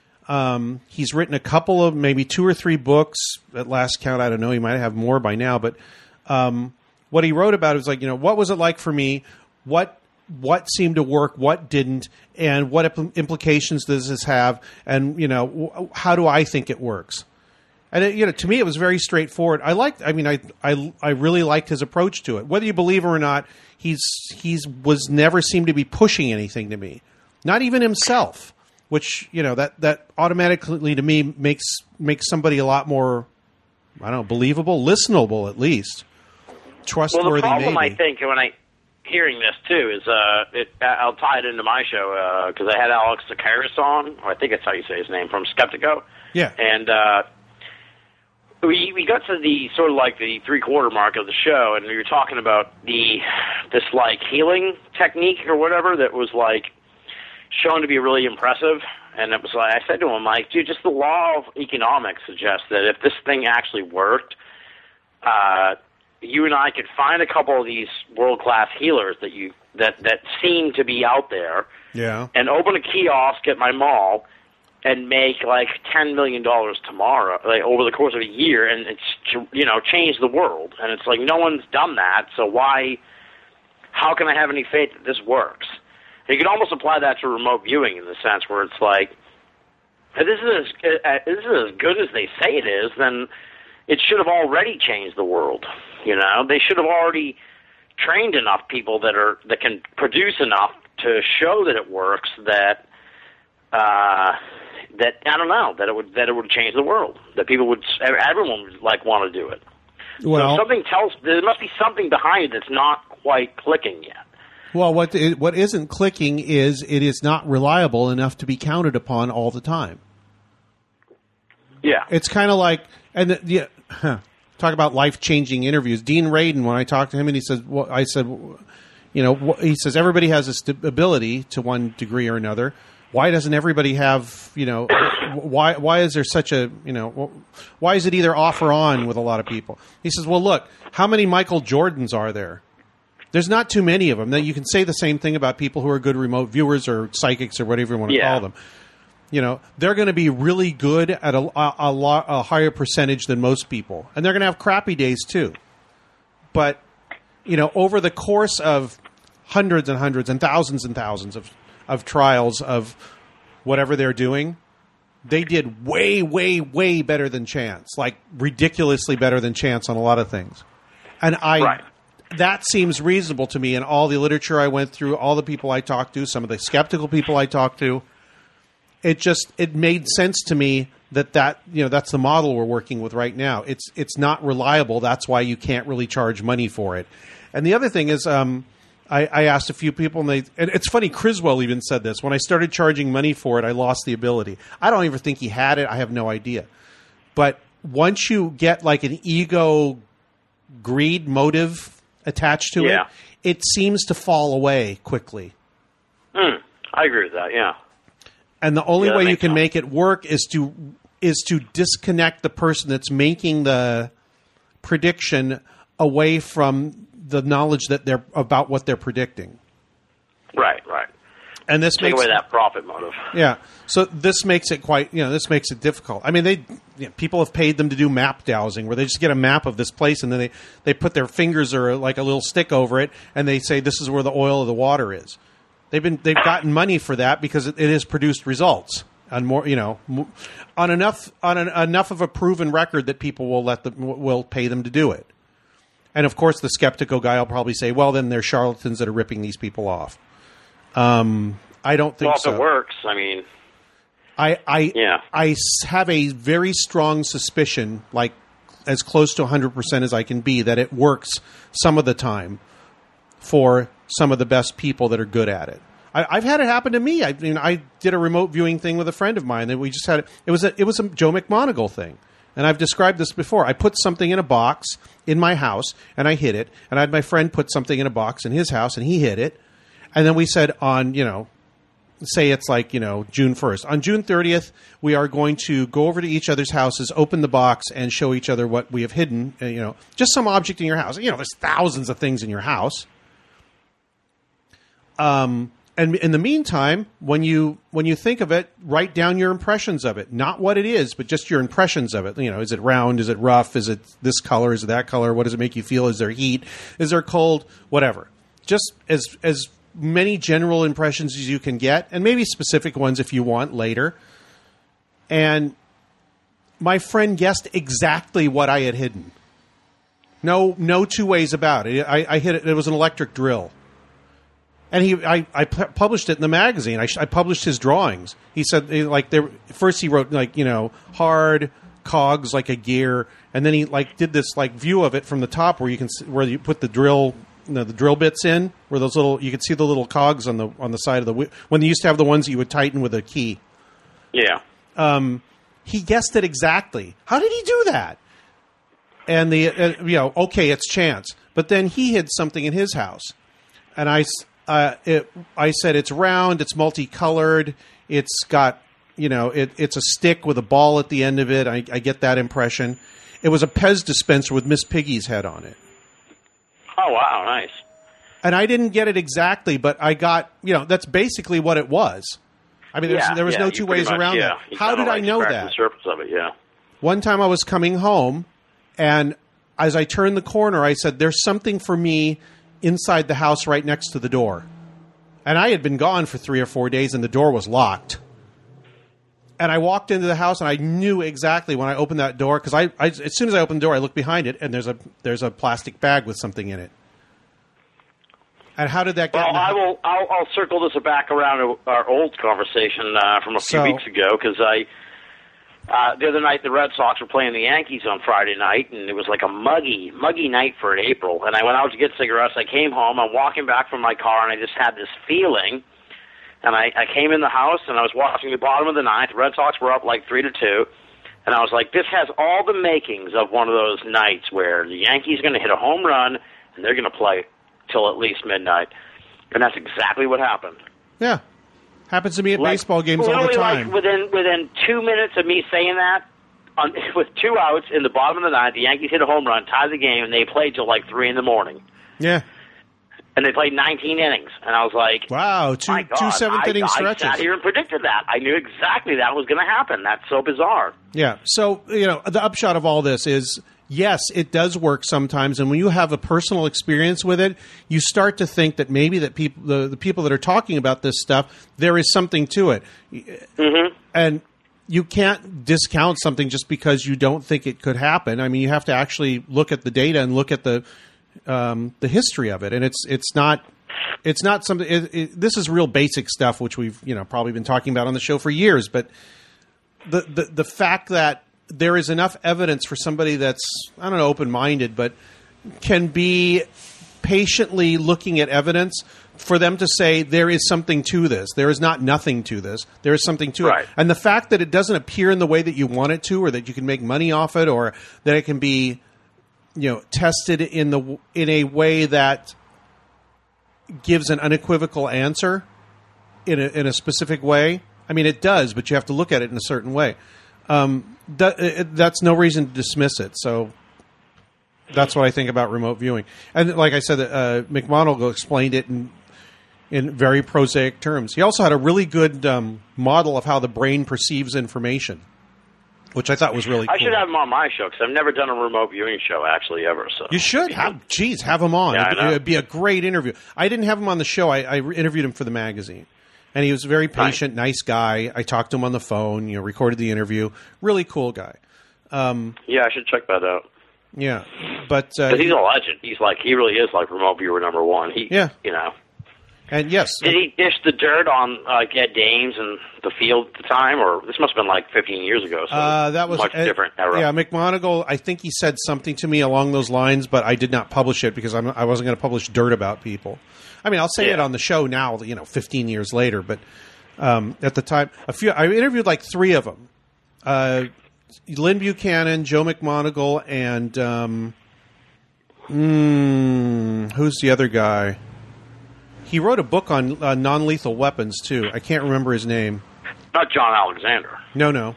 Um, he's written a couple of maybe two or three books at last count. I don't know. He might have more by now. But um, what he wrote about was like, you know, what was it like for me? What what seemed to work? What didn't? And what impl- implications does this have? And you know, w- how do I think it works? And it, you know, to me, it was very straightforward. I liked. I mean, I, I, I really liked his approach to it. Whether you believe it or not, he's he's was never seemed to be pushing anything to me, not even himself. Which you know that that automatically to me makes makes somebody a lot more, I don't know, believable, listenable at least, trustworthy. Well, the problem maybe. I think when I hearing this too is uh, it, I'll tie it into my show because I had Alex Zakaris on, or I think that's how you say his name, from Skeptico. Yeah. And uh, we we got to the sort of like the three quarter mark of the show, and we were talking about the this like healing technique or whatever that was like shown to be really impressive. And it was like I said to him, like, dude, just the law of economics suggests that if this thing actually worked, uh, you and I could find a couple of these world class healers that you that that seem to be out there, Yeah. and open a kiosk at my mall and make like ten million dollars tomorrow, like over the course of a year, and it's you know change the world. And it's like no one's done that, so why? How can I have any faith that this works? And you can almost apply that to remote viewing in the sense where it's like, if this is as, uh, this is as good as they say it is, then it should have already changed the world. You know, they should have already trained enough people that are that can produce enough to show that it works. That uh, that I don't know that it would that it would change the world. That people would everyone would like want to do it. Well, so something tells there must be something behind it that's not quite clicking yet. well, what it, what isn't clicking is it is not reliable enough to be counted upon all the time. Yeah. It's kind of like, and the, yeah, huh, talk about life changing interviews. Dean Radin, when I talked to him, and he said, well, I said, you know, wh- he says everybody has this ability to one degree or another. Why doesn't everybody have, you know, why why is there such a, you know, why is it either off or on with a lot of people? He says, well, look, how many Michael Jordans are there? There's not too many of them. Now, you can say the same thing about people who are good remote viewers or psychics or whatever you want to Yeah. call them. You know, they're going to be really good at a, a, a, lot, a higher percentage than most people. And they're going to have crappy days too. But, you know, over the course of hundreds and hundreds and thousands and thousands of, of trials of whatever they're doing, they did way, way, way better than chance. Like ridiculously better than chance on a lot of things. And I, Right. that seems reasonable to me. And all the literature I went through, all the people I talked to, some of the skeptical people I talked to, it just it made sense to me that that you know that's the model we're working with right now. It's it's not reliable. That's why you can't really charge money for it. And the other thing is, um, I, I asked a few people, and they and it's funny. Criswell even said this. When I started charging money for it, I lost the ability. I don't even think he had it. I have no idea. But once you get like an ego, greed motive attached to Yeah. it, it seems to fall away quickly. Mm, I agree with that. Yeah. And the only Yeah, that way you makes can sense. make it work is to is to disconnect the person that's making the prediction away from the knowledge that they're about what they're predicting. Right. Right. And this Take makes away that profit motive. yeah. So this makes it quite you know this makes it difficult. I mean, they you know, people have paid them to do map dowsing, where they just get a map of this place and then they they put their fingers or like a little stick over it and they say this is where the oil or the water is. They've been they've gotten money for that because it, it has produced results on more you know mo- on enough on an, enough of a proven record that people will let them will pay them to do it. And of course, the skeptical guy will probably say, "Well, then they're charlatans that are ripping these people off." Um, I don't think Well, if so. it works, I mean, I I Yeah. I s- have a very strong suspicion, like as close to one hundred percent as I can be, that it works some of the time for some of the best people that are good at it. I, I've had it happen to me. I mean, I did a remote viewing thing with a friend of mine that we just had. It was a it was a Joe McMoneagle thing, and I've described this before. I put something in a box in my house, and I hid it. And I had my friend put something in a box in his house, and he hid it. And then we said on you know. Say it's like, you know, June first. On June thirtieth, we are going to go over to each other's houses, open the box, and show each other what we have hidden. Uh, you know, just some object in your house. You know, there's thousands of things in your house. Um, and in the meantime, when you when you think of it, write down your impressions of it. Not what it is, but just your impressions of it. You know, is it round? Is it rough? Is it this color? Is it that color? What does it make you feel? Is there heat? Is there cold? Whatever. Just as as many general impressions as you can get, and maybe specific ones if you want later. And my friend guessed exactly what I had hidden. No, no two ways about it. I, I hit it. It was an electric drill, and he, I, I pu- published it in the magazine. I, sh- I published his drawings. He said, eh, like, there. First he wrote like you know hard cogs like a gear, and then he like did this like view of it from the top where you can s- where you put the drill. You know, the drill bits in where those little you could see the little cogs on the on the side of the wi- when they used to have the ones that you would tighten with a key. yeah. Um, he guessed it exactly. How did he do that? And the uh, you know okay, it's chance. But then he hid something in his house, and I s- uh, it, I said it's round, it's multicolored, it's got you know it, it's a stick with a ball at the end of it. I, I get that impression. It was a Pez dispenser with Miss Piggy's head on it. Oh, wow, nice. And I didn't get it exactly, but I got, you know, that's basically what it was. I mean, there was, Yeah, there was yeah, no you two pretty ways much- around yeah. that. You How kinda did I like know scratched that? The surface of it, yeah. One time I was coming home, and as I turned the corner, I said, there's something for me inside the house right next to the door. And I had been gone for three or four days, and the door was locked. And I walked into the house, and I knew exactly when I opened that door, because I, I, as soon as I opened the door, I looked behind it, and there's a there's a plastic bag with something in it. And how did that get? Well, in the I house? will. I'll, I'll circle this back around to our old conversation uh, from a few So- weeks ago because I uh, the other night the Red Sox were playing the Yankees on Friday night, and it was like a muggy, muggy night for an April. And I went out to get cigarettes. I came home. I'm walking back from my car, and I just had this feeling. And I, I came in the house, and I was watching the bottom of the ninth. The Red Sox were up like three to two. And I was like, this has all the makings of one of those nights where the Yankees are going to hit a home run, and they're going to play till at least midnight. And that's exactly what happened. Yeah. Happens to me at Like, baseball games all the literally, time. Like within within two minutes of me saying that, on, with two outs in the bottom of the ninth, the Yankees hit a home run, tied the game, and they played till like three in the morning. Yeah. And they played nineteen innings. And I was like, Wow, two my God, two seventh I, inning I stretches. sat here and predicted that. I knew exactly that was going to happen. That's so bizarre. Yeah. So, you know, the upshot of all this is yes, it does work sometimes, and when you have a personal experience with it, you start to think that maybe that people the, the people that are talking about this stuff, there is something to it. Mm-hmm. And you can't discount something just because you don't think it could happen. I mean, you have to actually look at the data and look at the um, the history of it, and it's it's not it's not something. It, it, this is real basic stuff, which we've you know probably been talking about on the show for years. But the the the fact that there is enough evidence for somebody that's I don't know open minded, but can be patiently looking at evidence for them to say there is something to this. There is not nothing to this. There is something to right. it. And the fact that it doesn't appear in the way that you want it to, or that you can make money off it, or that it can be, you know, tested in the in a way that gives an unequivocal answer in a, in a specific way. I mean, it does, but you have to look at it in a certain way. Um, that, it, that's no reason to dismiss it. So that's what I think about remote viewing. And like I said, uh, McMonagle explained it in in very prosaic terms. He also had a really good um, model of how the brain perceives information, which I thought was really I cool. should have him on my show, because I've never done a remote viewing show, actually, ever. So You should. Have, geez, have him on. Yeah, I it'd, know. it'd be a great interview. I didn't have him on the show. I, I interviewed him for the magazine. And he was a very patient, nice. nice guy. I talked to him on the phone, you know, recorded the interview. Really cool guy. Um, yeah, I should check that out. Yeah, but uh, Because he's a legend. He's like, he really is like remote viewer number one. He, Yeah. you know. And yes, Did he dish the dirt on like Ed Dames and the field at the time, or this must have been like fifteen years ago? So uh, that was much uh, different era. Yeah, McMonagle. I think he said something to me along those lines, but I did not publish it because I'm, I wasn't going to publish dirt about people. I mean, I'll say Yeah. it on the show now, you know, fifteen years later. But um, at the time, a few I interviewed like three of them: uh, Lynn Buchanan, Joe McMonagle, and um, mm, who's the other guy? He wrote a book on uh, non-lethal weapons, too. I can't remember his name. Not John Alexander. No, no.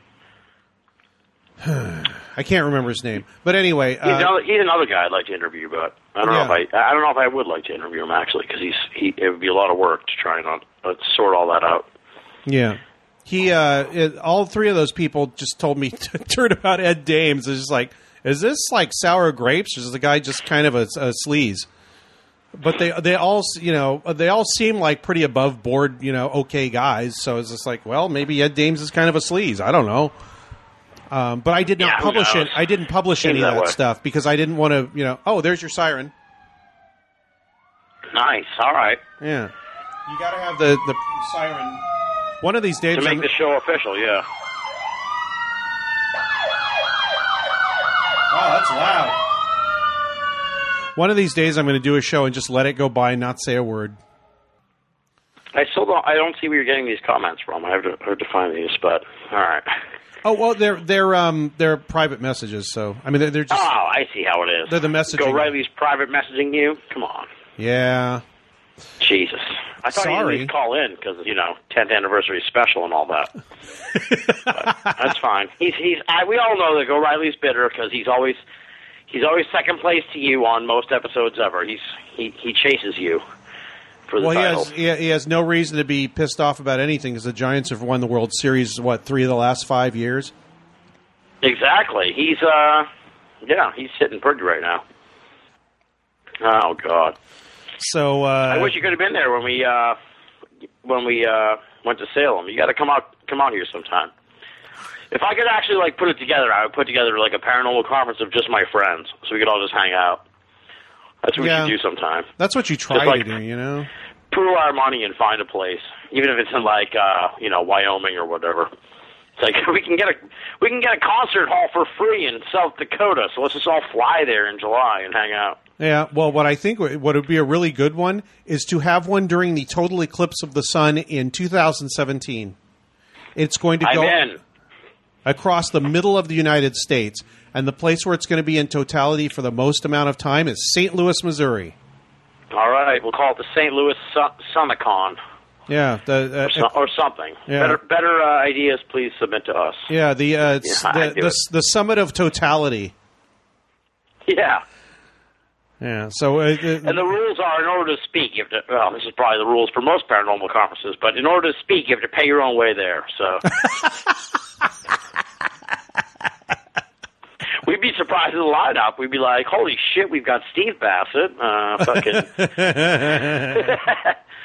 I can't remember his name. But anyway... He's, Uh, another, he's another guy I'd like to interview, but I don't Yeah. know if I I don't know if I would like to interview him, actually, because he's he, it would be a lot of work to try and uh, sort all that out. yeah. He, uh, it, all three of those people just told me to turn about Ed Dames. It's just like, is this like sour grapes? Or is the guy just kind of a, a sleaze? But they they all you know they all seem like pretty above board you know okay guys. So it's just like, well, maybe Ed Dames is kind of a sleaze. I don't know. Um, but I did not Yeah, who publish it. knows? I didn't publish Seems any of that that way. stuff because I didn't want to you know. Oh, there's your siren. Nice. All right. Yeah, you got to have the the siren. One of these days, To make I'm- the show official, yeah. Wow, that's loud. One of these days, I'm going to do a show and just let it go by and not say a word. I still don't. I don't see where you're getting these comments from. I have to, I have to find these, but all right. Oh well, they're they're um they're private messages. So I mean, they're, they're just Oh, I see how it is. they're the messaging. Go Riley's private messaging you. Come on, Yeah. Jesus. I thought Sorry. you'd call in because you know tenth anniversary special and all that. But that's fine. He's he's. I, we all know that Go Riley's bitter because he's always he's always second place to you on most episodes ever. He's he he chases you for the Well, he title. has he, he has no reason to be pissed off about anything because the Giants have won the World Series what three of the last five years. Exactly. He's uh, yeah, he's sitting pretty right now. Oh God. So uh, I wish you could have been there when we uh, when we uh, went to Salem. You got to come out come out here sometime. If I could actually like put it together, I would put together like a paranormal conference of just my friends, so we could all just hang out. That's what Yeah. we should do sometime. that's what you try Just like- to do, you know. Pool our money and find a place, even if it's in like uh, you know Wyoming or whatever. It's like we can get a we can get a concert hall for free in South Dakota, so let's just all fly there in July and hang out. Yeah, well, what I think what would be a really good one is to have one during the total eclipse of the sun in two thousand seventeen. It's going to I'm go in. across the middle of the United States, and the place where it's going to be in totality for the most amount of time is Saint Louis, Missouri. All right, we'll call it the Saint Louis Sun- Summicon. Yeah, the, uh, or, so, or something. Yeah. Better, better uh, ideas, please submit to us. yeah, the uh, it's Yeah, I'd the, do the, it. the summit of totality. Yeah, Yeah, so uh, uh, and the rules are, in order to speak, you have to. Well, this is probably the rules for most paranormal conferences, but in order to speak, you have to pay your own way there. So. We'd be surprised at the lineup. We'd be like, "Holy shit, we've got Steve Bassett, uh, fucking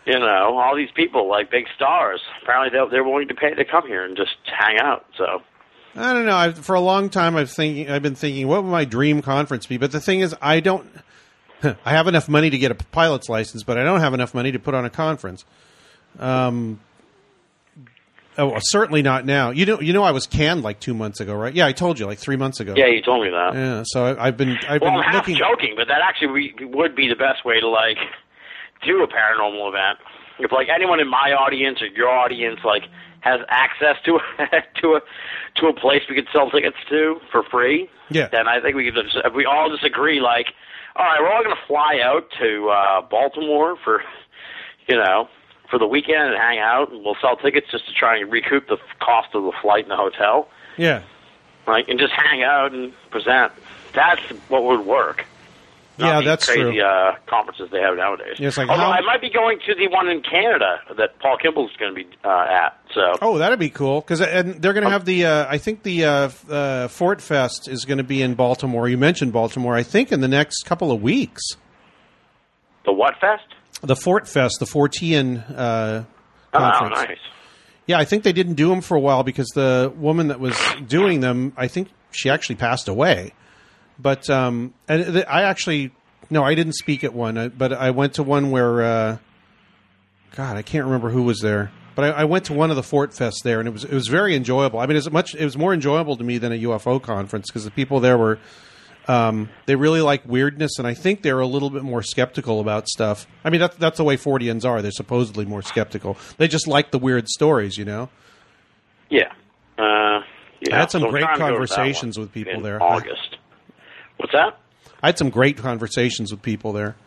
You know, all these people, like big stars, apparently they're, they're willing to pay to come here and just hang out. So I don't know. I've, for a long time, I've thinking. I've been thinking, what would my dream conference be? But the thing is, I don't. I have enough money to get a pilot's license, but I don't have enough money to put on a conference. Um, oh, well, certainly not now. You know, you know, I was canned like two months ago, right? Yeah, I told you like three months ago. Yeah, you told me that. Yeah, so I, I've been. I've well, been I'm half looking. joking, but that actually we, would be the best way to like do a paranormal event. If like anyone in my audience or your audience like has access to to a to a place we could sell tickets to for free, yeah, then I think we could just, if we all just agree like, all right, we're all going to fly out to uh, Baltimore for you know for the weekend and hang out, and we'll sell tickets just to try and recoup the cost of the flight and the hotel. Yeah, right, and just hang out and present. That's what would work. Not yeah, these that's crazy, true. Crazy uh, conferences they have nowadays. Yeah, it's like Although how- I might be going to the one in Canada that Paul Kimball's going to be uh, at. So Oh, that'd be cool because and they're going to have the. Uh, I think the uh, uh, Fort Fest is going to be in Baltimore. You mentioned Baltimore. I think in the next couple of weeks. The what fest? The Fort Fest, the Fortean uh, Oh, conference. nice. Yeah, I think they didn't do them for a while because the woman that was doing them, I think she actually passed away. But um, and th- I actually no, I didn't speak at one, uh, but I went to one where, uh, God, I can't remember who was there. But I, I went to one of the Fort Fests there, and it was it was very enjoyable. I mean, it was much it was more enjoyable to me than a U F O conference because the people there were um, they really like weirdness, and I think they're a little bit more skeptical about stuff. I mean, that's that's the way Forteans are. They're supposedly more skeptical. They just like the weird stories, you know. Yeah. Uh, yeah. I had some So I'm great trying to go to that conversations one with people in there. August. What's that? I had some great conversations with people there.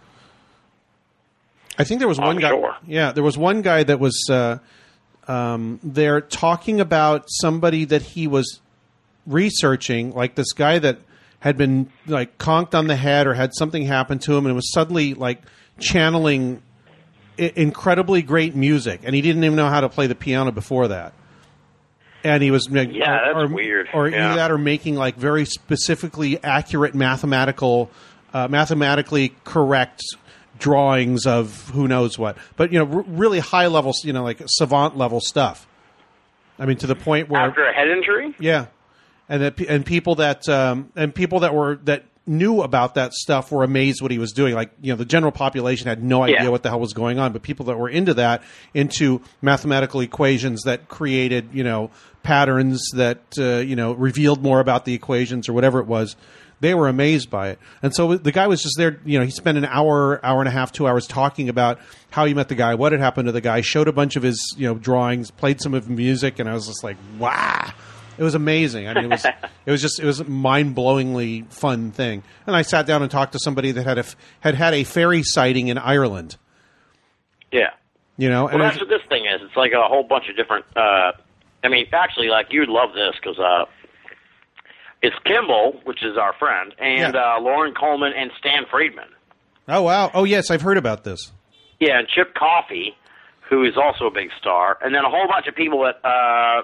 I think there was one I'm guy. sure. Yeah, there was one guy that was uh, um, there talking about somebody that he was researching, like this guy that had been like conked on the head or had something happen to him, and it was suddenly like channeling I- incredibly great music, and he didn't even know how to play the piano before that. And he was like, Yeah, or, that's or, weird. or Yeah. either that, or making like very specifically accurate mathematical, uh, mathematically correct drawings of who knows what. But you know, r- really high level, you know, like savant level stuff. I mean, to the point where After a head injury? yeah, and that and people that um, and people that were that knew about that stuff were amazed what he was doing. Like, you know, the general population had no idea Yeah. what the hell was going on, but people that were into that, into mathematical equations that created, you know, patterns that uh, you know revealed more about the equations or whatever it was, they were amazed by it. And so the guy was just there. You know, he spent an hour, hour and a half, two hours talking about how he met the guy, what had happened to the guy, showed a bunch of his, you know, drawings, played some of his music, and I was just like, wow. It was amazing. I mean, it was it was just it was a mind-blowingly fun thing. And I sat down and talked to somebody that had a, had had a fairy sighting in Ireland. Yeah. You know, Well, and that's it what this thing is. It's like a whole bunch of different. Uh, I mean, actually, like you'd love this because uh, it's Kimball, which is our friend, and Yeah. uh, Lauren Coleman and Stan Friedman. oh wow, oh yes, I've heard about this. Yeah, and Chip Coffey, who is also a big star, and then a whole bunch of people that uh,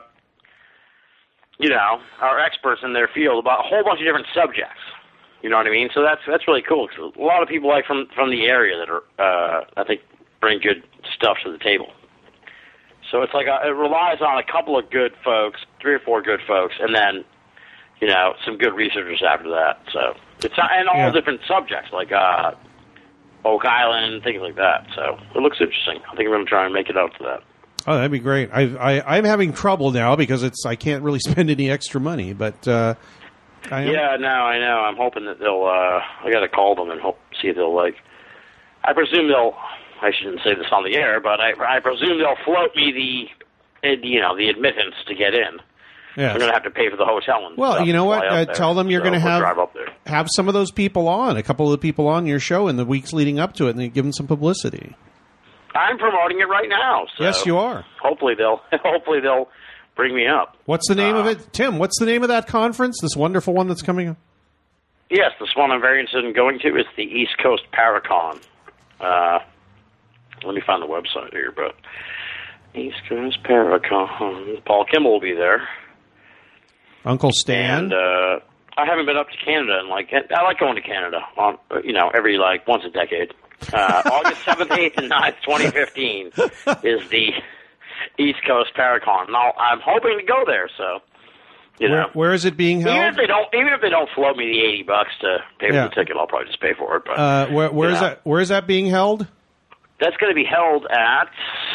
you know are experts in their field about a whole bunch of different subjects. You know what I mean? So that's that's really cool. 'Cause a lot of people like from from the area that are uh, I think bring good stuff to the table. So it's like a, it relies on a couple of good folks, three or four good folks, and then you know some good researchers after that. So it's and all Yeah. different subjects like uh, Oak Island, things like that. So it looks interesting. I think I'm going to try and make it out to that. Oh, that'd be great. I, I I'm having trouble now because it's I can't really spend any extra money, but uh, I am, Yeah, no, I know. I'm hoping that they'll. Uh, I got to call them and hope see if they'll like. I presume they'll. I shouldn't say this on the air, but I, I presume they'll float me the, uh, you know, the admittance to get in. yes. I'm going to have to pay for the hotel and Well, stuff you know to what? fly up Uh, there. tell them you're So going to we'll have drive up there. have some of those people on, a couple of the people on your show in the weeks leading up to it, and then give them some publicity. I'm promoting it right now. So Yes, you are. Hopefully they'll. Hopefully they'll bring me up. What's the name of Uh, it, Tim? What's the name of that conference? This wonderful one that's coming up. Yes, this one I'm very interested in going to is the East Coast Paracon. Uh, let me find the website here, but East Coast Paracon. Paul Kimball will be there. Uncle Stan. And uh, I haven't been up to Canada, and like I like going to Canada on you know every like once a decade. Uh, August seventh, eighth, and ninth, twenty fifteen is the East Coast Paracon. Now, I'm hoping to go there, so, you know. Where, where is it being held? Even if they don't, even if they don't float me the eighty bucks to pay for Yeah. the ticket, I'll probably just pay for it. But Uh, where, where you is know. that? Where is that being held? That's going to be held at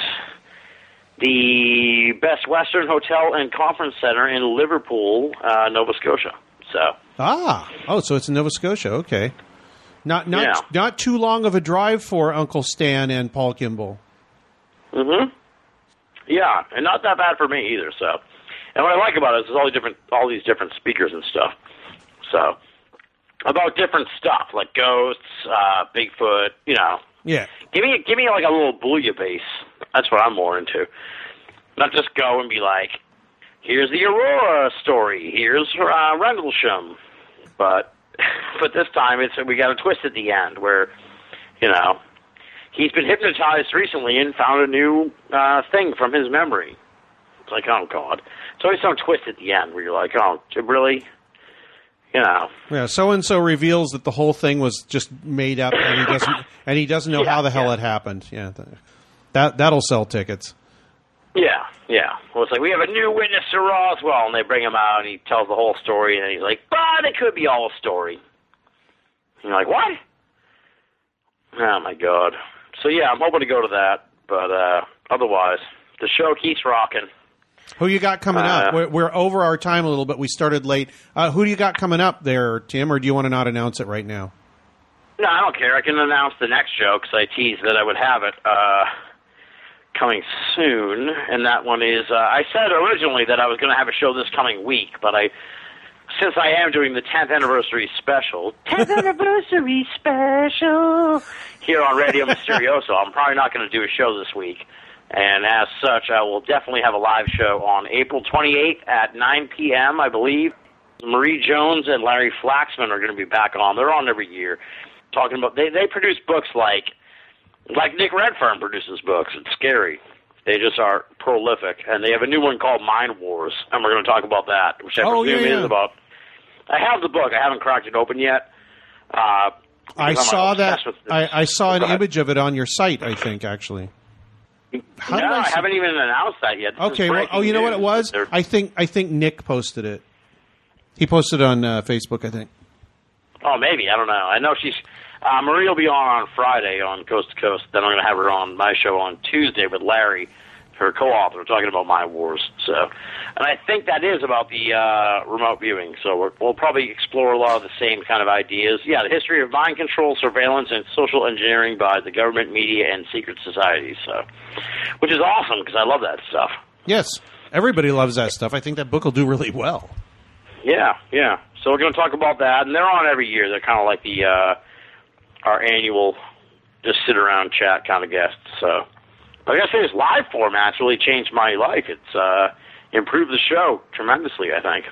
the Best Western Hotel and Conference Center in Liverpool, uh, Nova Scotia. So, Ah, oh, so it's in Nova Scotia. Okay, not not Yeah. not too long of a drive for Uncle Stan and Paul Kimball. hmm yeah, and not that bad for me either. So, and what I like about it is there's all these different, all these different speakers and stuff. So, about different stuff like ghosts, uh, Bigfoot, you know. Yeah, Give me, give me like a little bouillabaisse. That's what I'm more into. Not just go and be like, here's the Aurora story. Here's uh, Rendlesham. But, but this time it's we got a twist at the end where, you know, he's been hypnotized recently and found a new uh, thing from his memory. It's like, oh God. It's always some twist at the end where you're like, oh, really? You know. yeah. So and so reveals that the whole thing was just made up, and he doesn't and he doesn't know Yeah, how the hell yeah. it happened. Yeah, th- that that'll sell tickets. Yeah, yeah. Well, it's like, we have a new witness to Roswell, and they bring him out, and he tells the whole story, and he's like, but it could be all a story. And you're like, what? Oh, my God. So, yeah, I'm hoping to go to that, but uh, otherwise, the show keeps rocking. Who you got coming Uh, up? We're, we're over our time a little bit. We started late. Uh, who do you got coming up there, Tim, or do you want to not announce it right now? No, I don't care. I can announce the next show, because I teased that I would have it uh, coming soon, and that one is, uh, I said originally that I was going to have a show this coming week, but I, since I am doing the tenth anniversary special, tenth anniversary special here on Radio Mysterioso, I'm probably not going to do a show this week. And as such, I will definitely have a live show on April twenty-eighth at nine p.m., I believe. Marie Jones and Larry Flaxman are going to be back on. They're on every year talking about, they, they produce books like, like Nick Redfern produces books. It's scary. They just are prolific. And they have a new one called Mind Wars, and we're going to talk about that, which I Oh, presume yeah, yeah. is about, I have the book. I haven't cracked it open yet. Uh, I because I'm saw that. obsessed with this. I, I saw an Go ahead. image of it on your site, I think, actually. How no, did I I, see- haven't even announced that yet. This is Okay. Well, breaking oh, you know what it news. was? They're- I think I think Nick posted it. He posted it on uh, Facebook, I think. Oh, maybe. I don't know. I know she's... Uh, Marie will be on on Friday on Coast to Coast. Then I'm going to have her on my show on Tuesday with Larry, her co-author, talking about Mind Wars. So, and I think that is about the uh, remote viewing. So we're, we'll probably explore a lot of the same kind of ideas. Yeah, the history of mind control, surveillance, and social engineering by the government, media, and secret societies. So, which is awesome because I love that stuff. Yes, everybody loves that stuff. I think that book will do really well. Yeah, yeah. So we're going to talk about that, and they're on every year. They're kind of like the uh, our annual just sit around chat kind of guests. So, but I gotta say, this live format's really changed my life. It's uh, improved the show tremendously, I think.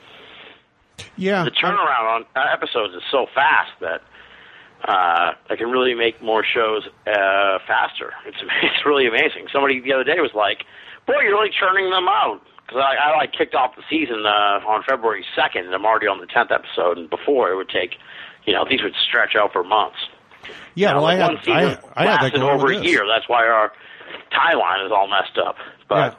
Yeah. The turnaround on uh, episodes is so fast that uh, I can really make more shows uh, faster. It's it's really amazing. Somebody the other day was like, "Boy, you're really churning them out." Because I, I like kicked off the season uh, on February second, and I'm already on the tenth episode. And before, it would take, you know, these would stretch out for months. Yeah, You know, well, I like had, one season I, I had that lasted going over with a this. year. That's why our tie line is all messed up. But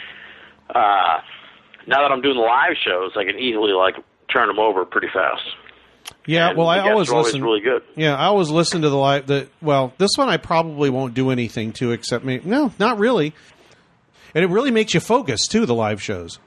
uh, now that I'm doing the live shows, I can easily like turn them over pretty fast. Yeah, And well, the I guests always are always listen. really good. Yeah, I always listen to the live. The well, this one I probably won't do anything to except me. No, not really. And it really makes you focus too. The live shows.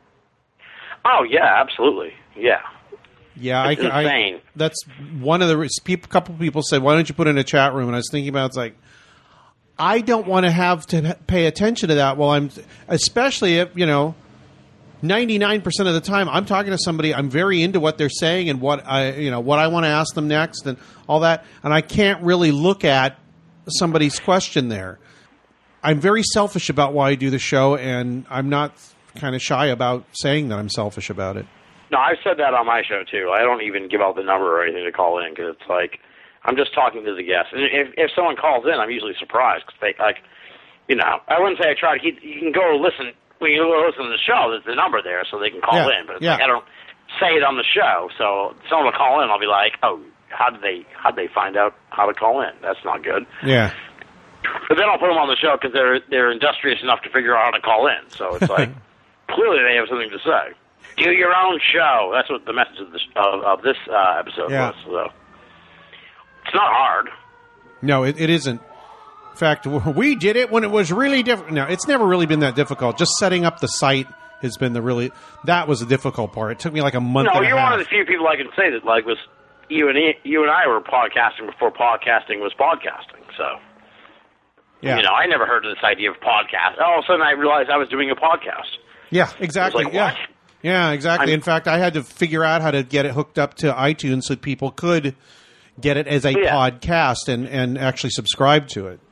Oh yeah, absolutely. Yeah. Yeah, It's I, I. insane. That's one of the people. Couple people said, "Why don't you put in a chat room?" And I was thinking about it's like, I don't want to have to pay attention to that while I'm, especially if you know, ninety-nine percent of the time I'm talking to somebody. I'm very into what they're saying and what I, you know, what I want to ask them next and all that, and I can't really look at somebody's question there. I'm very selfish about why I do the show, and I'm not kind of shy about saying that I'm selfish about it. No, I've said that on my show too. I don't even give out the number or anything to call in because it's like I'm just talking to the guests. And if if someone calls in, I'm usually surprised because they like, you know, I wouldn't say I try to keep. You can go listen when you go listen to the show. There's the number there so they can call Yeah, in. But it's yeah. like I don't say it on the show. So if someone will call in, I'll be like, oh, how did they how did they find out how to call in? That's not good. Yeah. But they don't put them on the show because they're they're industrious enough to figure out how to call in. So it's like clearly they have something to say. Do your own show. That's what the message of this of, of this uh, episode Yeah. was. So it's not hard. No, it, it isn't. In fact, we did it when it was really difficult. No, it's never really been that difficult. Just setting up the site has been the really that was the difficult part. It took me like a month. No, and a you're half. one of the few people I can say that like was you and he, you and I were podcasting before podcasting was podcasting. So. Yeah. You know, I never heard of this idea of podcast. All of a sudden, I realized I was doing a podcast. Yeah, exactly. Like, yeah. what? Yeah, exactly. I'm, In fact, I had to figure out how to get it hooked up to iTunes so people could get it as a yeah. podcast and, and actually subscribe to it.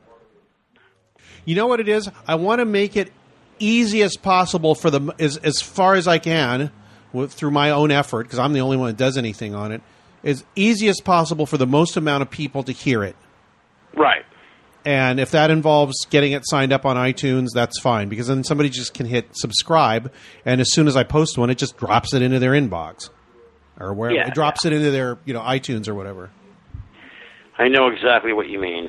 You know what it is? I want to make it easy as possible for the as as far as I can with, through my own effort, because I'm the only one that does anything on it. As easy as possible for the most amount of people to hear it. Right. And if that involves getting it signed up on iTunes, that's fine, because then somebody just can hit subscribe, and as soon as I post one, it just drops it into their inbox or wherever Yeah, it drops yeah. it into their, you know, iTunes or whatever. I know exactly what you mean.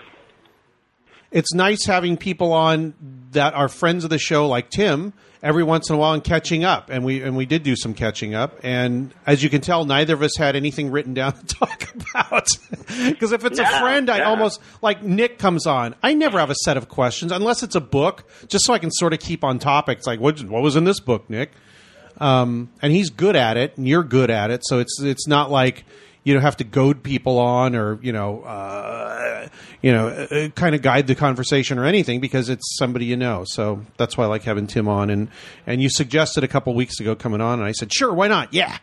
It's nice having people on that are friends of the show, like Tim, every once in a while and catching up, and we and we did do some catching up. And as you can tell, neither of us had anything written down to talk about. Because if it's Yeah, a friend, I yeah. almost like Nick comes on. I never have a set of questions unless it's a book, just so I can sort of keep on topic. It's like, what, what was in this book, Nick? Um, and he's good at it, and you're good at it, so it's it's not like you don't have to goad people on or you know uh, you know uh, kind of guide the conversation or anything, because it's somebody you know. So that's why I like having Tim on. And and you suggested a couple weeks ago coming on, and I said sure, why not? Yeah.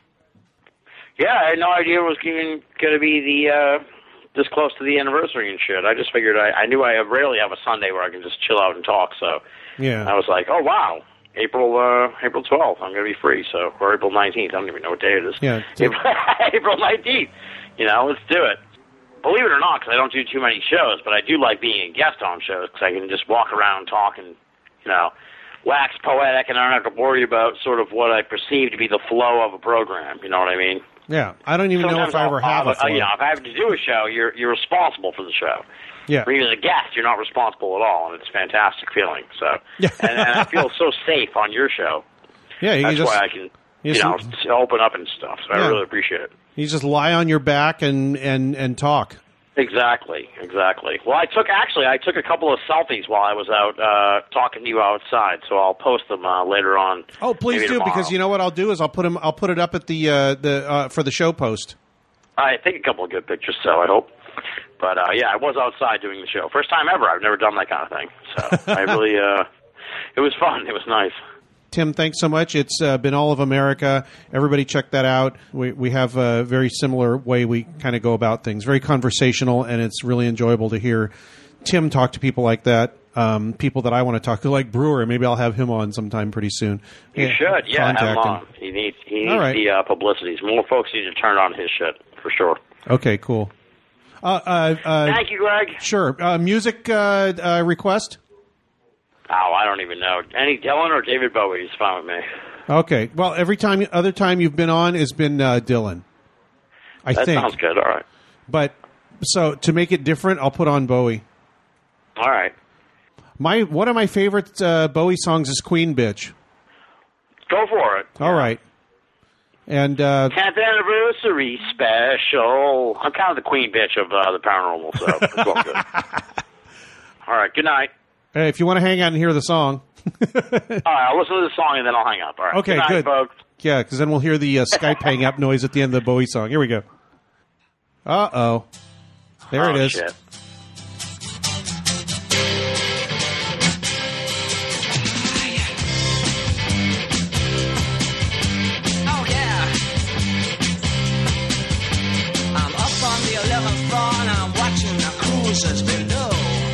Yeah, I had no idea it was even going to be the uh, this close to the anniversary and shit. I just figured I, I knew I rarely have a Sunday where I can just chill out and talk. So Yeah. I was like, oh wow. April uh, April twelfth, I'm going to be free, so or April nineteenth, I don't even know what day it is. Yeah. April, April nineteenth, you know, let's do it. Believe it or not, because I don't do too many shows, but I do like being a guest on shows because I can just walk around and talk and, you know, wax poetic, and I don't have to worry about sort of what I perceive to be the flow of a program, you know what I mean? Yeah. I don't even know if I ever have a flow. You know, if I have to do a show, you're you're responsible for the show. Yeah. For you as a guest, you're not responsible at all, and it's a fantastic feeling. So, Yeah. and, and I feel so safe on your show. Yeah. You That's just, why I can, you you know, just- s- open up and stuff. So Yeah. I really appreciate it. you just lie on your back and, and, and talk. Exactly, exactly. Well, I took actually, I took a couple of selfies while I was out uh, talking to you outside, so I'll post them uh, later on. Oh, please maybe do, tomorrow. because you know what I'll do is I'll put 'em- I'll put it up at the uh, the uh, for the show post. I think a couple of good pictures, so I hope. But uh, yeah, I was outside doing the show, first time ever. I've never done that kind of thing, so I really, uh, it was fun. It was nice. Tim, thanks so much. It's uh, been All of America. Everybody check that out. We we have a very similar way we kind of go about things. Very conversational, and it's really enjoyable to hear Tim talk to people like that. Um, people that I want to talk to, like Brewer. Maybe I'll have him on sometime pretty soon. You Yeah, should, yeah, have him contact on. He needs, he needs All right. the uh, publicity. More folks need to turn on his shit, for sure. Okay, cool. Uh, uh, uh, Thank you, Greg. sure. Uh, music uh, uh, request? Oh, I don't even know. Any Dylan or David Bowie is fine with me. Okay. Well, every time, other time you've been on has been uh, Dylan. I That think. sounds good. All right. But so to make it different, I'll put on Bowie. All right. My one of my favorite uh, Bowie songs is Queen Bitch. Go for it. All right. And uh, tenth anniversary special. I'm kind of the queen bitch of uh, the paranormal, so it's all good. All right. Good night. hey, if you want to hang out and hear the song, All right. I'll listen to the song and then I'll hang up. All right. Okay, Good night, good. folks. yeah, because then we'll hear the uh, Skype hang up noise at the end of the Bowie song. Here we go. Uh oh, there Oh, it is. Shit. Oh yeah. I'm up on the eleventh floor and I'm watching the cruisers below.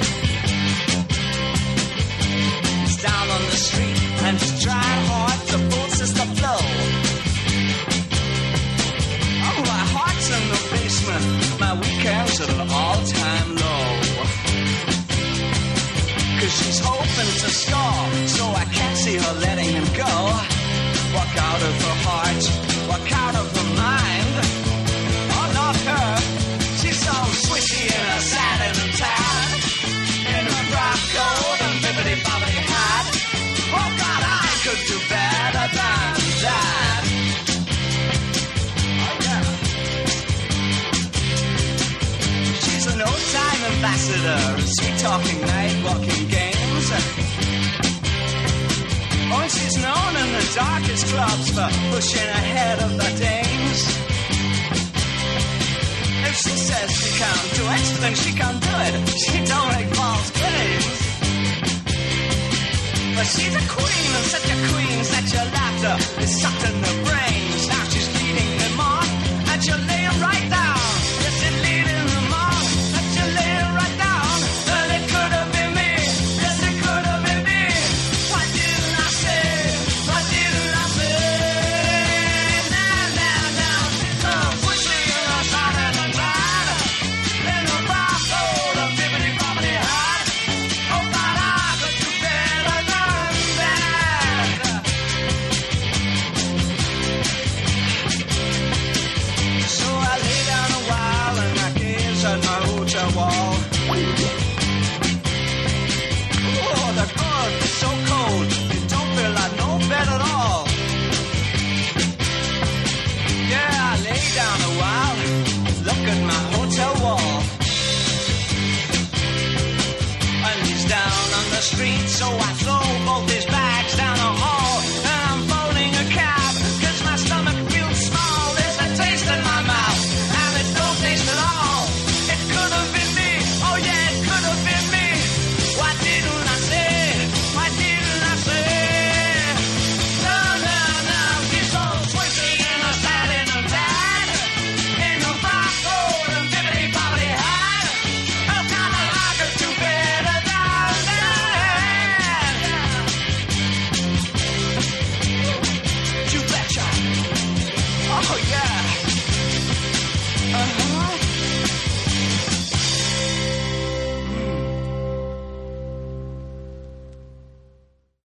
It's down on the street and it's trying hard to force the flow. Oh, my heart's in the basement. My weekends at an all-time low. Cause she's hoping to score, so I can't see her letting him go. Walk out of her heart, walk out of her mind. Oh, not her. ambassador, sweet talking night walking games. Oh, she's known in the darkest clubs for pushing ahead of the dames. If she says she can't do it, then she can't do it. She don't make false claims. But she's a queen, and such a queen, such a laughter is sucked in the brains. Now she's leading them on, and she'll lay them right down. Yes, she's leading them on, and she'll lay them right down. Well, it could have been me, yes, it could have been me. What didn't I say? What didn't I say? Now, now, now, oh, push me in the side and the side. In the bar, oh, the bibbidi-bobbidi hide. Oh, but I could do better than that. So I lay down a while and I gaze at my hotel wall. Oh, the earth is so cold, it don't feel like no bed at all. Yeah, I lay down a while, look at my hotel wall. And he's down on the street, so I